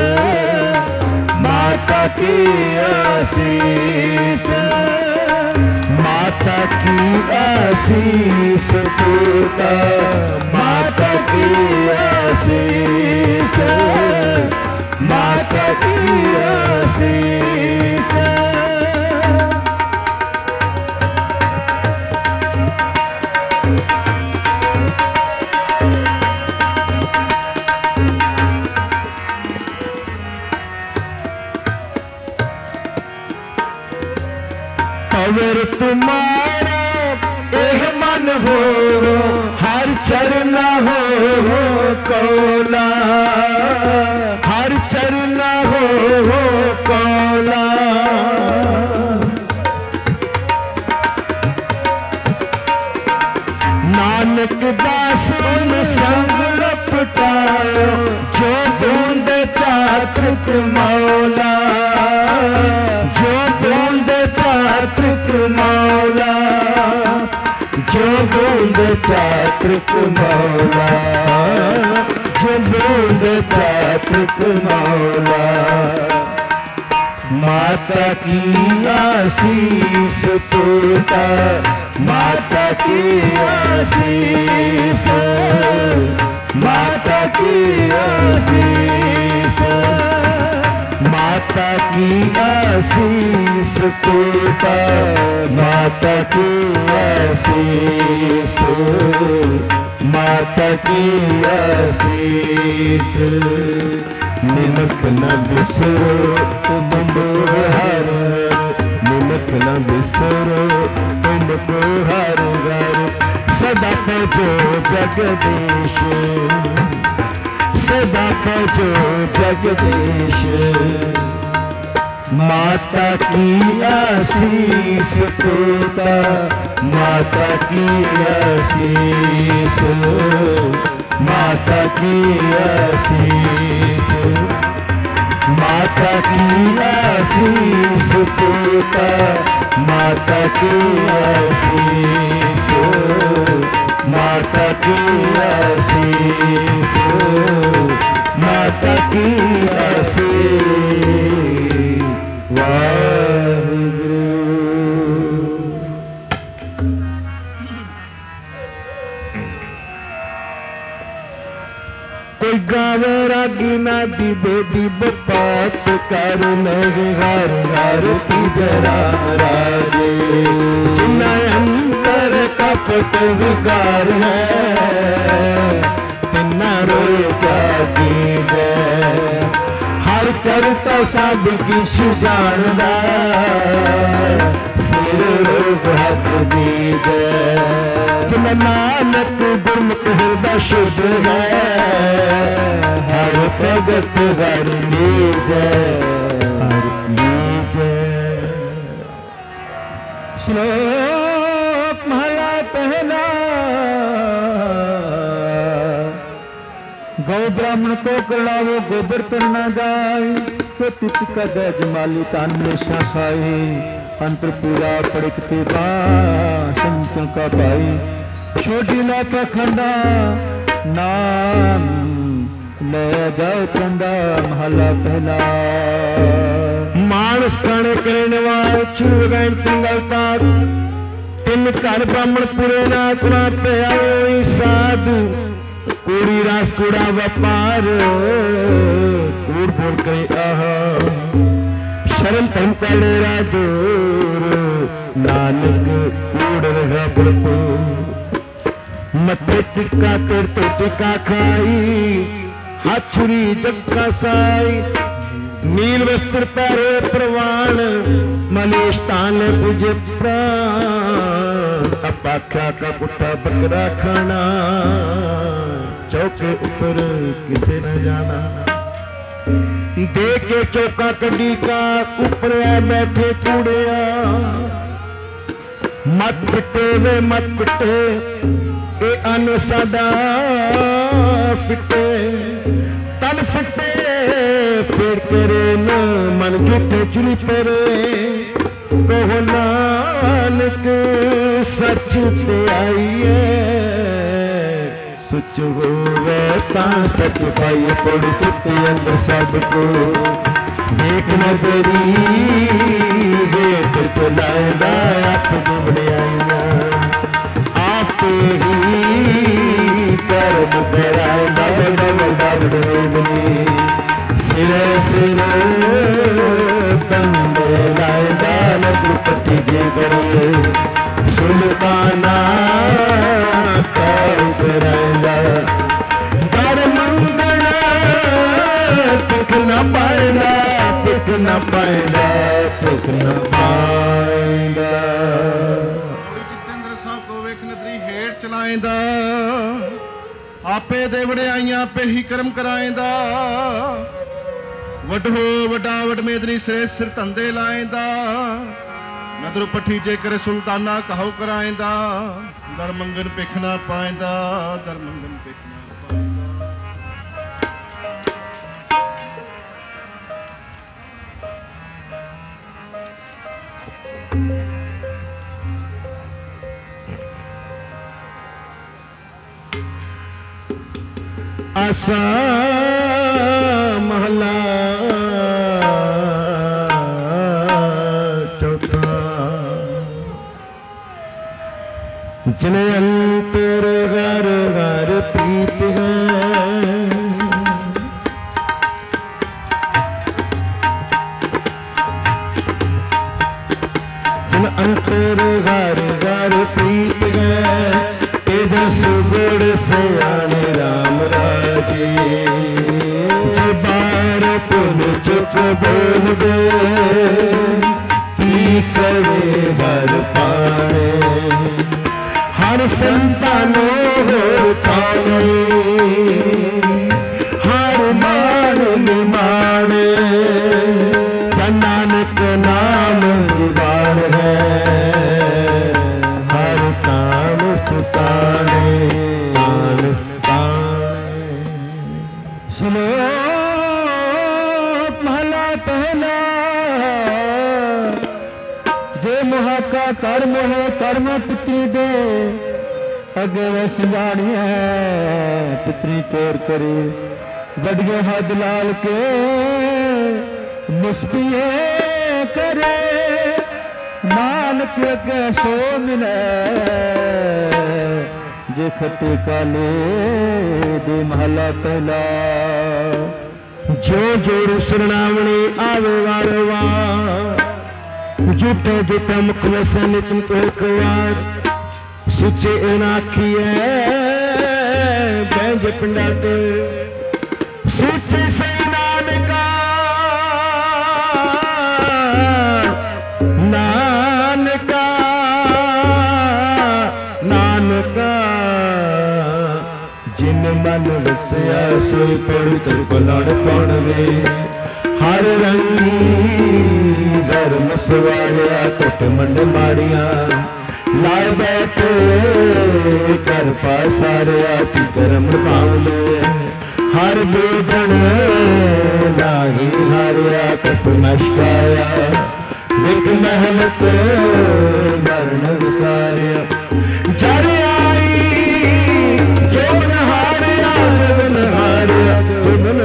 माता की आशीष माता की आशीष पोता माता की आशीष माता की आशीष अवर तुम्हारा एक मन हो हर चरण हो कौला हर चरण हो कौला नानक दास उन संग लपटायो जो ढूंढ चात्रिक मौला जो ढूंढ चात्रिक मौला जो ढूंढ चात्रिक मौला जो ढूंढ चात्रिक मौला माता की आशीष तोता माता की आशीष माता की आशीष माता की आशीष तोता माता की आशीष माता की आशीष निमक न बिसरो तुम हर निमक न बिसरो तुमको हर घर सदा भजो जगदीश सदा भजो जगदीश माता की आशीष तोता माता की आशीष माता की आशीष माता की आशीष तोता माता की आशीष माता की आशीष माता की आशीष वाहिगुरु। कोई गावे रागी ना दिबे दिब पात कर लगे घर घर पिजरा राजे जिन्ना अंतर कपट विकार है तिन्ना रोए क्या कीजे हर करता सब किश जानदा सिर रोग हाथ दीजे जिन्ना नानक गुरमुख हृदय शुद्ध है हर भगत हर लीज हर लीज। श्लोक महला पहला। गौ ब्राह्मण को करड़ावो गोबर तर न जाए तो तित का जमाली तान में शाखाए अंतर पूरा पड़कते बा संतों का भाई छोटी ला पखंडा नाम ले जाओ चंदा महला पहला। मानस खाने करने वाले चूर गए पिंगलता तिन घर ब्राह्मण पुरे ना कुड़ा पे आओ साधु कूड़ी रास कूड़ा व्यापार कूड़ बोल करे आह शरण धर्म का लेरा दूर नानक कूड़ रहा भरपूर मथे टिक्का तेर तो टिक्का खाई, हाथुरी जक्का साई, नील वस्त्र पैरो प्रवाण, मलेश तान पूजे प्राण। अपाख्या का कुत्ता बकरा खाना, चौके ऊपर किसे न जाना। दे के चौका कड़ी का ऊपर बैठे कूड़िया, मत पिटे वे मत पिटे ए अन साडा फिटे, तन फिटे फिर तेरे न मन झूठे चुनी पेरे। कहो नानक सच ते आईए, सच होवे तां सच पाई। पड़ चुके अंदर सबको देख न तेरी वेट चलाएगा, आप बुढ़ियाइया आप ही कर्म कराएगा। बड़ा बड़ी सिरे सिरे बंदे लाएगा, नगरपति जी करे सुल्ताना कर कराएगा। दर मंगना पिक न पाएगा, पिक न पाएगा, पिक न पाएगा। जितेंद्र साहब को वेख नदरी हेठ चलाएंदा, आपे दे वड़ियाइयां आपे ही कर्म कराएंदा। वडो वडा वडमेदनी सिरे सिर धंधे लाएंदा, नदर पठी जे करे सुल्ताना कहो कराएंदा। दर मंगन पिख ना पाएंदा, दर मंगन पिख ना पाएंदा। आसा महला चौथा, जिने अंतर घर घर प्रीत है, जिन अंतर घर घर प्रीत है, तेजस गुण सयाने राम राजे। जबार पुन चुप बोल दे, की करे वर पाने। हर संतानो हो पाने, हर मान निमाने। जन नानक नाम निवार है, हर काम सुताने मान सुताने। श्लोक महला पहला, जे मोह का कर्म है कर्म पितृ दे, अगे वह सिंगाड़िया पितृ चोर करे। गड्गे हद लाल के मुस्पिए करे, नानक के सो मिले। जे खट्टे काले दे महला पहला, जो जोर सुरनावणी आवे वारो वार। झूठे झूठे मुख वैसे नितम तो एक वार, सुचे इनाखी है बैंज पिंडा ते। सुचे से नानका नानका नानका, जिन मन वसया सोई पवित्र बलड़ पौणवे। हर रंगी धर्म सवारिया कुट मंड मारिया, लाए बैठे कर पासारिया ती करम पावले। हर बेदन लाही हारिया कफ मशकाया, विक मेहनत मरण विसारिया। जड़ आई जो नहारिया जुबन हारिया, जुबन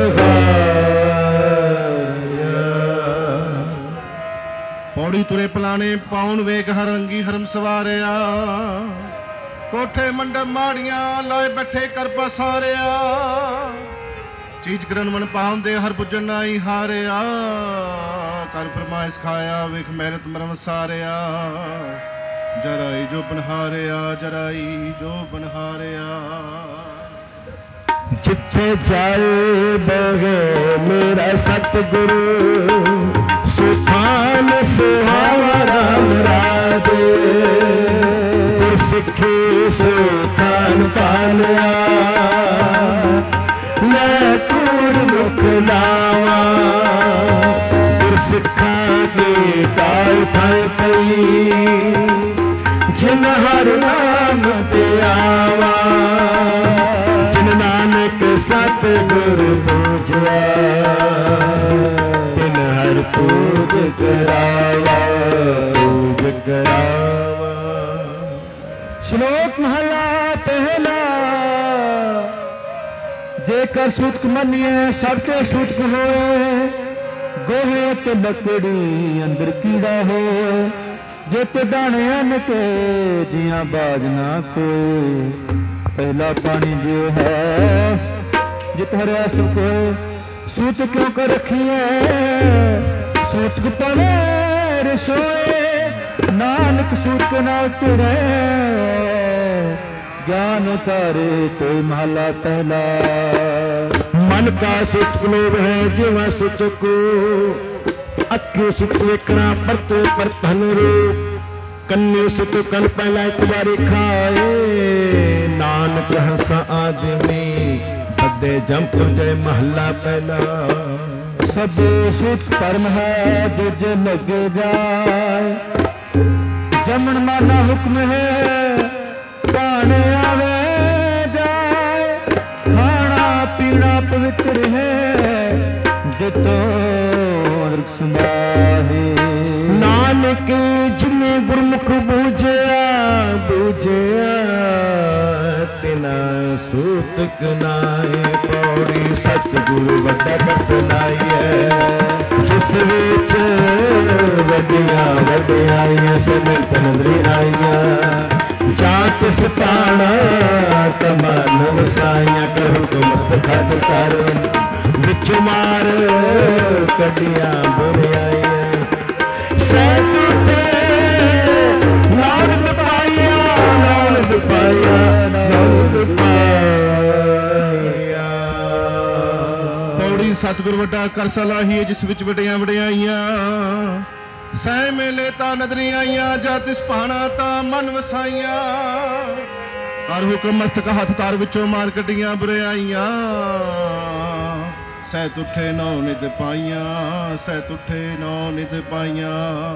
पौड़ी तुरे पलाने पाउन वेग हर रंगी हरम सवारिया। कोठे मंडप माड़ियां लाए बैठे कर पसारिया। चीज करन मन पाउंदे हर पुजन आई हारिया। कर फरमाइश खाया वेख मेहनत मरम सारिया। ਜਰਾਈ ਜੋ ਬਨਹਾਰਿਆ, ਜਰਾਈ ਜੋ ਬਨਹਾਰਿਆ। ਜਿੱਥੇ ਜਾਏ ਬਗੇ ਮੇਰਾ ਸਤਿਗੁਰੂ, ਸੁਖਾਨ ਸੁਹਾਵਾ ਰਾਮ ਰਾਜੇ। ਗੁਰਸਿੱਖੀ ਸੁਖਾਨ ਪਾਲਿਆ, ਮੈਂ ਕੂੜ ਮੁਖ ਲਾਵਾਂ। ਗੁਰਸਿੱਖਾਂ ਦੀ ਟਾਲ ਠਾਲ ਪਈ, ਜਿਨ ਹਰ ਨਾਮ ਤੇ ਆਵਾ। ਜਿਨ ਨਾਨਕ ਸਤਿਗੁਰ ਪੂਜਿਆ, ਤਿਨ ਹਰ ਪੂਜ ਕਰਾਵਾ, ਪੂਜ ਕਰਾਵਾ। ਸ਼ਲੋਕ ਮਹਲਾ ਪਹਿਲਾ। ਜੇਕਰ ਸੂਤਕ ਮੰਨੀਏ ਸਭ ਕੇ ਸੂਤਕ ਹੋਏ, ਗੋਹੇ ਤੇ ਲੱਕੜੀ ਅੰਦਰ ਕੀੜਾ ਹੋਏ। ਜਿਤ ਦਾਣੇ ਅੰਨ ਕੇ ਜੀਆਂ ਬਾਜ ਨਾ ਕੋਏ, ਪਹਿਲਾ ਪਾਣੀ ਜੋ ਹੈ ਜਿਤ ਹਰਿਆ ਸਭ ਕੋਏ। ਸੂਤਕ ਕਿਉਂ ਕਰ ਰਖੀਏ ਸੂਤਕ ਪਵੇ ਰਸੋਏ, ਨਾਨਕ ਸੂਤਕ ਨਾ ਤੁਰੇ ਗਿਆਨ ਤਾਰੇ। ਕੋਈ ਮਹਲਾ ਪਹਿਲਾ। ਮਨ ਕਾ ਸੁਖ ਲੋਭ ਹੈ ਜਿਵਾ ਸੁਚਕੋ, ਅੱਖੇ ਸੁਖ ਵੇਖਣਾ ਪਰਤੇ ਪਰ ਧਨ ਰੂਪ। ਕੰਨੇ ਸੁਤ ਕਨ ਪਹਿਲਾ ਇੱਕ ਵਾਰੀ ਖਾਏ, ਨਾਨਕ ਹਸਾ ਆਦਮੀ ਬੱਦੇ ਜੰਪ ਜੈ ਮਹੱਲਾ ਪਹਿਲਾ। ਸਭ ਸੁਖ ਪਰਮ ਹੈ ਦੂਜੇ ਲੱਗੇ ਜਾਏ, ਜਮਣ ਮਾਨਾ ਹੁਕਮ ਹੈ ਪਾਣੇ ਆਵੇ ਜਾਏ। ਖਾਣਾ ਪੀਣਾ ਪਵਿੱਤਰ ਹੈ ਜਿਤੋਂ ਰਖ ਸੰਭਾਹੇ। ਨਾਨਕ ਜਿਨੇ ਗੁਰਮੁਖ ਬੂਝਿਆ, ਬੂਝਿਆ ਤਿਨਾ ਸੂਤਕ ਨਾਏ। ਪੌੜੀ ਸਤਿਗੁਰੂ ਵੱਡਾ ਬਸਲਾਈਐ, ਜਿਸ ਵਿੱਚ ਵੱਡੀਆਂ ਵੱਡਿਆਈਆਂ ਸਮਿਤ ਨਦਰੀ ਆਈਆਂ। ਜਾਤ ਸਤਾਣਾ ਤਮਨ ਵਸਾਈਆਂ, ਕਰੋ ਕੋ ਮਸਤ ਖਾਤਰ ਕਰ ਵਿੱਚ ਮਾਰ ਕੱਢੀਆਂ ਬੁਰਿਆਈਆਂ। ਸੈਤ ਉਠੇ ਨਾਨਕ ਪਾਇਆ, ਨਾਨਕ ਪਾਇਆ, ਨਾਨਕ ਪਾਇਆ। ਪੌੜੀ ਸਤਿਗੁਰ ਵੱਡਾ ਕਰ ਸਲਾਹੀਏ, ਜਿਸ ਵਿੱਚ ਵੱਡੀਆਂ ਵਡਿਆਈਆਂ। ਸਹਿ ਮੇਲੇ ਤਾਂ ਨਦਰੀ ਆਈਆਂ, ਜਾਂ ਤਿਸ ਭਾਣਾ ਤਾਂ ਮਨ ਵਸਾਈਆਂ। ਹਰ ਹੁਕਮ ਮਸਤਕ ਹੱਥ ਤਾਰ ਵਿੱਚੋਂ ਮਾਰ ਕੱਢੀਆਂ ਬੁਰਿਆਈਆਂ। ਸਹਿ ਤੁਠੇ ਨੌ ਨਿਧ ਪਾਈਆਂ, ਸਹਿ ਤੁਠੇ ਨੌ ਨਿਧ ਪਾਈਆਂ।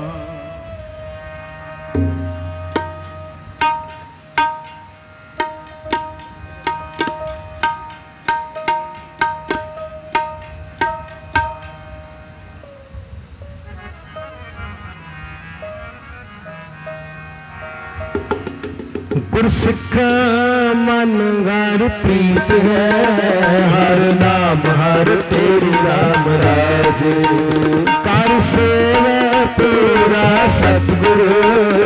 ਗੁਰਸਿੱਖਾ ਮਨ ਗੜ ਪ੍ਰੀਤ ਹੈ, ਹਰ ਨਾਮ ਹਰ ਤੇਰੀ ਰਾਮ ਰਾਜੇ। ਕਰ ਸੇਵਾ ਪੂਰਾ ਸਤਿਗੁਰੂ,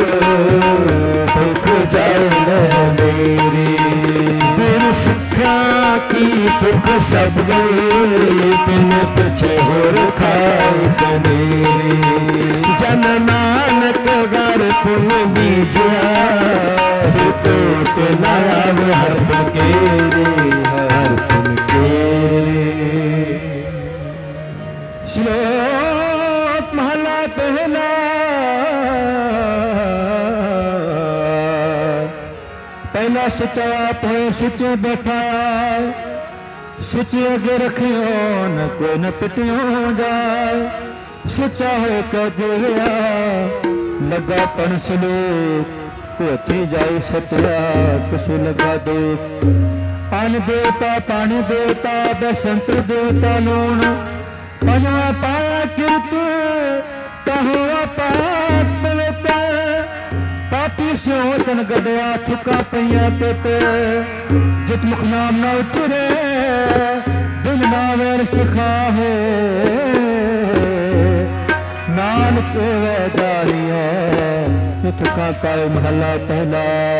ਭੁਖ ਜਾਏ ਮੇਰੀ। ਗੁਰਸਿੱਖਾ ਕੀ ਭੁਖ ਸਭ ਗਈ, ਤਿਨ ਪਿਛੇ ਹੋਰ ਖਾਈ ਕਨੇਰੀ। ਜਨ ਨਾਨਕ ਗਰ ਪੁਨ ਬੀਜਿਆ, ਟੋਟ ਨਾਮ ਹਰ ਪੁਨ ਕੇਰੇ, ਹਰ ਪੁਨ ਕੇਰੇ। ਸ਼ਲੋਕ ਮਹਲਾ ਪਹਿਲਾ। ਪਹਿਲਾ ਸੁਚਾ ਆਪ ਹੈ ਸੁਚੇ ਬੈਠਾਇਆ, ਸੁਚੇ ਅਗੇ ਰਖਿਓ ਨ ਕੋਈ ਨ ਪਿਟਿਓ ਜਾਏ। ਸੁਚਾ ਹੋ ਕੇ ਜਿਵਿਆ ਲਗਾ ਪਣ ਸਲੋਕ, ਧੋਤੀ ਜਾਈ ਸਤਿਆ ਕਸੂ ਲਗਾ ਦੇ। ਅੰਨ ਦੇਵਤਾ ਪਾਣੀ ਦੇਵਤਾ ਬਸੰਤ ਦੇਵਤਾ ਲੂਣ, ਪੰਜਵਾ ਪਾਇਆ ਕਿਰਤ ਤਹੋ ਪਾਪ ਪਵਿੱਤ। ਪਾਪੀ ਸਿਓ ਤਨ ਗੜਿਆ ਥੁਕਾ ਪਈਆਂ ਪਿੱਤ, ਜਿਤ ਮੁਖ ਨਾਮ ਨਾ ਉਤਰੇ ਦਿਨ ਨਾ ਵੇਰ ਸਿਖਾਹੇ। ਨਾਨਕ ਵੇ ਜਾਰੀਆ ਤੁਕਾ ਕਾਇ ਮਹਲਾ ਪਹਿਲਾ।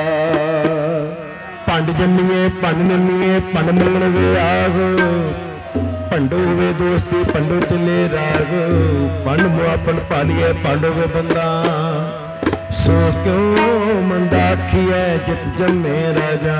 ਭੰਡ ਜੰਮੀਏ ਭੰਡ ਨੰਮੀਏ ਭੰਡ ਮੰਗਣ ਵੇ ਆਗ। ਭੰਡੋ ਵੇ ਦੋਸਤੀ ਭੰਡੋ ਚੱਲੇ ਰਾਗ। ਭੰਡ ਮੁਆਪਨ ਪਾਲੀਏ ਭੰਡੋ ਵੇ ਬੰਦਾ। ਸੋ ਕਿਉ ਮੰਦਾਖੀਐ ਜਿਤ ਜੰਮੇ ਰਾਜਾ।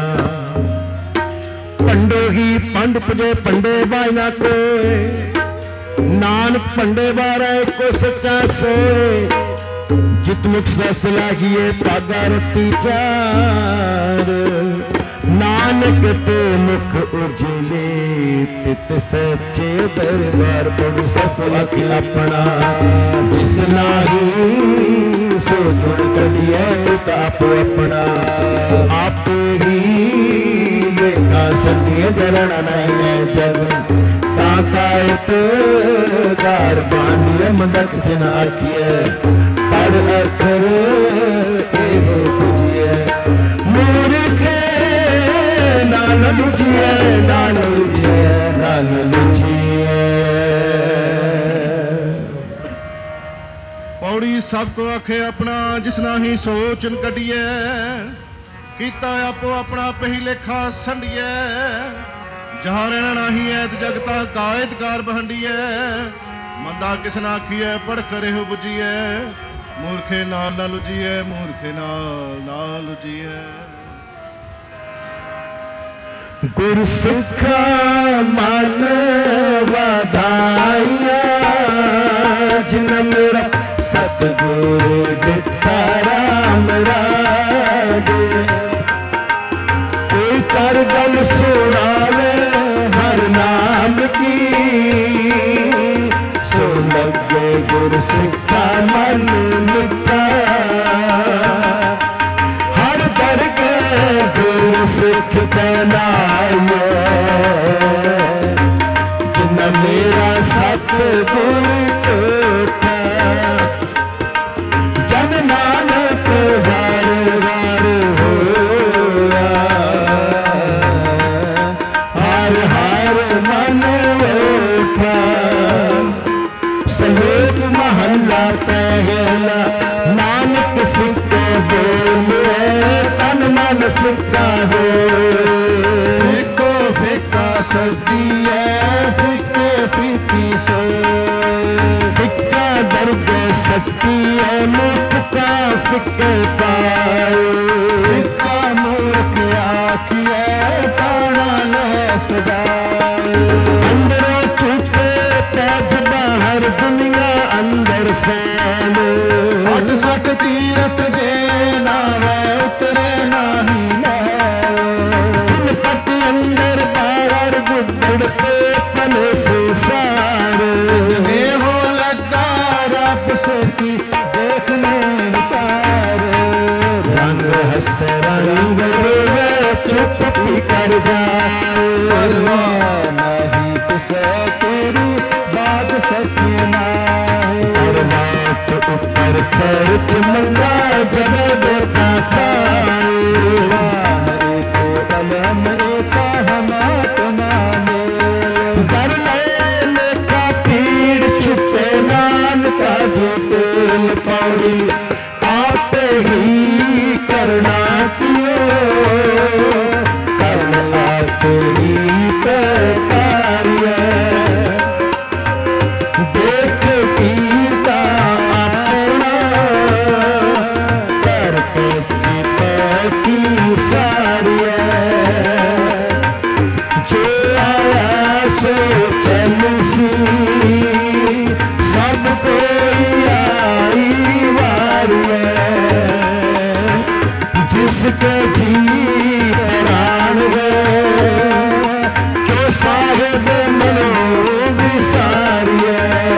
ਪੰਡੋ ਹੀ ਪੰਡ ਪੁਜੇ ਪੰਡੇ ਬਾਇਨਾ ਕੋਏ, ਨਾਨਕ ਪੰਡੇ ਬਾਰੇ ਕੋ ਸੱਚਾ ਸੋਏ। ਜਿਤ ਮੁਖ ਸਸ ਲਾਗੀਏ ਪਾਗਾ ਰਤੀ ਚਾਰ, ਨਾਨਕ ਤੇ ਮੁਖ ਉਜਲੇ ਤਿਤ ਸੱਚੇ ਦਰਬਾਰ। ਪੜੁ ਸਭ ਅਖ ਆਪਣਾ ਜਿਸ ਨਾਹੀ ਸੋ ਗੁਣ ਕਢੀਐ ਤਿਤ ਆਪੋ ਆਪਣਾ। ਆਪ ਹੀ ਦੇਖਾ ਸਤਿ ਜਰਣ ਨਹੀਂ ਜਗ, ਤਾਂ ਕਾਇਤ ਗਾਰ ਬਾਣੀ ਮੰਦਕ ਸਿਨ ਆਖੀਐ। ਪੜ ਅਖਰ ਇਹੋ ਪੁਜੀਐ, ਮੂਰਖੇ ਨਾਨ ਲੁਝੀਐ ਨਾਨ ਲੁਝੀਐ ਨਾਨ ਲੁਝੀਐ। ਪੌੜੀ ਸਭ ਕੋ ਆਖੇ ਆਪਣਾ ਜਿਸ ਨਾਹੀ ਸੋਚਨ ਕੱਢੀਐ। ਕੀਤਾ ਆਪੋ ਆਪਣਾ ਪਹੀ ਲੇਖਾ ਸੰਡੀਐ। ਜਹਾਂ ਰਹਿਣਾ ਨਾਹੀ ਐਤ ਜਗਤਾ ਕਾਇਦ ਕਾਰ ਬਹੰਡੀਐ। ਮੰਦਾ ਕਿਸ ਨਾ ਆਖੀਐ ਪੜ ਕਰੇ ਹੋ ਬੁਝੀਐ। ਮੂਰਖੇ ਨਾਲ ਨਾ ਲੁਝੀਐ ਮੂਰਖੇ ਨਾਲ ਨਾ ਲੁਝੀਐ। ਗੁਰ ਸਿੱਖਾ ਮਨ ਵਧਾਈਆ, ਜਿਨ ਮੇਰਾ ਸਤਿਗੁਰ ਦਿੱਤਾ ਰਾਮ ਰਾਜੇ। ਕੋਈ ਕਰ ਗਲ ਸੁਣਾਵੇ ਹਰ ਨਾਮ ਕੀ, ਸੋ ਲੱਗੇ ਗੁਰ ਸਿੱਖਾ ਮਨ ਮਿੱਠਾ। ਹਰ ਦਰਗਹਿ ਗੁਰ ਸਿੱਖ ਪਹਿਨਾਈਐ, ਜਿਨ ਮੇਰਾ ਸਤਿਗੁਰ ਟੋਠਾ। ਜਨ ਨਾਨਕ ਵਾਰ ਵਾਰ ਹੋਇਆ, ਹਰ ਹਰ ਮਨ ਓਠਾ। ਸਲੋਕ ਮਹੱਲਾ ਪਹਿਲਾ, ਨਾਨਕ ਸਿੱਖੇ ਬੋਲੇ ਤਨ ਮਨ ਸਿੱਖਾ ਹੋਏ। ਫਿੱਕੋ ਫਿੱਕਾ ਸਜਦੀ ਹੈ ਫਿੱਕੇ ਫਿੱਕੀ ਸੋਏ। ਫਿੱਕਾ ਦਰਦ ਸੱਚੀ ਹੈ ਮੁਖ ਕਾ ਫਿੱਕੇ ਪਾਏ। ਫਿੱਕਾ ਮੂਰਖ ਆਖੀਐ ਤਾਣਾ ਲੈ ਸਦਾਏ। ਅੰਦਰੋਂ ਛੁਪੇ ਪੈਜ ਬਾਹਰ ਦੁਨੀਆ ਅੰਦਰ ਫੈਲ। ਹਟ ਸਟ ਤੀਰਥ ਦੇ ਨਾਵੇ ਉਤਰੇ ਨਾਹੀ ਲੈ। ਜਿਨ ਪਟ ਅੰਦਰ ਬਾਹਰ ਗੁੱਦੜ ਤੇ ਪਨ ਸੰਸਾਰ। ਜਿਵੇਂ ਹੋ ਲੱਗਾ ਰੱਬ ਸੋਤੀ ਦੇਖ ਲੈਣ ਕਾਰ। ਰੰਗ ਹੱਸ ਰੰਗ ਰੋਵੇ ਚੁੱਪ ਕਰ ਜਾਏ। ਪਰਵਾਹ ਨਹੀਂ ਕਿਸੇ ਤੇਰੀ ਬਾਤ ਸੱਚੀ ਨਾਏ। ਪਰਵਾਤ ਉੱਪਰ ਖਰਚ ਮੰਗਾ ਜਬ ਦੇਤਾ ਖਾਏ। ਏਕੋ ਕਲਮ ਏਕਾ ਹਮਾਤ ਨਾਮੇ। ਕਰ ਲੈ ਲੇਖਾ ਪੀੜ ਛੁਪੇ ਨਾਨਕਾ ਜੋ ਤੇਲ ਪੌੜੀ। ਆਪੇ ਹੀ ਕਰਨਾ ਕਿਓ ਕਰਨ ਆਪੇ ਹੀ ਕਰਤਾਰੀਐ। ਦੇਖ ਕੀਰਤਾ ਆਪਣਾ ਕਰ ਕੇ ਚਿਤ ਕੀ ਸਾਰੀਐ। ਜੋ ਆਇਆ ਸੋ ਚੱਲਸੀ ਸਭ ਕੋਈ ਆਈ ਵਾਰੀਐ। ਜਿਸਕੇ ਜੀ ਪ੍ਰਾਣ ਹੈ ਕਿਉ ਸਾਹਿਬ ਮਨੋ ਵਿਸਾਰੀਐ।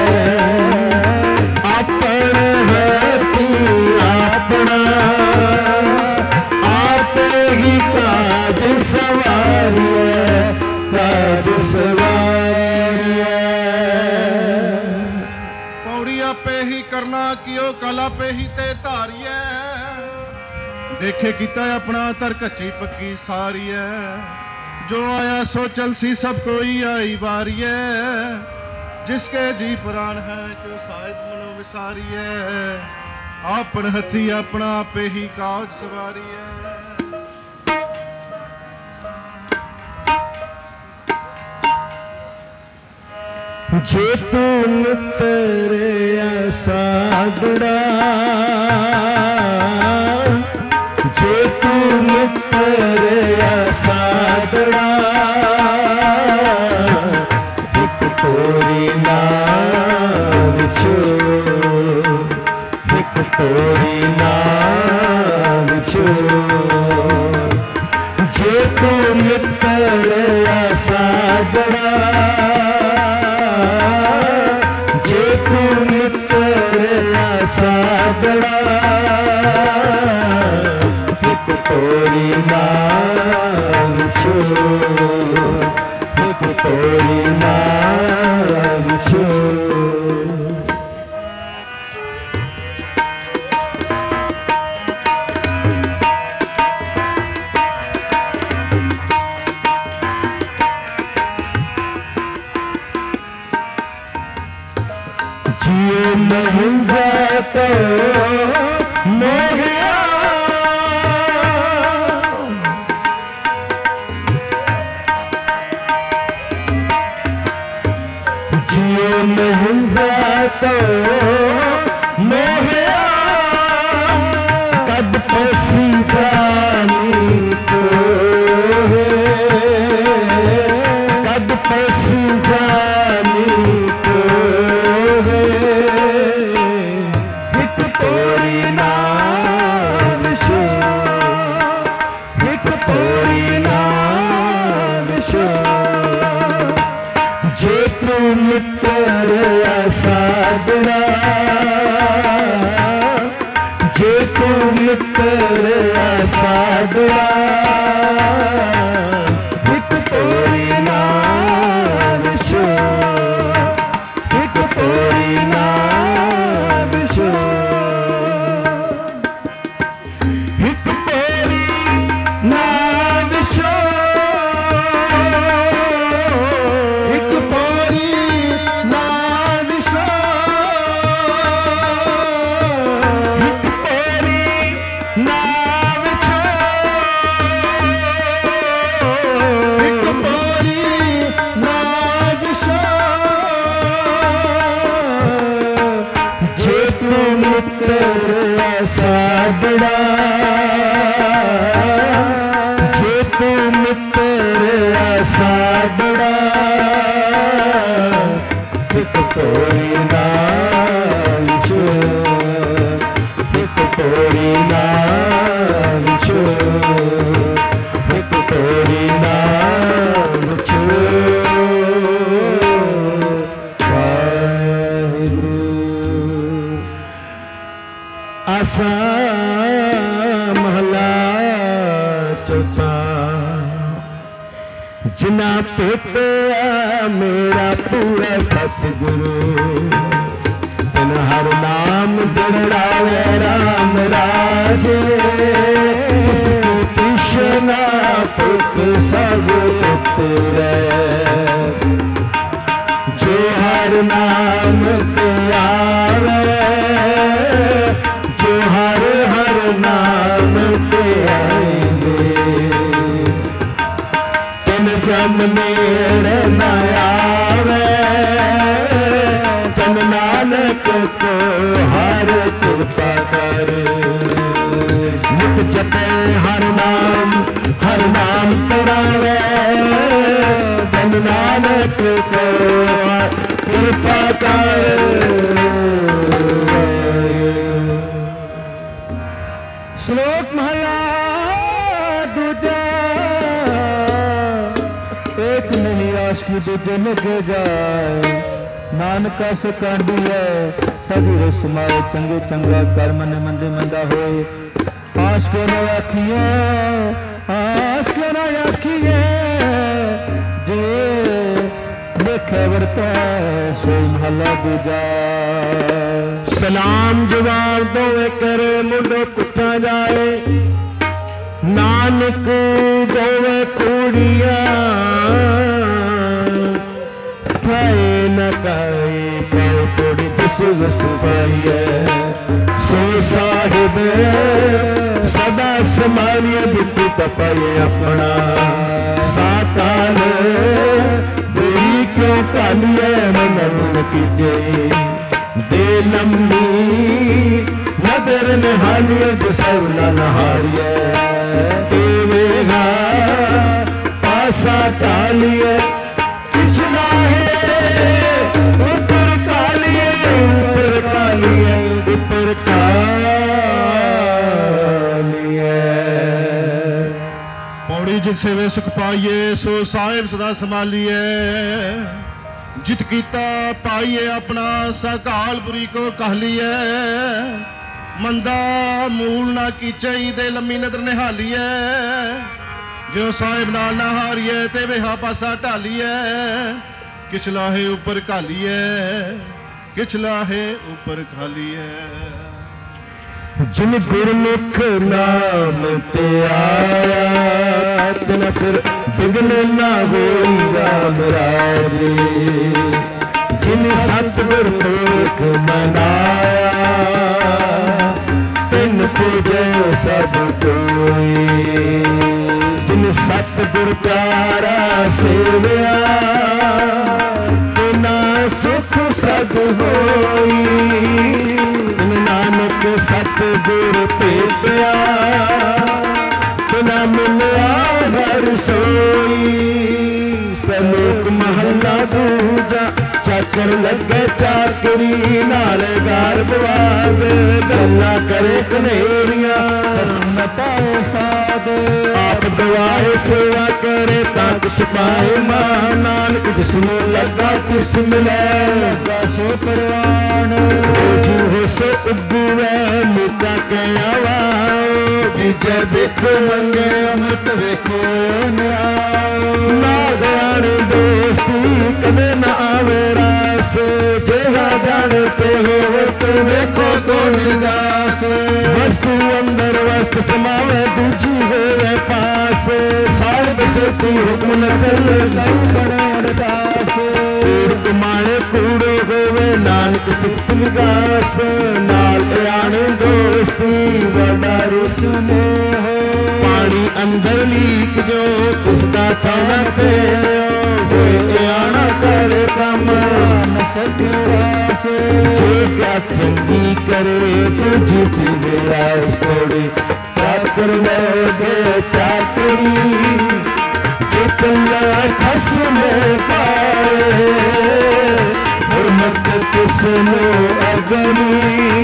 ਆਪਣ ਹੈ ਤੂੰ ਆਪਣਾ ਆਪੇ ਹੀ ਕਾਜ ਸਵਾਰੀਐ ਕਾਜ ਸਵਾਰੀਐ। ਪੌੜੀ ਆਪੇ ਹੀ ਕਰਨਾ ਕਿਉ ਕਲ ਆਪੇ ਹੀ ਤੇ ਧਾਰੀਐ। ਦੇਖੇ ਕੀਤਾ ਆਪਣਾ ਤਰ ਕੱਚੀ ਪੱਕੀ ਸਾਰੀਐ। ਜੋ ਆਇਆ ਸੋ ਚਲਸੀ ਸਭ ਕੋਈ ਆਈ ਵਾਰੀਐ। ਜਿਸਕੇ ਜੀ ਪ੍ਰਾਨ ਹੈ ਕਿਉ ਸਾਹਿਬ ਮਨੋ ਵਿਸਾਰੀਐ। ਆਪਣ ਹੱਥੀ ਆਪਣਾ ਆਪੇ ਹੀ ਕਾਜ ਸਵਾਰੀਐ। जे तू मित्र सागड़ा, जे तू मित्र सागड़ा, एक तोरी ना विछो, एक तोरी ना विछो। जे तू मित्र सागड़ा, जे तू मित्र सागड़ा, एक तोरी ना विछो, एक तोरी ना विछो। जियो महंजा तो मोहिया, जियो महंजा तो मोहिया, कद पसी जानी तो है, कद पसी जानी तो है। एक तोरी ना विछो, एक तोरी ना विछो। जे तू मित्र सागड़ा, जे तू मित्र सागड़ा, एक तोरी ना विछो, एक तोरी ना विछो। एक तोरी ना विछो, एक तोरी ना विछो, एक तोरी ना विछो, एक तोरी ना विछो। जे तू मित्र सागड़ा, जे तू मित्र सागड़ा, एक तोरी ना विछो, एक तोरी ना विछो, एक तोरी ना विछो। वाहिगुरु। आसा महला चौथा। जिना पेटिया मेरा पूरा सतगुरु, तिन हर नाम दृढ़ावे राम राजे। इसकी तृष्णा पुख सब उतरे, जो हर नाम पे आवे, जो हर हर नाम पे आएंगे। तिन जम मेरे न आवे, जन नानक को हर कृपा करे। मुख जपे हर नाम, हर नाम तरावे, जन नानक को कृपा करे। श्लोक महला दूजा। एक नहीं आशकी दूजे लगे जाए, नानक सकांडी है सभी रस माए। चंगे चंगा कर मन मंदे मंदा होए, आश के न आखिए, आश के न आखिए। जे देखे वर्ता सोई महला दूजा। सलाम जवाब दोवे करे मुंडो कुत्ता जाए, नानक दोवे कूड़िया। खाए न खाए पाओ थोड़ी दस दस पाइए। सो साहिब सदा समारिय दुख तपाए अपना। सातान बुरी क्यों कालिए मन कीजे दे लंबी नदर निहालिए बसवला नहारिए देवेगा पासा टालिए पिछला है ऊपर कालिए ऊपर कालिए ऊपर कालिए। पौड़ी जित सेवे सुख पाइए सो साहिब सदा संभालिए जित कीता पाइए अपना सकालपुरी को कहलिए मंदा मूल ना कीचे दे लम्मी नदर निहालिए जो साहिब नाल ना हारिए ते वेहा पासा ढालिए किचला है ऊपर घालिए किचला है ऊपर खालिए। जिन गुरमुख नाम ते आया तिन फिर बिघ्न ना होई राम राजे जिन सतगुर पुरख मनाया तिन पूजे सब कोई जिन सतगुर प्यारा सेविया तिना सुख सद होई नानक सतगुर भेटिया तिना मिलिया हर सोई। सलोक महला दूजा चाकर लगे चाकरी नाल गार बवाद गल्ला करे कनेरिया कसम पाओ साध आप गवाए सेवा करे ता कुछ पाए मां नानक जिसमें लगा तिस मिले लगा सो परवान जो हो सो उगुए मुका के आवा जिजे देखो मंगे अमृत वेखो ना दयान दोस्ती कदे न आवे रास जेहा जानते हो तो देखो तो निगास वस्तु अंदर वस्तु समावे दूजी होवे पास साहिब सोती हुक्म न चले नहीं बड़े अरदास कूड़ कमाणे कूड़ो होवे नानक सिफत विकास नाल आने दोस्ती वडा रुसने हो पानी अंदर लीक जो उसका थाना पे आना करे कम जो क्या चंगी करे तुझी थी मेरा थोड़ी चाकर लोगे चाकरी जो चलना खस में पाए हुर्मत किसनो अगनी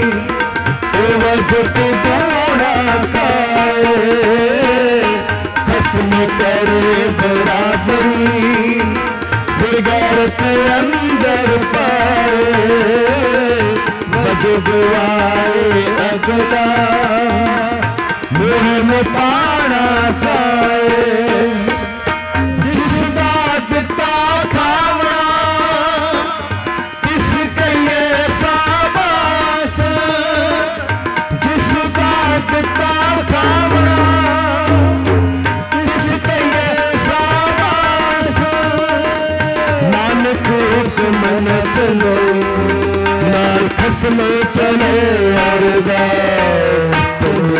वक्त दौड़ा खाए खस्म करे बराबरी फिर गैरत अंदर पाए वजगवाए अगला मुँह में पाना खाए जिस बात का खावना किस कहिए साबास जिस बात का खावना किस कहिए साबास नानक मन चलो नाल खसम चले अरदास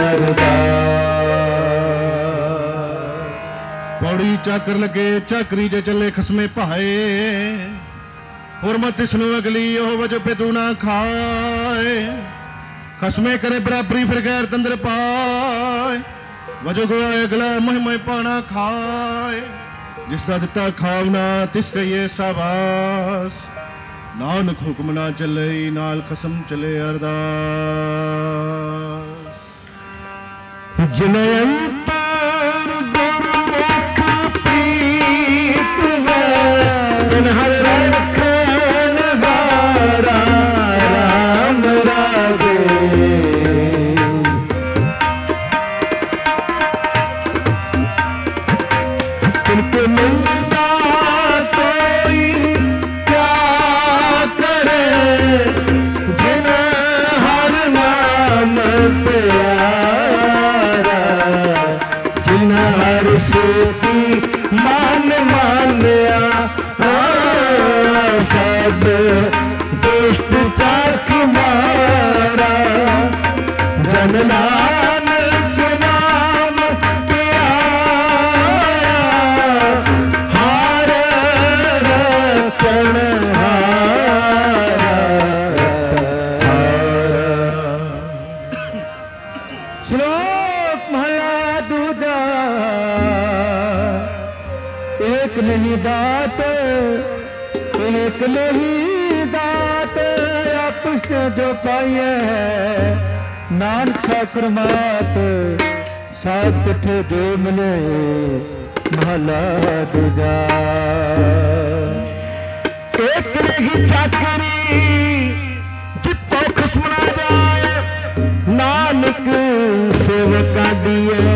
पौड़ी चाकर लगे चाकरी जे चले खसमे भाए हुरमत इसनु अगली ओह वजो पे तू ना खाए खसमे करे बराबरी फिर गैर तंदर पाए वजो गुआए अगला महिमा पाना खाए जिसका दिता खावना तिसका ये शाबाश नानक हुक्म ना चले नाल खसम चले अरदास। जिनयंतर गुरमुख प्रीत है तिन हर रखन हारा राम रागे तिनके निंदा कोई क्या करे जिन हर नाम प्यारा एक नहीं दात आपस जो पाइए नानक साखर मात सात ठे जो मिले महला दूजा एक नहीं चाकरी जितो खसमना जाए नानक सेवका दिए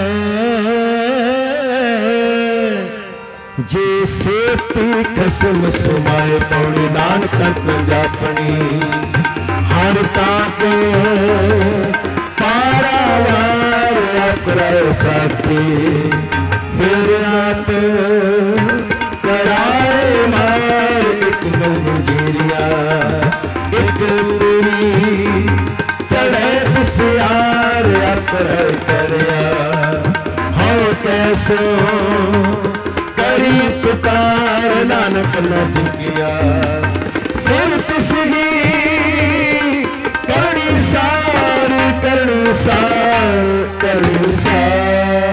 जे सेती खसम सुमाए पौड़ी नानक जापनी हर ताक पारावार अपराय साथी फिर आप कराए मार एक मंजीरिया एक पूरी चढ़े सियार अपराय करया हो कैसो करी पुकार नानक न दिया फिर तिसही करणी सार करणी सार करणी सार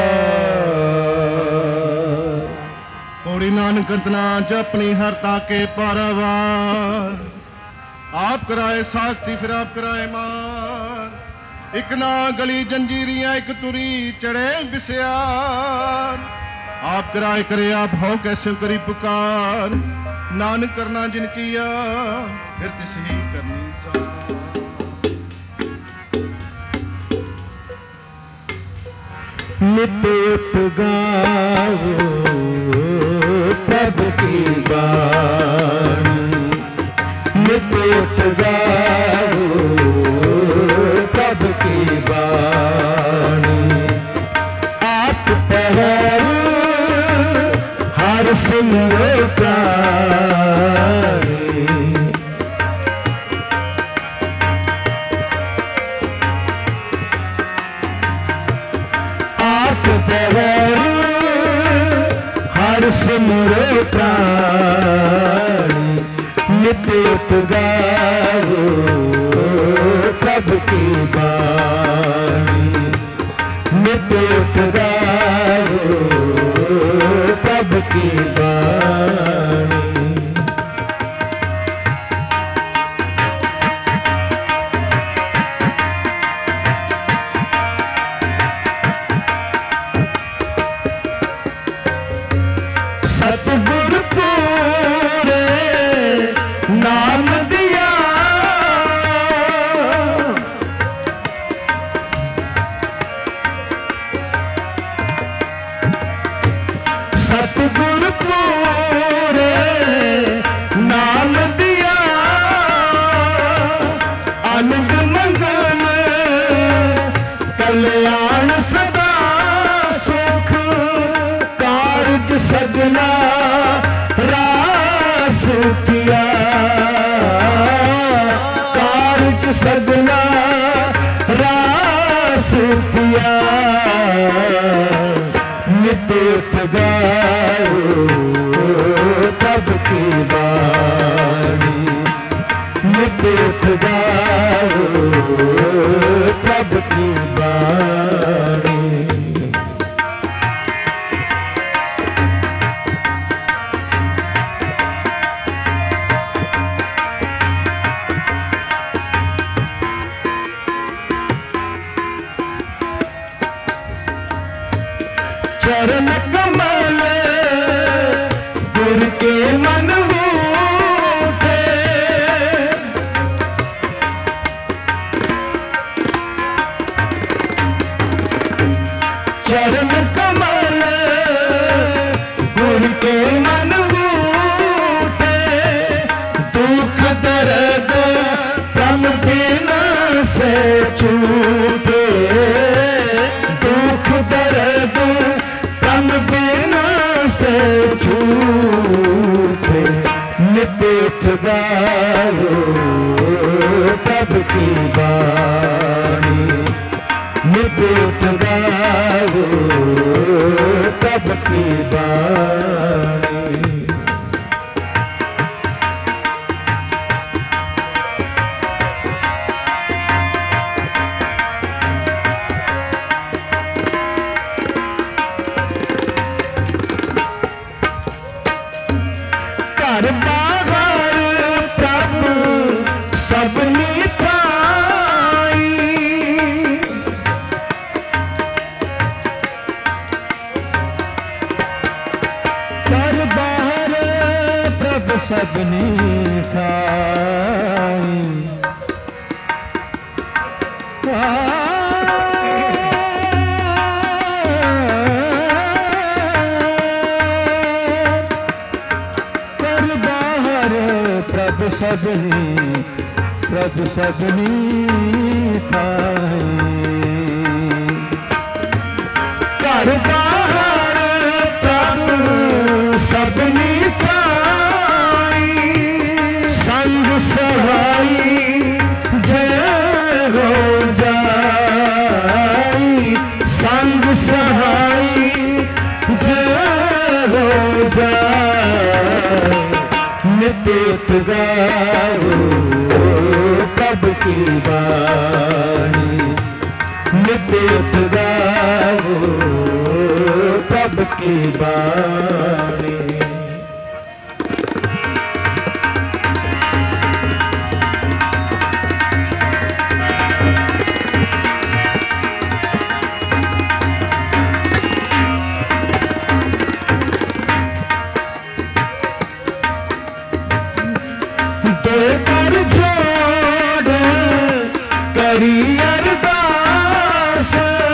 पौड़ी नानक तना जपनी हर ताके पारावार आप कराए साख्ती फिर आप कराए मार एक ना गली जंजीरियां एक तुरी चढ़े बिस्यार आप कराए करे आप हो कैसे करी पुकार नानक करना जिन किया फिर तिसही करनी सा नित गाओ प्रभु की बाणी नित गाओ प्रभु की बाणी आप पहर हर सिमरो प्राणी आप पहर हर सिमरो प्राणी नित्य गाओ प्रभु की बाणी नित्य गाओ प्रभु की बाणी सतगुरु पूरे नाम दिया सतगुरु पूरे नाम दिया आनंद मंगल कल्याण सदा सुख कारज सगना रास किया कारज सगना रास किया नित्य गाओ प्रभु की बाणी नित्य गाओ प्रभु की बाणी चरण कमल गुर के मन उठे चरण कमल गुर के मन उठे दुख दर्द तम बिना से छूटे दुख दर्द तम बिना से छूटे नित्य गाओ प्रभु की बाणी नित्य गाओ प्रभु की बाणी घर बागा सबनी ठाई कर बाहर प्रभु सबनी प्रभु सबनी ठाई कर बाहर प्रभु सबनी ठाई संग सहाई जय हो जाई संग सहाई जय हो जाई नित गाओ प्रभु की वाणी नित गाओ प्रभु की वाणी कर जोड़ करी अरदास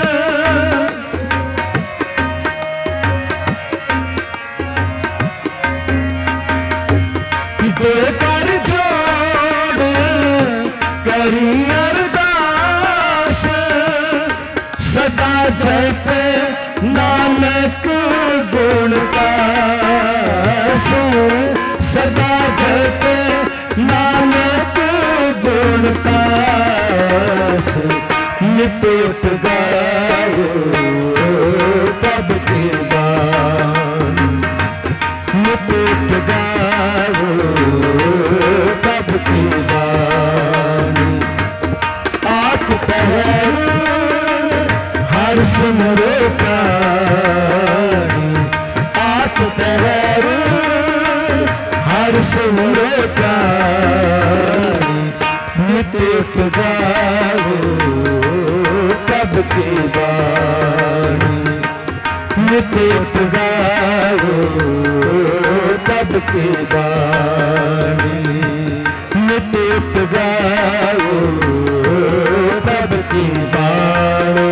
दे कर जोड़ करी अरदास सदा जप नानक गुण गास सदा जप नानक गुण गास नित गाओ प्रभु की वाणी नित गाओ प्रभु की वाणी आठ पहर हर सुमरो प्राणी आठ पहर हर सुमरो प्राणी नित गाओ प्रभु की वाणी नित गाओ प्रभु की वाणी नित गाओ प्रभु की वाणी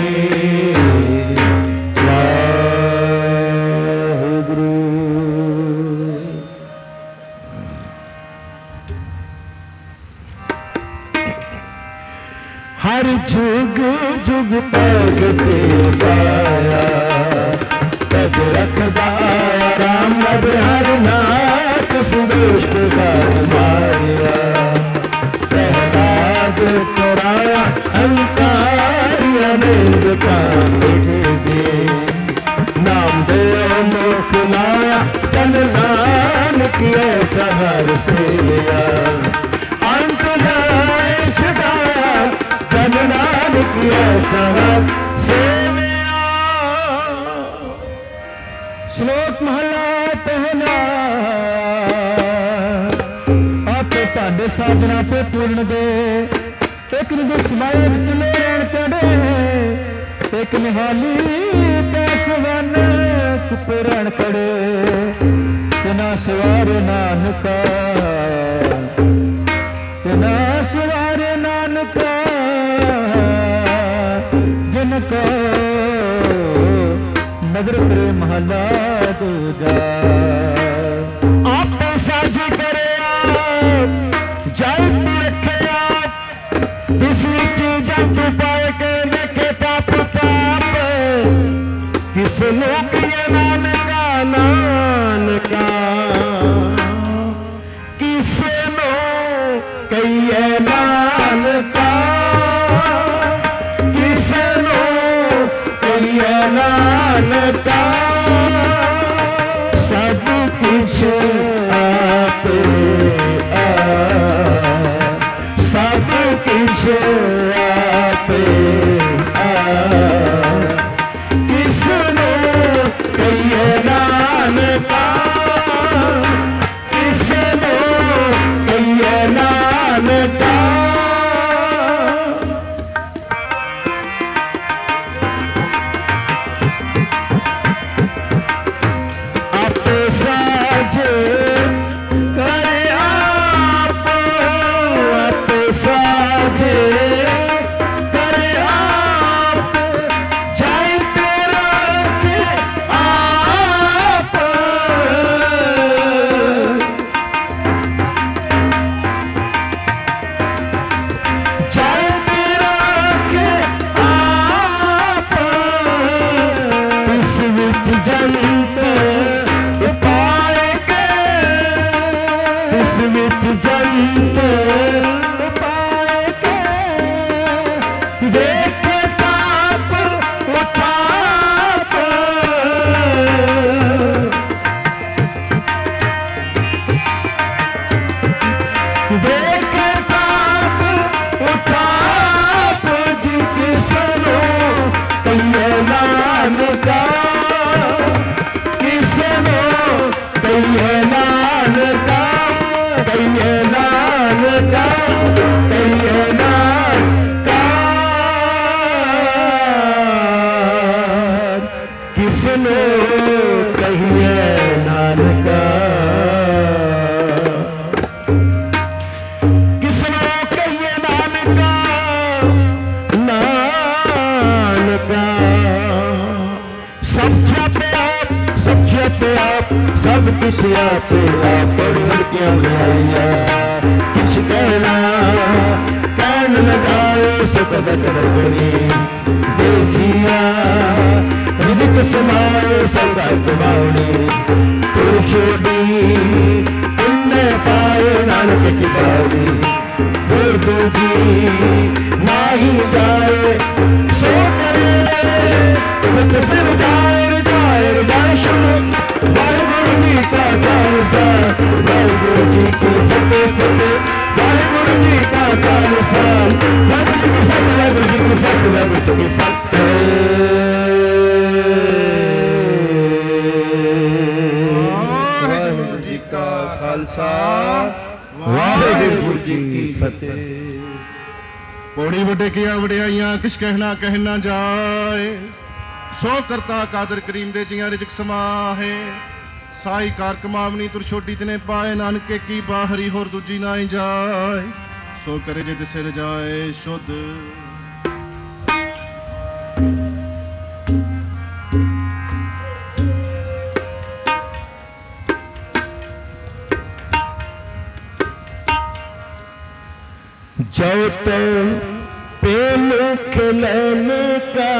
वाहेगुरु। हर जुग जुग पग ते गाया पग रखदा राम अब हर नाथ सुदुष्ट कर मारिया प्रहलाद कराया अंकारी अनेक काम गे नाम दे मुख लाया जन नानक ऐसा हर से लिया अंत लाए छुड़ाया जन नानक ऐसा हर से लिया। श्लोक महला पहला आपे भांडे साधना पे पूर्ण दे एक निधि समायक तुले रण चढ़े एक निहाली पैसवन कुपरण खड़े तना सवार नानका तना सवार नानका जिनको नगर करे महला दूजा आप साज करे जल रखे दूसरी चीजें तू पाए के देखे पाप पाप किस लोग ये नानका नानका किस लो कहिए नानका किस लो कहिए नानका सब कुछ आपे आ सब कुछ आपे आ किसने कहिए नानका किसने कहिए नानका। कहिए नानका किसनो कहिए नानका किसनो कहिए नानका नानका सब छापे आप सब छापे आप सब कुछ आप आप लड़कियां बनाइया किछ कहना कहन लगाए सुख बकर करी बेचिया रिदक समाए सदा कमाउनी तू छोड़ी इन्ने पाए नानक की बारी और दूजी नाही जाए सो करे तो सिर जाए जाए जाए शुरू वाहिगुरु जी का खालसा वाहिगुरु जी की फतेह फतेह वाहिगुरु जी का खालसा वाहिगुरु जी की फतेह वाहिगुरु जी की फतेह वाहिगुरु जी की फतेह वाहिगुरु जी का खालसा वाहिगुरु जी की फतेह। पौड़ी बड़े किया वड़ियाइयां किस कहना कहना जाए सो करता कादर करीम दे जियां रिजक समाहे साई कार कमावनी तुर छोटी तने पाए नानके की बाहरी होर दूजी ना जाए सो करे जे सिर जाए शुद्ध जो तो प्रेम खिलन का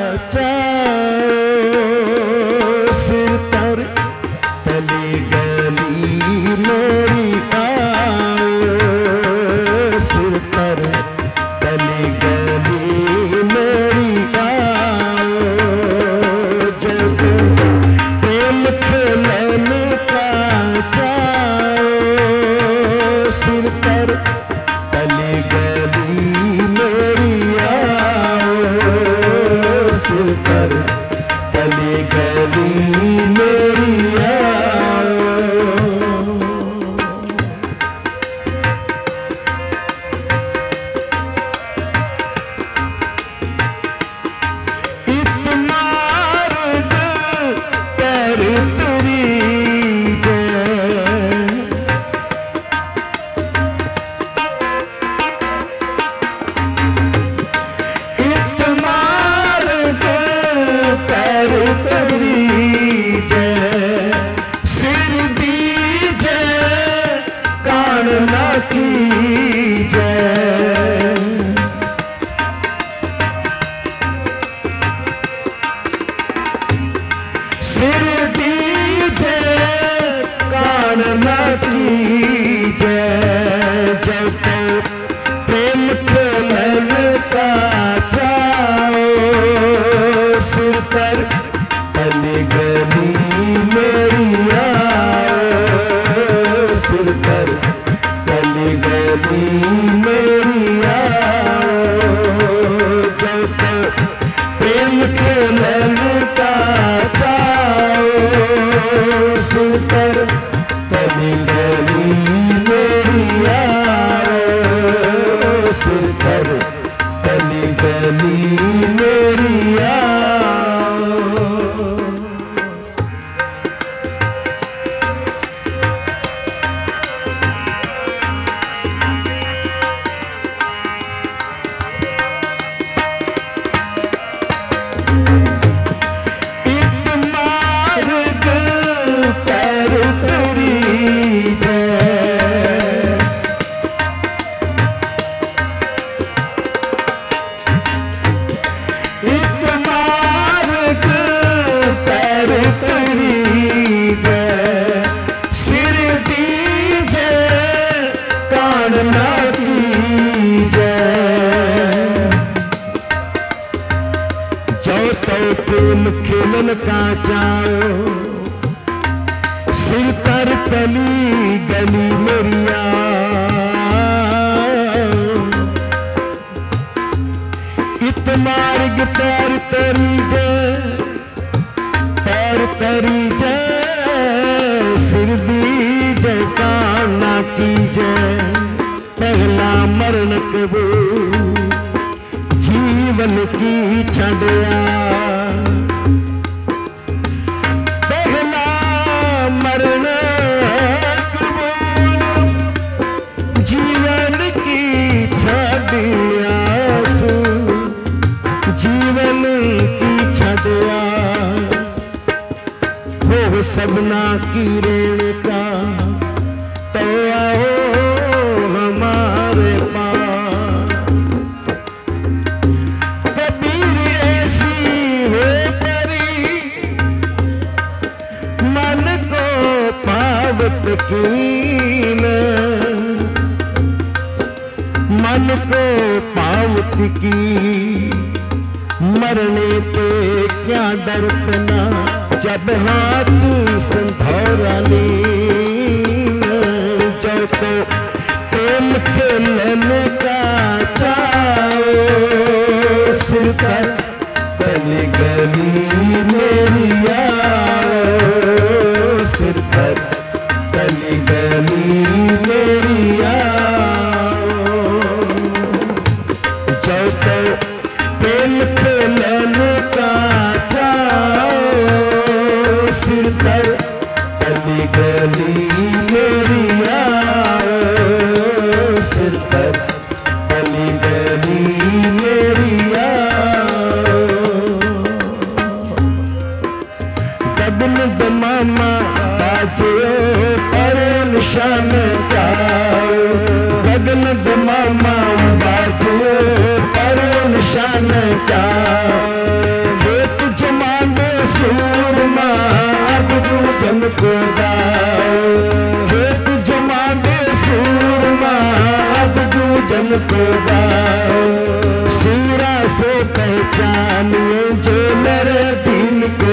चाओ सिर पर तली गली मेरी आओ सिर पर तली गली मेरी आओ जो तो प्रेम खिलन का चाओ सिर पर तली गली मेरी आओ सिर पर तली गली मेरी आओ इतना रुग पर तुरी जय इतमार के पैर तरी जय सिर दीजे कान न कीजे सिर दीजे कान न कीजे जब तो प्रेम खिलन का चाओ सिर पर तली गली मेरी आओ सिर पर तली गली मेरी आओ जब तो प्रेम खिलन का चाओ सिर पर तली गली मेरी आओ सिर पर तली गली मेरी आओ इतमार के पैर तेरी जय इतमार के पैर तेरी जय सिर दीजे कान न कीजे जो तो प्रेम खिलन का चाओ सिर पर तली गली मेरी आओ इत मार्ग पैर तरी जय पैर तरी जय सिर दीजे कान न कीजे पहला न कबू जीवन की छड़िया पहला मरना जीवन की छड़ियास जीवन की छड़ियास हो सबना की रेणुका तो आओ हमारे पास कबीर ऐसी हो परी मन को पावत कीन मन को पावत की मरने पे क्या डरपना जब हाथ संधौरा लीन जो तो प्रेम खेलने का चाओ सिर पर गली गली मेरी आओ सिर पर गली गली मेरी आओ जो तो प्रेम खेलने का चाओ सिर पर गली गली मेरी आओ सिर पर गली गली मेरी आओ गगन दमामा बाजो पर निशान गाओ गगन दमामा बाजो पर निशान गाओ खेत जमाने सूरमा अब जन को गाओ खेत जमाने सूरमा अब जन को गाओ सूरा सो पहचानिए जो मेरे दिन को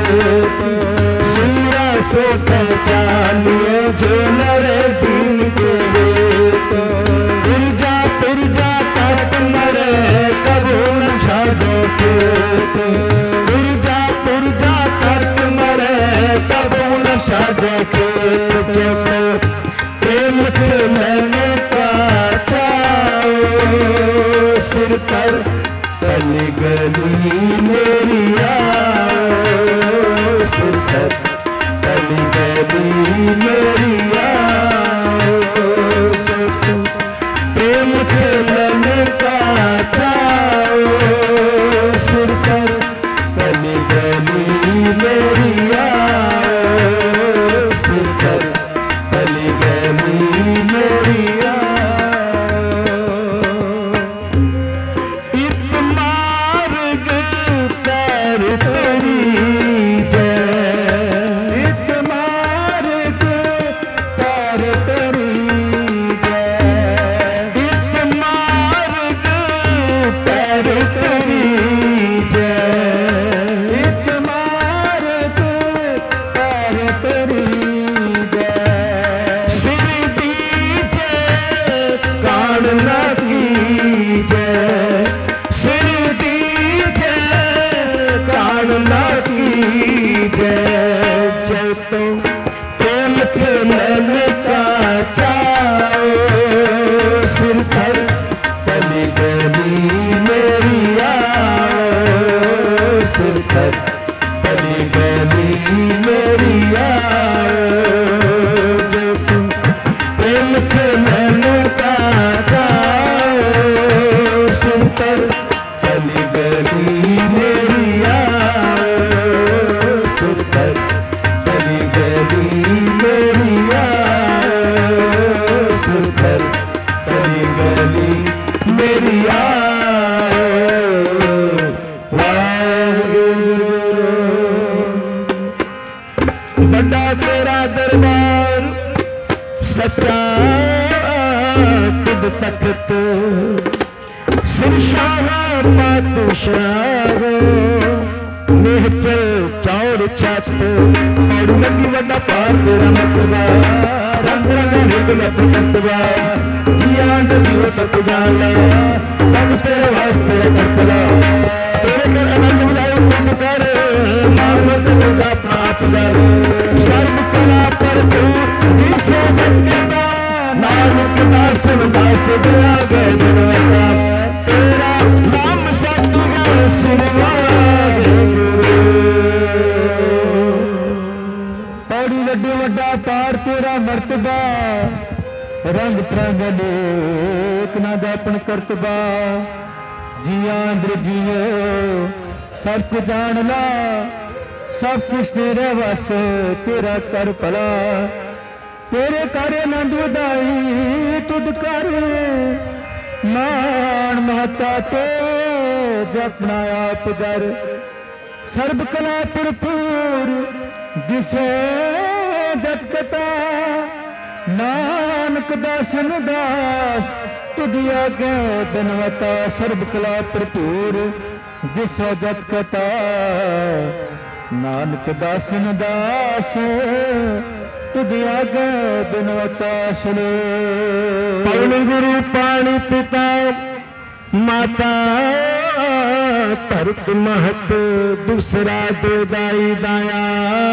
सूरा सो पहचानिए जो मेरे दिन को पुरजा पुरजा तट मरे कबू न छाड़ो खेत पुरजा पुरजा तट मरे कबू न छाड़ो खेत जो प्रेम खेलने का चाओ सिर पर गली गली मेरी आओ सिर पर गली गली मेरी आओ जो तुम प्रेम खेलने का चाओ सिर पर गली गली मेरी आओ सिर पर गली गली मेरी आओ इत मार्ग पैर तेरी जय इत मार्ग पैर तेरी जय इत मार्ग पैर तेरी जय इत मार्ग पैर तेरी जय सिर दीजे कान न कीजय सिर दीजे कान न कीजय जो तो प्रेम खेलने का चाओ सिर पर गली गली मेरी आओ सिर पर गली गली मेरी आओ जो तुम प्रेम खेलने का चाओ सिर पर गली गली मेरी आओ सिर पर गली गली मेरी आओ सिर पर गली गली मेरी आओ वाहिगुरू बड़ा तेरा दरबार सच्चा तुद तख्त सिर शाह पातशाह निहचल चौड़ छत और लगी वड्डा पार तेरा मतबा रंग रंग हिंद लपटवा जियां दियो सब जाना सब तेरे वास्ते करपला तेरे कर आनंद बुलाओ तुम कर मानव तुझा प्राप्त कर सर्व कला पर तू निसे बंदता नानक दास दास ਤੁਝਿਆ ਗਏ ਬਨਵਤਾ ਤੇਰਾ ਨਾਮ ਸਤਿਗੁਰ ਸੁਣਵਾਏ ਪੌੜੀ ਵੱਡੀ ਵੱਡਾ ਪਾਰ ਤੇਰਾ ਮਰਤਬਾ ਰੰਗ ਪ੍ਰੰਗ ਲੋਕ ਨਾ ਜਾਪਣ ਕਰਤਬਾ ਜੀਆਂ ਅੰਦਰ ਜੀਓ ਸਭ ਕੁ ਜਾਣ ਲਾ ਸਭ ਕੁਛ ਤੇਰੇ ਵਸ ਤੇਰਾ ਕਰ ਭਲਾ ਤੇਰੇ ਕਰ ਆਨੰਦ ਵਧਾਈ ਤੁਧ ਕਰ ਮਾਣ ਮਹਤਾ ਤੇ ਜਪਣਾ ਆਪ ਦਰ ਸਰਬ ਕਲਾ ਭਰਪੂਰ ਦਿਸੇ ਜਤ ਕਤਾ ਨਾਨਕ ਦਾਸਨ ਦਾਸ ਤੁਧ ਆਗੇ ਬਨਵਤਾ ਸਰਬ ਕਲਾ ਭਰਪੂਰ ਦਿਸੇ ਜਤ ਕਤਾ ਨਾਨਕ ਦਾਸਨ ਦਾਸ ਤੁਧ ਆਗੇ ਬਨਵਤਾ ਸੁਨੇ ਪਵਨ ਗੁਰੂ ਪਾਣੀ ਪਿਤਾ ਮਾਤਾ ਧਰਤ ਮਹਤ ਦੂਸਰਾ ਦੋਦਾਈ ਦਾਇਆ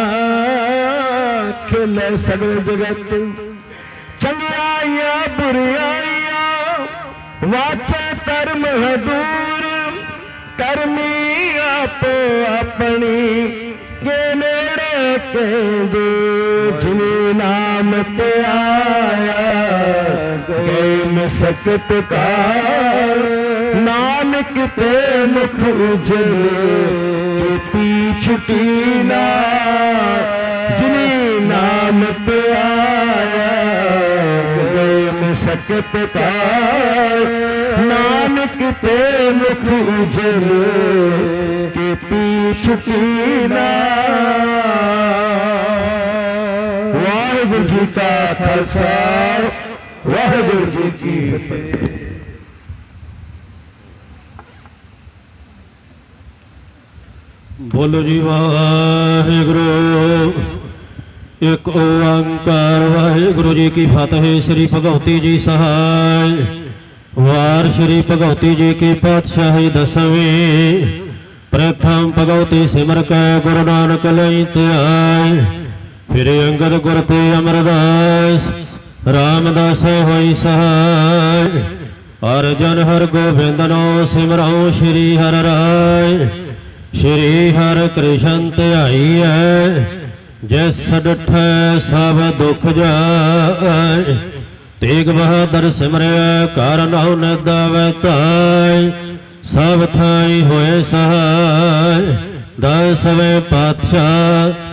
ਖੇਲੇ ਸਗਲ ਜਗਤ ਚੰਗਿਆਈਆਂ ਬੁਰਿਆਈਆਂ ਵਾਚੇ ਧਰਮ ਹਦੂਰ ਕਰਮੀ ਆਪੋ ਆਪਣੀ ਕੇ ਨੇੜੇ ਕਹਿੰਦੇ ਜਿਨੇ ਨਾਮ ਤੇ ਆਇਆ ਗਏ ਮਸਕਤ ਕਾਰ ਨਾਨਕ ਤੇ ਮੁਖ ਉਜਲੇ ਕੀਤੀ ਛੁਟੀ ਨਾ ਜਿਨੇ ਨਾਮ ਤੇ ਆਇਆ ਗਏ ਮਸਕਤ ਕਾਰ ਨਾਨਕ ਤੇ ਮੁਖ ਉਜਲੇ ਕੀਤੀ ਛੁਟੀ ਨਾ ਵਾਹਿਗੁਰੂ ਜੀ ਕਾ ਖਾਲਸਾ ਵਾਹਿਗੁਰੂ ਜੀ ਕੀ ਫਤਿਹ। ਬੋਲੋ ਜੀ ਵਾਹਿਗੁਰੂ ਇੱਕ ਓੰਕਾਰ ਵਾਹਿਗੁਰੂ ਜੀ ਕੀ ਫਤਿਹ। ਸ੍ਰੀ ਭਗਵਤੀ ਜੀ ਸਹਾਇ ਵਾਰ ਸ੍ਰੀ ਭਗਵਤੀ ਜੀ ਕੀ ਪਾਤਸ਼ਾਹੀ ਦਸਵੀਂ ਪ੍ਰਥਮ ਭਗਵਤੀ ਸਿਮਰ ਕੈ ਗੁਰੂ ਨਾਨਕ ਲਈ ਧਿਆਇ ਫਿਰ ਅੰਗਦ ਗੁਰ ਤੇ ਅਮਰਦਾਸ ਰਾਮਦਾਸ ਹੋਈ ਸਹਾਇ ਅਰਜਨ ਹਰ ਗੋਬਿੰਦ ਨੋ ਸਿਮਰਉ ਸ੍ਰੀ ਹਰਿ ਰਾਇ ਸ਼੍ਰੀ ਹਰਿ ਕ੍ਰਿਸ਼ਨ ਧਿਆਈਐ ਜਿਸ ਡਠੈ ਸਭ ਦੁਖ ਜਾਇ ਤੇਗ ਬਹਾਦਰ ਸਿਮਰਿਆ ਕਰ ਨਾਉ ਨਦਾਵੈ ਧਾਇ ਸਭ ਥਾਈ ਹੋਏ ਸਹਾਇ ਦਸਵੇਂ ਪਾਤਸ਼ਾਹ